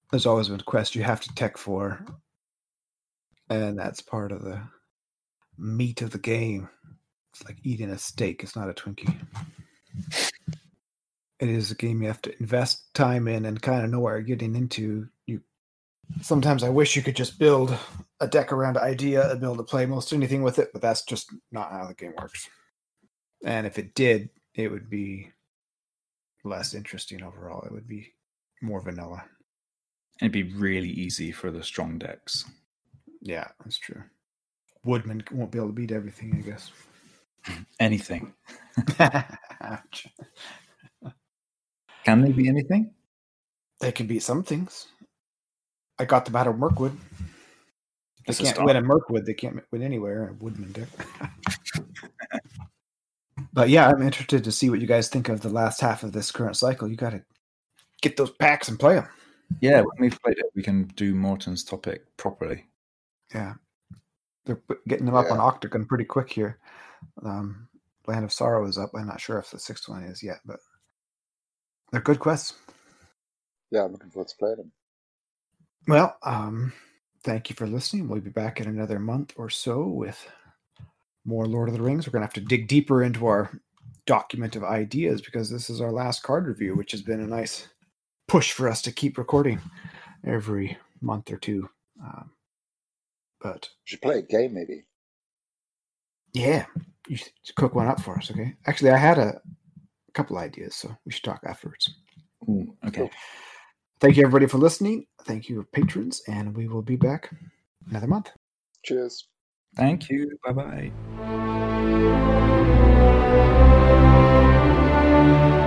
there's always been a quest you have to tech for, and that's part of the meat of the game. It's like eating a steak. It's not a Twinkie. It is a game you have to invest time in and kind of know what you're getting into. You sometimes I wish you could just build a deck around an idea and be able to play most anything with it, but that's just not how the game works. And if it did, it would be less interesting overall. It would be more vanilla. It'd be really easy for the strong decks. Yeah, that's true. Woodman won't be able to beat everything, I guess. Anything. Can they be anything? They can beat some things. I got them out of Mirkwood. They That's a can't start. win at Mirkwood. They can't win anywhere in Woodman deck. But yeah, I'm interested to see what you guys think of the last half of this current cycle. You got to get those packs and play them. Yeah, when we've played it, we can do Morton's topic properly. Yeah. They're put- getting them up Yeah. on Octagon pretty quick here. Um, Land of Sorrow is up. I'm not sure if the sixth one is yet, but they're good quests. Yeah, I'm looking forward to playing them. Well, um, thank you for listening. We'll be back in another month or so with more Lord of the Rings. We're going to have to dig deeper into our document of ideas because this is our last card review, which has been a nice push for us to keep recording every month or two. Um, but We should play a game, maybe. yeah, you should cook one up for us, okay? Actually, I had a couple ideas, so we should talk afterwards. Ooh, okay. Cool. Thank you, everybody, for listening. Thank you, patrons, and we will be back another month. Cheers. Thank you. Bye-bye.